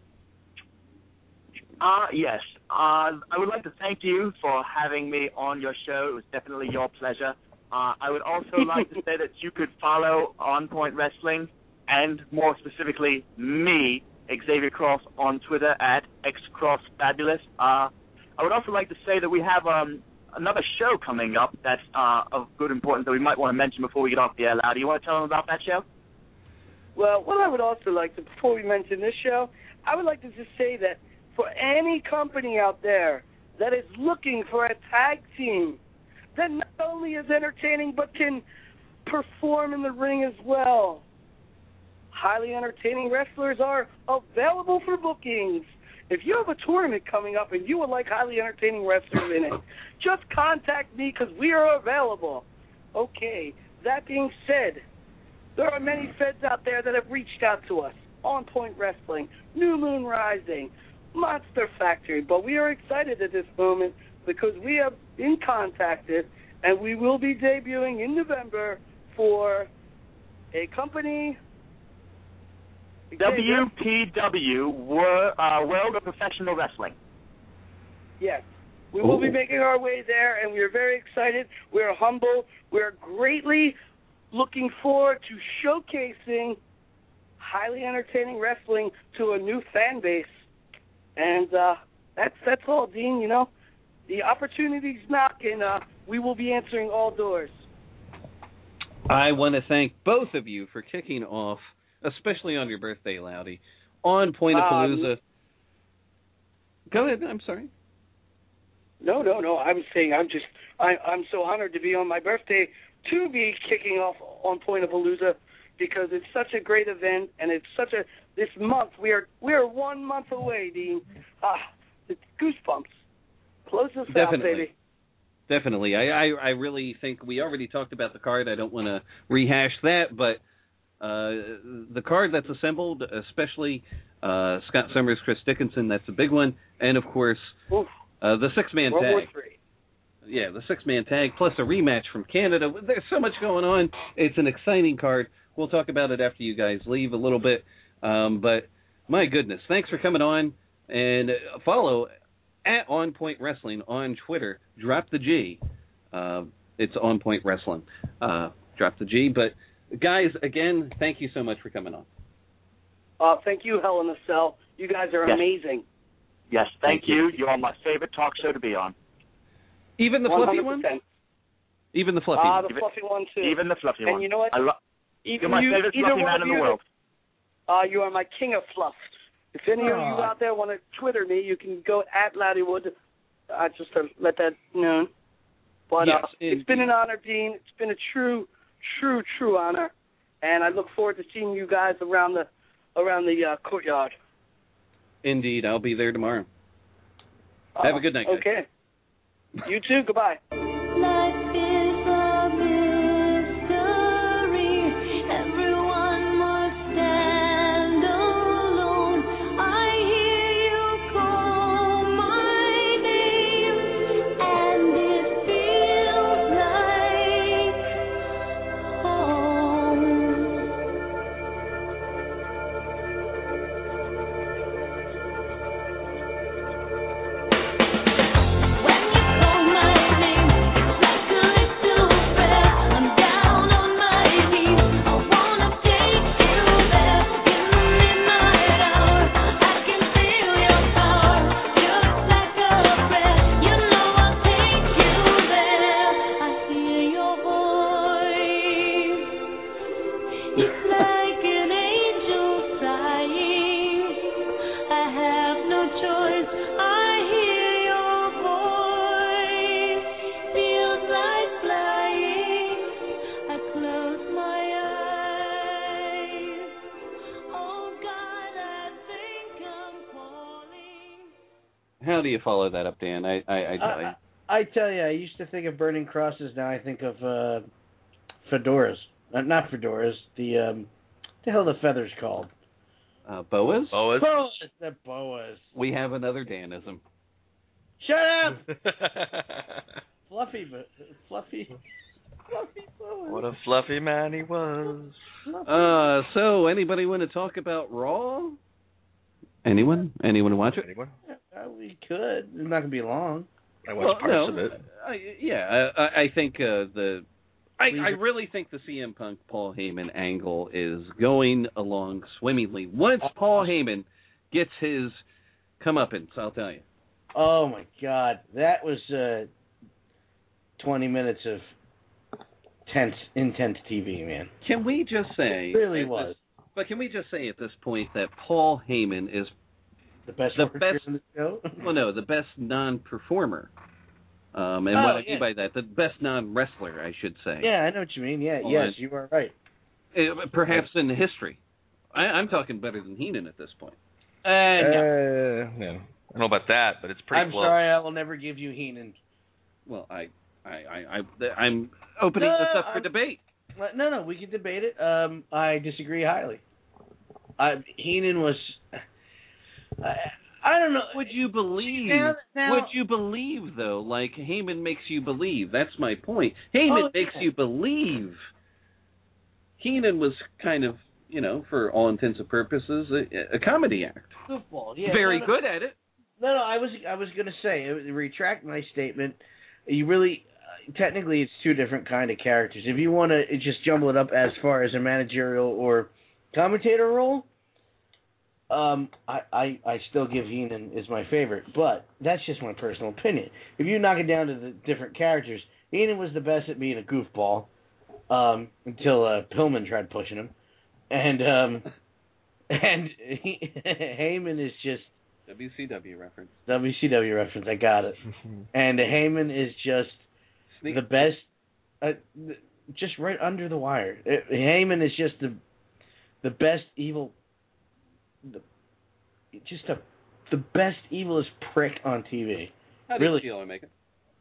Uh, yes. Uh, I would like to thank you for having me on your show. It was definitely your pleasure. Uh, I would also like to say that you could follow On Point Wrestling and more specifically me, Xavier Cross, on Twitter at xcrossfabulous. Uh, I would also like to say that we have um, another show coming up that's uh, of good importance that we might want to mention before we get off the air. Lau, do you want to tell them about that show? Well, what I would also like to, before we mention this show, I would like to just say that for any company out there that is looking for a tag team that not only is entertaining but can perform in the ring as well, highly entertaining wrestlers are available for bookings. If you have a tournament coming up and you would like highly entertaining wrestlers in it, just contact me because we are available. Okay, that being said, there are many feds out there that have reached out to us. On Point Wrestling, New Moon Rising, Monster Factory, but we are excited at this moment because we have been contacted and we will be debuting in November for a company. W P W, Wor- uh, World of Professional Wrestling. Yes. We will be Ooh. making our way there, and we are very excited. We are humble. We are greatly looking forward to showcasing highly entertaining wrestling to a new fan base. And uh, that's that's all, Dean. You know, the opportunity's knocking. Uh, we will be answering all doors. I want to thank both of you for kicking off, especially on your birthday, Loudy, on Point of Palooza. Um, Go ahead. I'm sorry. No, no, no. I was saying I'm just I, I'm so honored to be on my birthday to be kicking off on Point of Palooza because it's such a great event and it's such a this month we are we are one month away, Dean. Ah, it's goosebumps. Close us out, baby. Definitely. I, I, I really think we already talked about the card. I don't want to rehash that, but uh, the card that's assembled, especially uh, Scott Summers, Chris Dickinson, that's a big one. And, of course, uh, the six-man World tag. War Three. Yeah, the six-man tag, plus a rematch from Canada. There's so much going on. It's an exciting card. We'll talk about it after you guys leave a little bit. Um, but, my goodness, thanks for coming on. And follow at On Point Wrestling on Twitter. Drop the G. Uh, it's On Point Wrestling. Uh, drop the G. But, guys, again, thank you so much for coming on. Uh, thank you, Hell in a Cell. You guys are yes. amazing. Yes, thank, thank you. you. You're on my favorite talk show to be on. Even the fluffy one? Even the fluffy Ah, one? the fluffy one, too. Even the fluffy and one. And you know what? I lo- Even you're my you, favorite fluffy man in the world. Uh, you are my king of fluff. If any oh. of you out there want to Twitter me, you can go at Loudywood. I uh, just to let that known. But yes, uh, it's been an honor, Dean. It's been a true, true, true honor, and I look forward to seeing you guys around the around the uh, courtyard. Indeed, I'll be there tomorrow. Uh, Have a good night, guys. Okay. You too. Goodbye. Life is a mystery. Everyone must stand alone. I hear you call my name, and it feels like home. When you call my name, it's like a little bell. I'm down on my knees. I wanna take you there in the midnight hour. I can feel your power, just like a prayer. You know I'll take you there. I hear your voice. It's like an angel flying. I have no choice. I hear your voice. Feels like flying. I close my eyes. Oh God, I think I'm falling. How do you follow that up, Dan? I, I, I tell you. I, I tell you, I used to think of burning crosses. Now I think of uh, fedoras. Uh, not fedoras. The um, the hell are the feathers called? Uh, boas? Boas. Boas. The boas. We have another Danism. Shut up. Fluffy, but fluffy, fluffy boas. What a fluffy man he was. Uh, so, anybody want to talk about Raw? Anyone? Anyone watch it? Anyone? Uh, we could. It's not gonna be long. I watched Well, parts no, of it. I, yeah, I, I think uh, the... I, I really think the C M Punk Paul Heyman angle is going along swimmingly. Once Paul Heyman gets his comeuppance, I'll tell you. Oh my God, that was uh, twenty minutes of tense, intense T V, man. Can we just say... It really at was. This, but can we just say at this point that Paul Heyman is The best the worker best, in the show? well, no, the best non-performer. Um, and Oh, what I yeah. mean by that, the best non-wrestler, I should say. Yeah, I know what you mean. Yeah, Well, yes, I- you are right. Uh, perhaps in history. I, I'm talking better than Heenan at this point. Uh, Uh, no. yeah. I don't know about that, but it's pretty I'm close. sorry, I will never give you Heenan. Well, I, I, I, I I'm opening No, this up for I'm- debate. No, no, we can debate it. Um, I disagree highly. I, Heenan was. I, I don't know. Would you believe? Now- now- would you believe though? Like Heyman makes you believe. That's my point. Heyman Oh, makes yeah. you believe. Heenan was kind of, you know, for all intents and purposes, a, a comedy act. Football, yeah. Very no, no, good at it. No, no, I was I was gonna say uh, retract my statement. You really, technically it's two different kind of characters. If you want to just jumble it up as far as a managerial or commentator role, um, I, I I still give Heenan is my favorite, but that's just my personal opinion. If you knock it down to the different characters, Heenan was the best at being a goofball um, until uh, Pillman tried pushing him, and um, and he, Heyman is just W C W reference. W C W reference. I got it. And Heyman is just Sneak. the best, uh, just right under the wire. It, Heyman is just the the best evil, the, just a, the best evilest prick on T V. How do really. you feel, I make it?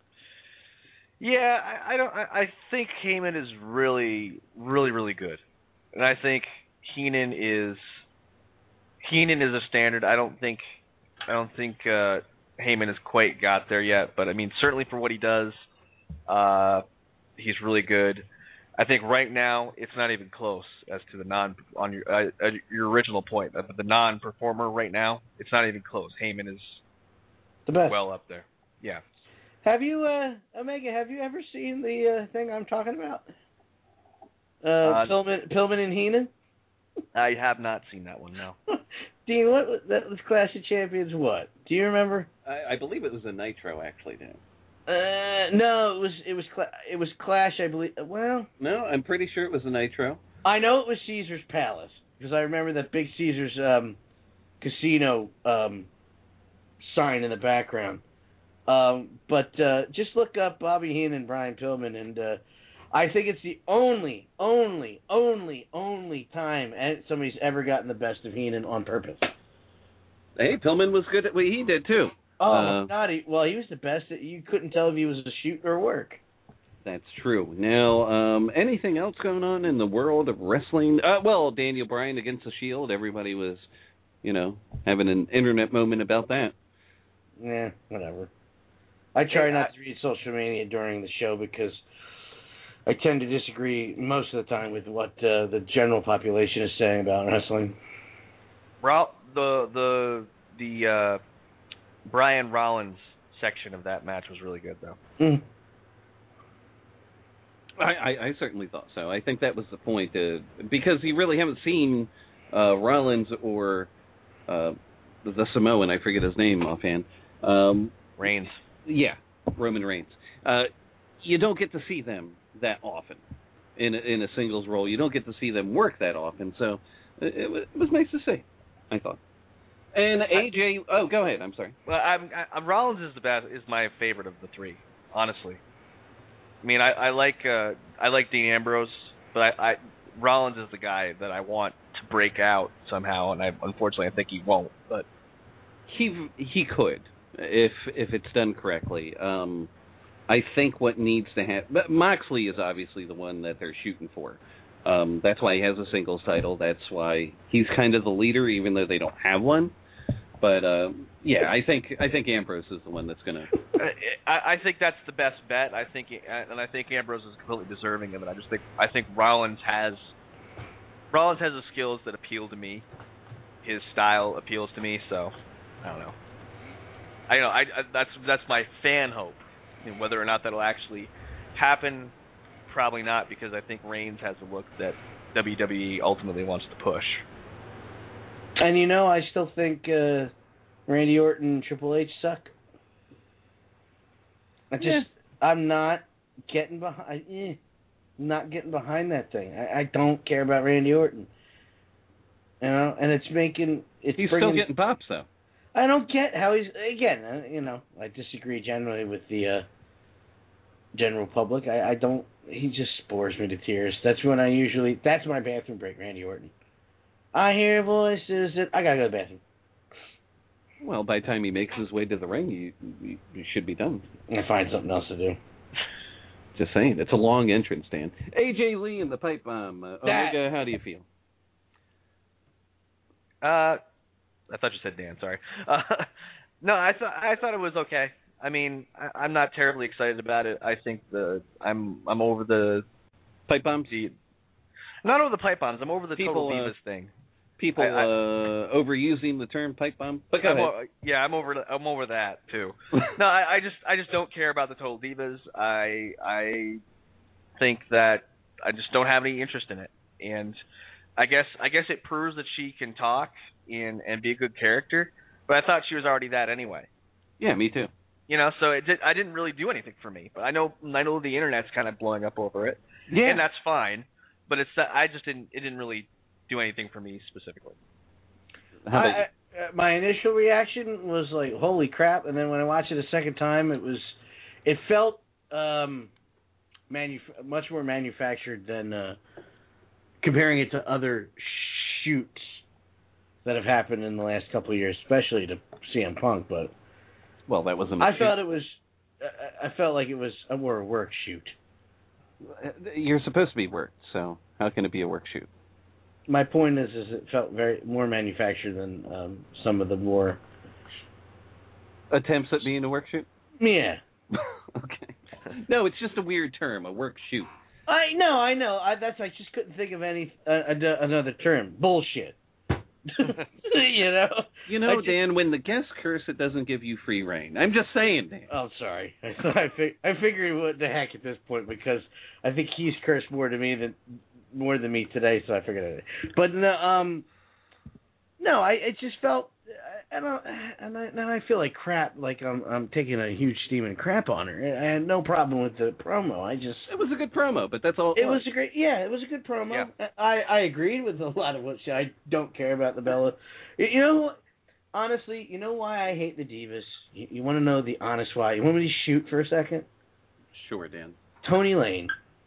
Yeah, I, I don't. I, I think Heyman is really, really, really good, and I think Heenan is Heenan is a standard. I don't think I don't think uh, Heyman has quite got there yet, but I mean certainly for what he does, uh, he's really good. I think right now it's not even close as to the non on your uh, uh, your original point. Uh, the non-performer right now, it's not even close. Heyman is the best. Well up there. Yeah. Have you, uh, Omega? Have you ever seen the uh, thing I'm talking about? Uh, Uh, Pillman, Pillman and Heenan. I have not seen that one. No. Dean, what was- that was Clash of Champions? What do you remember? I, I believe it was a Nitro, actually, Dan. Uh, no, it was it was Cla- it was Clash, I believe. Well, No, I'm pretty sure it was a Nitro. I know it was Caesar's Palace because I remember that big Caesar's um, casino um, sign in the background. Um, but uh, just look up Bobby Heenan and Brian Pillman, and uh, I think it's the only, only, only, only time somebody's ever gotten the best of Heenan on purpose. Hey, Pillman was good at what he did, too. Oh, Uh, my God. He, well, he was the best. At, you couldn't tell if he was a shoot or work. That's true. Now, um, anything else going on in the world of wrestling? Uh, well, Daniel Bryan against the Shield. Everybody was, you know, having an internet moment about that. Yeah, whatever. I try not to read social media during the show because I tend to disagree most of the time with what uh, the general population is saying about wrestling. Ro- the the the uh, Brian Rollins section of that match was really good, though. Mm. I, I, I certainly thought so. I think that was the point, uh, because you really haven't seen uh, Rollins or uh, the Samoan, I forget his name offhand. Um, Reigns. Yeah, Roman Reigns. Uh, you don't get to see them that often in a, in a singles role. You don't get to see them work that often, so it, it, was, it was nice to see, I thought. And A J, oh, go ahead. I'm sorry. Well, I'm, I, Rollins is the best. Is my favorite of the three, honestly. I mean, I, I like uh, I like Dean Ambrose, but I, I Rollins is the guy that I want to break out somehow, and I unfortunately I think he won't. But he he could if if it's done correctly. Um, I think what needs to happen, but Moxley is obviously the one that they're shooting for. Um, that's why he has a singles title. That's why he's kind of the leader, even though they don't have one. But uh, yeah, I think I think Ambrose is the one that's going to. I, I think that's the best bet. I think, and I think Ambrose is completely deserving of it. I just think I think Rollins has Rollins has the skills that appeal to me. His style appeals to me. So I don't know. I know. I, I that's that's my fan hope. I mean, whether or not that'll actually happen, probably not, because I think Reigns has a look that W W E ultimately wants to push. And you know, I still think uh, Randy Orton and Triple H suck. I just, Yeah. I'm not getting behind. Eh, not getting behind that thing. I, I don't care about Randy Orton. You know, and it's making it's He's bringing, still getting pops though. I don't get how he's again. Uh, you know, I disagree generally with the uh, general public. I, I don't. He just bores me to tears. That's when I usually. That's my bathroom break, Randy Orton. I hear voices. That, I gotta go to the bathroom. Well, by the time he makes his way to the ring, you, you, you should be done. I find something else to do. Just saying, it's a long entrance, Dan. A J Lee and the pipe bomb. Uh, That- Omega, how do you feel? Uh, I thought you said Dan. Sorry. Uh, no, I thought I thought it was okay. I mean, I, I'm not terribly excited about it. I think the I'm I'm over the pipe bombs. The, not over the pipe bombs. I'm over the People, total uh, divas thing. people I, I, uh, overusing the term pipe bomb. But go I'm ahead. o- yeah, I'm over. I'm over that too. no, I, I just I just don't care about the Total Divas. I I think that I just don't have any interest in it, and I guess I guess it proves that she can talk and and be a good character. But I thought she was already that anyway. Yeah, me too. You know, so it did, I didn't really do anything for me. But I know I know the internet's kind of blowing up over it, Yeah. and that's fine. But it's that I just didn't it didn't really do anything for me specifically. How about I, I, uh, my initial reaction was like, "Holy crap!" And then when I watched it a second time, it was, it felt um, manuf- much more manufactured than uh, comparing it to other shoots that have happened in the last couple of years, especially to C M Punk. But well, that wasn't. I thought it was. I I felt like it was a more work shoot. You're supposed to be worked, so how can it be a work shoot? My point is, is it felt very more manufactured than um, some of the more attempts at being a work shoot. Yeah. Okay. No, it's just a weird term, a work shoot. I know, I know. I, that's I just couldn't think of any uh, ad- another term. Bullshit. you know. You know, just, Dan, when the guests curse, it doesn't give you free reign. I'm just saying, Dan. Oh, sorry. I fig- I figured what the heck at this point because I think he's cursed more to me than more than me today, so I figured it. But no, um, no, I it just felt. I don't, and I, now I feel like crap. Like I'm, I'm taking a huge steam and crap on her. I had no problem with the promo. I just, it was a good promo, but that's all. It was a great, yeah, it was a good promo. Yeah. I, I agreed with a lot of what she. I don't care about the Bella. You know, honestly, you know why I hate the Divas. You, you want to know the honest why? You want me to shoot for a second? Sure, Dan. Tony Lane.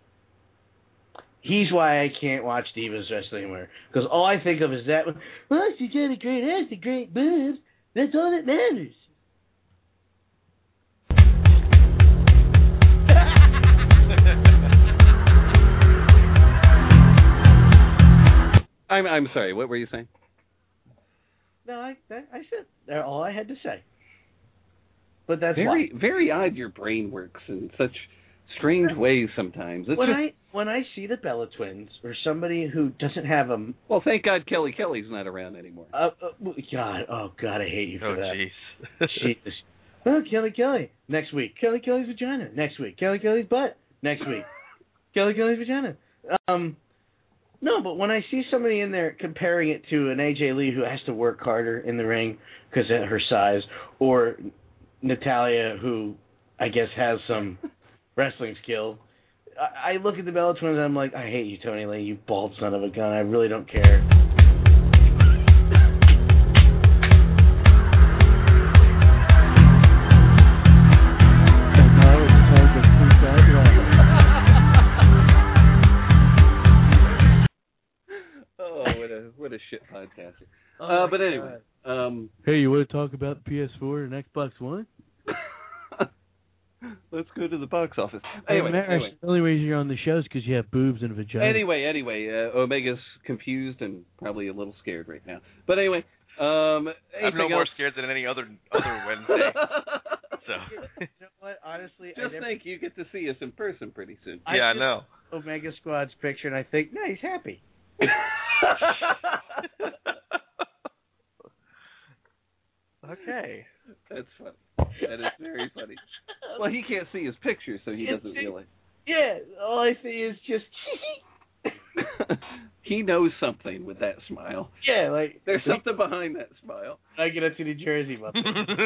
He's why I can't watch Divas wrestling anymore. Because all I think of is that, well, she got a great ass and great boobs. That's all that matters. I'm I'm sorry. What were you saying? No, I I said that's all I had to say. But that's very why. very odd. Your brain works in such strange ways sometimes. It's when just, I when I see the Bella Twins or somebody who doesn't have a well, thank God Kelly Kelly's not around anymore. Uh, uh, God, oh God, I hate you for oh, that. jeez. Jesus. Oh, Kelly Kelly. Next week, Kelly Kelly's vagina. Next week, Kelly Kelly's butt. Next week, Kelly Kelly's vagina. Um, no, but when I see somebody in there comparing it to an A J Lee who has to work harder in the ring because of her size, or Natalia who I guess has some wrestling skill, I, I look at the Bella Twins and I'm like, I hate you, Tony Lee, you bald son of a gun. I really don't care. Oh, what a what a shit podcast. Uh, but anyway, um, hey, you want to talk about the P S four and Xbox One? let's go to the box office. Hey, Anyway, Matt, anyway, the only reason you're on the show is because you have boobs and a vagina. anyway, anyway, uh, Omega's confused and probably a little scared right now. But anyway, um, I'm no anything more else? scared than any other other Wednesday. So You know what? Honestly, I Just never, think you get to see us in person pretty soon. I yeah, I just- know. Omega Squad's picture and I think, no, he's happy. Okay. That's funny. That is very funny. Well, he can't see his picture, so he doesn't realize. Yeah, all I see is just He knows something with that smile. yeah, like There's something behind that smile. I get up to New Jersey, mother.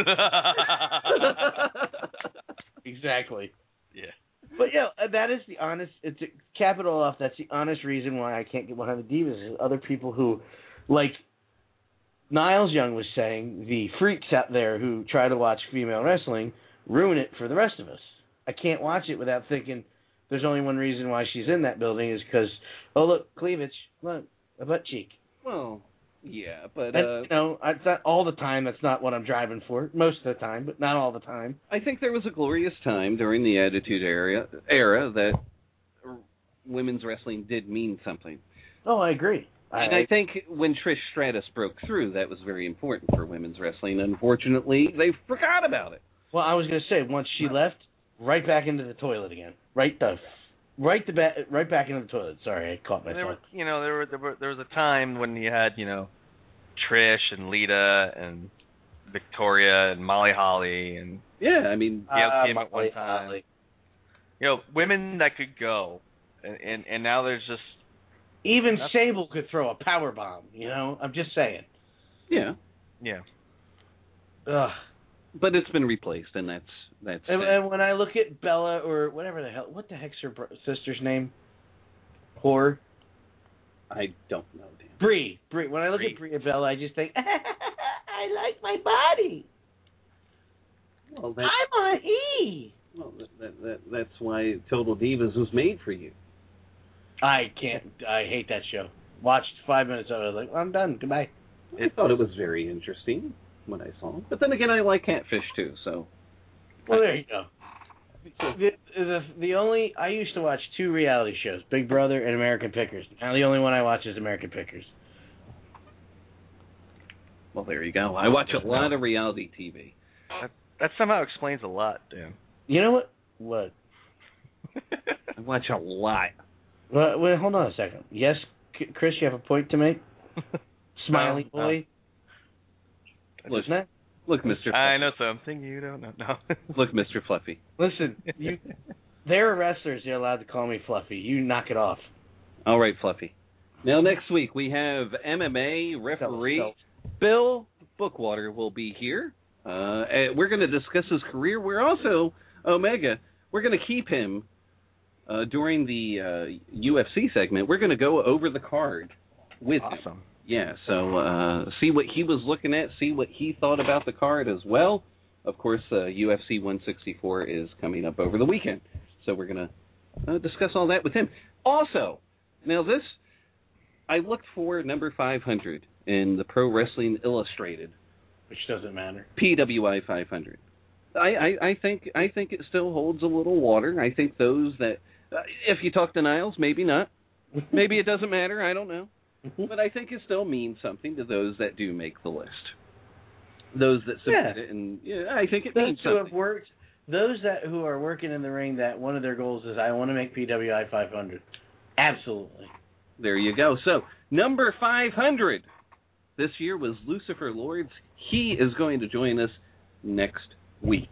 Exactly. Yeah. But yeah, uh, that is the honest. It's a capital off. That's the honest reason why I can't get behind the Divas. Is other people who, like Niles Young was saying, the freaks out there who try to watch female wrestling ruin it for the rest of us. I can't watch it without thinking there's only one reason why she's in that building is because, oh look, cleavage, look, a butt cheek. Well, yeah, but And, uh, you know, it's not all the time. That's not what I'm driving for. Most of the time, but not all the time. I think there was a glorious time during the Attitude Era era that women's wrestling did mean something. Oh, I agree. And I think when Trish Stratus broke through, that was very important for women's wrestling. Unfortunately, they forgot about it. Well, I was going to say, once she left, right back into the toilet again. Right the, right the ba- right back into the toilet. Sorry, I caught There myself. were, you know, there were, there were there was a time when you had, you know, Trish and Lita and Victoria and Molly Holly and Yeah, I mean, Gail Uh, Kim at one Molly time. Holly. You know, women that could go, and and, and now there's just Even Nothing. Sable could throw a power bomb. You know, I'm just saying. yeah, yeah. Ugh. but it's been replaced, and that's that's. And, sad. and when I look at Bella or whatever the hell, what the heck's her bro- sister's name? Whore. I don't know. Dan. Bree. Bree. When I look Bree. at Bree and Bella, I just think, I like my body. Well, that, I'm a he. well that, that, that that's why Total Divas was made for you. I can't. I hate that show. Watched five minutes of it. I was like, I'm done. Goodbye. I thought it was very interesting when I saw it, but then again, I like Catfish too. So Well, there you go. The, the, the only I used to watch two reality shows, Big Brother and American Pickers. Now the only one I watch is American Pickers. well, there you go. I watch a lot of reality T V. That, that somehow explains a lot, Dan. You know what? What? I watch a lot. Well, wait, hold on a second. Yes, C- Chris, you have a point to make. Smiley No, no. boy. Look, Isn't it? look, Mister I Fluffy. know something you don't know. No. Look, Mister Fluffy. Listen, you. They're wrestlers. You're allowed to call me Fluffy. You knock it off. All right, Fluffy. Now next week we have M M A referee Tell us, Bill Bookwater will be here. Uh, and we're going to discuss his career. We're also Omega. We're going to keep him uh, during the uh, U F C segment. We're going to go over the card with him. Awesome. Yeah, so uh, see what he was looking at, see what he thought about the card as well. Of course, uh, U F C one sixty-four is coming up over the weekend, so we're going to uh, discuss all that with him. Also, now this, I looked for number five hundred in the Pro Wrestling Illustrated, Which doesn't matter. P W I five hundred. I, I, I think I think it still holds a little water. I think those that, uh, if you talk to Niles, maybe not. Maybe it doesn't matter. I don't know. But I think it still means something to those that do make the list. Those that submit Yeah. it, and yeah, I think it Those means who have something. worked, those that who are working in the ring, that one of their goals is I want to make P W I five hundred. Absolutely. There you go. So number five hundred this year was Lucifer Lords. He is going to join us next week.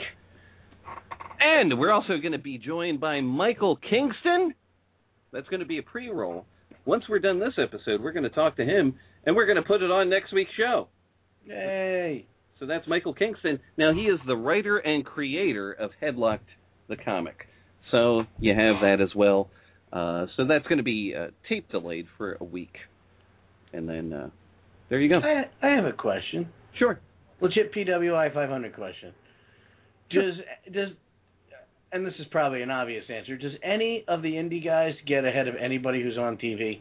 And we're also going to be joined by Michael Kingston. That's going to be a pre-roll. Once we're done this episode, we're going to talk to him, and we're going to put it on next week's show. Yay. So that's Michael Kingston. Now, he is the writer and creator of Headlocked, the comic. So you have that as well. Uh, so that's going to be uh, tape delayed for a week. And then uh, there you go. I, I have a question. Sure. Legit P W I five hundred question. Does does and this is probably an obvious answer. Does any of the indie guys get ahead of anybody who's on T V?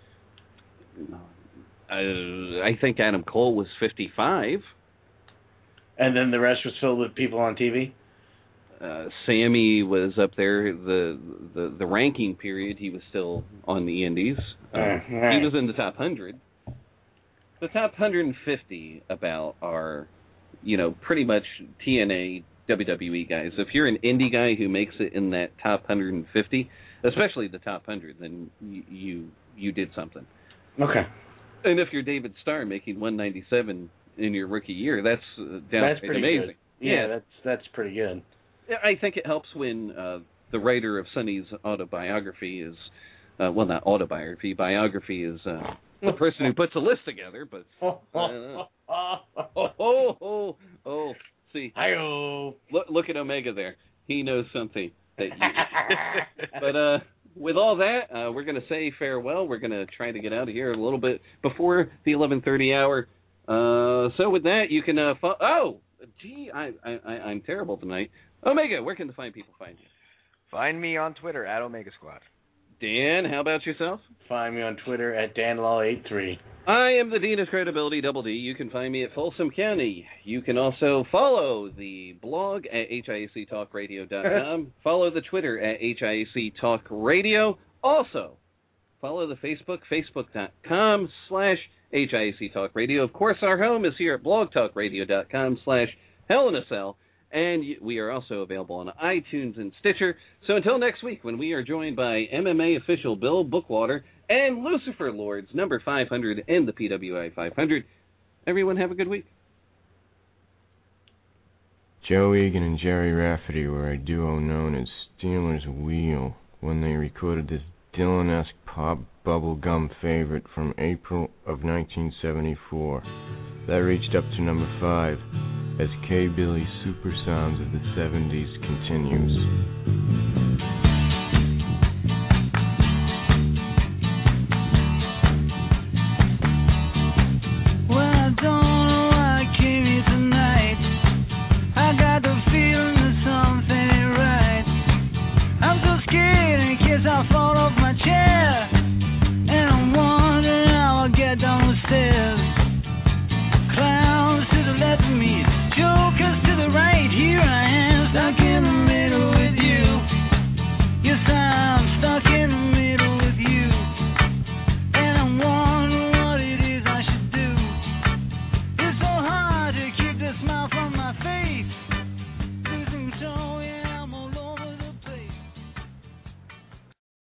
Uh, I think Adam Cole was fifty-five. And then the rest was filled with people on T V? Uh, Sammy was up there. The, the the ranking period, he was still on the indies. Uh, Uh, He right. was in the top one hundred. The top one hundred fifty about are, you know, pretty much T N A, W W E guys. If you're an indie guy who makes it in that top one hundred fifty, especially the top one hundred, then you you, you did something. Okay. And if you're David Starr making one ninety-seven in your rookie year, that's uh, That's downright pretty amazing. good. Yeah, that's that's pretty good. I think it helps when uh, the writer of Sonny's autobiography is, uh, well, not autobiography, biography is uh, the person who puts a list together. But Oh, uh, oh, oh, oh, oh, see, hi-oh. Look, look at Omega there. He knows something that you. But uh, with all that, uh, we're going to say farewell. We're going to try to get out of here a little bit before the eleven thirty hour. Uh, so with that, you can uh, fo- oh, gee, I, I, I, I'm terrible tonight. Omega, where can the fine people find you? Find me on Twitter at Omega Squad. Dan, how about yourself? Find me on Twitter at Dan Law eighty-three. I am the Dean of Credibility, Double D. You can find me at Folsom County. You can also follow the blog at H I A C talk radio dot com. Follow the Twitter at H I A C talk radio. Also, follow the Facebook, facebook.com slash HIACtalkradio. Of course, our home is here at blogtalkradio.com slash Hell in a Cell. And we are also available on iTunes and Stitcher. So until next week, when we are joined by M M A official Bill Bookwater and Lucifer Lords, number five hundred and the P W I five hundred, Everyone have a good week. Joe Egan and Jerry Rafferty were a duo known as Steelers Wheel when they recorded this Dylan-esque pop bubblegum favorite from April of nineteen seventy-four that reached up to number five as K-Billy's Super Sounds of the seventies continues.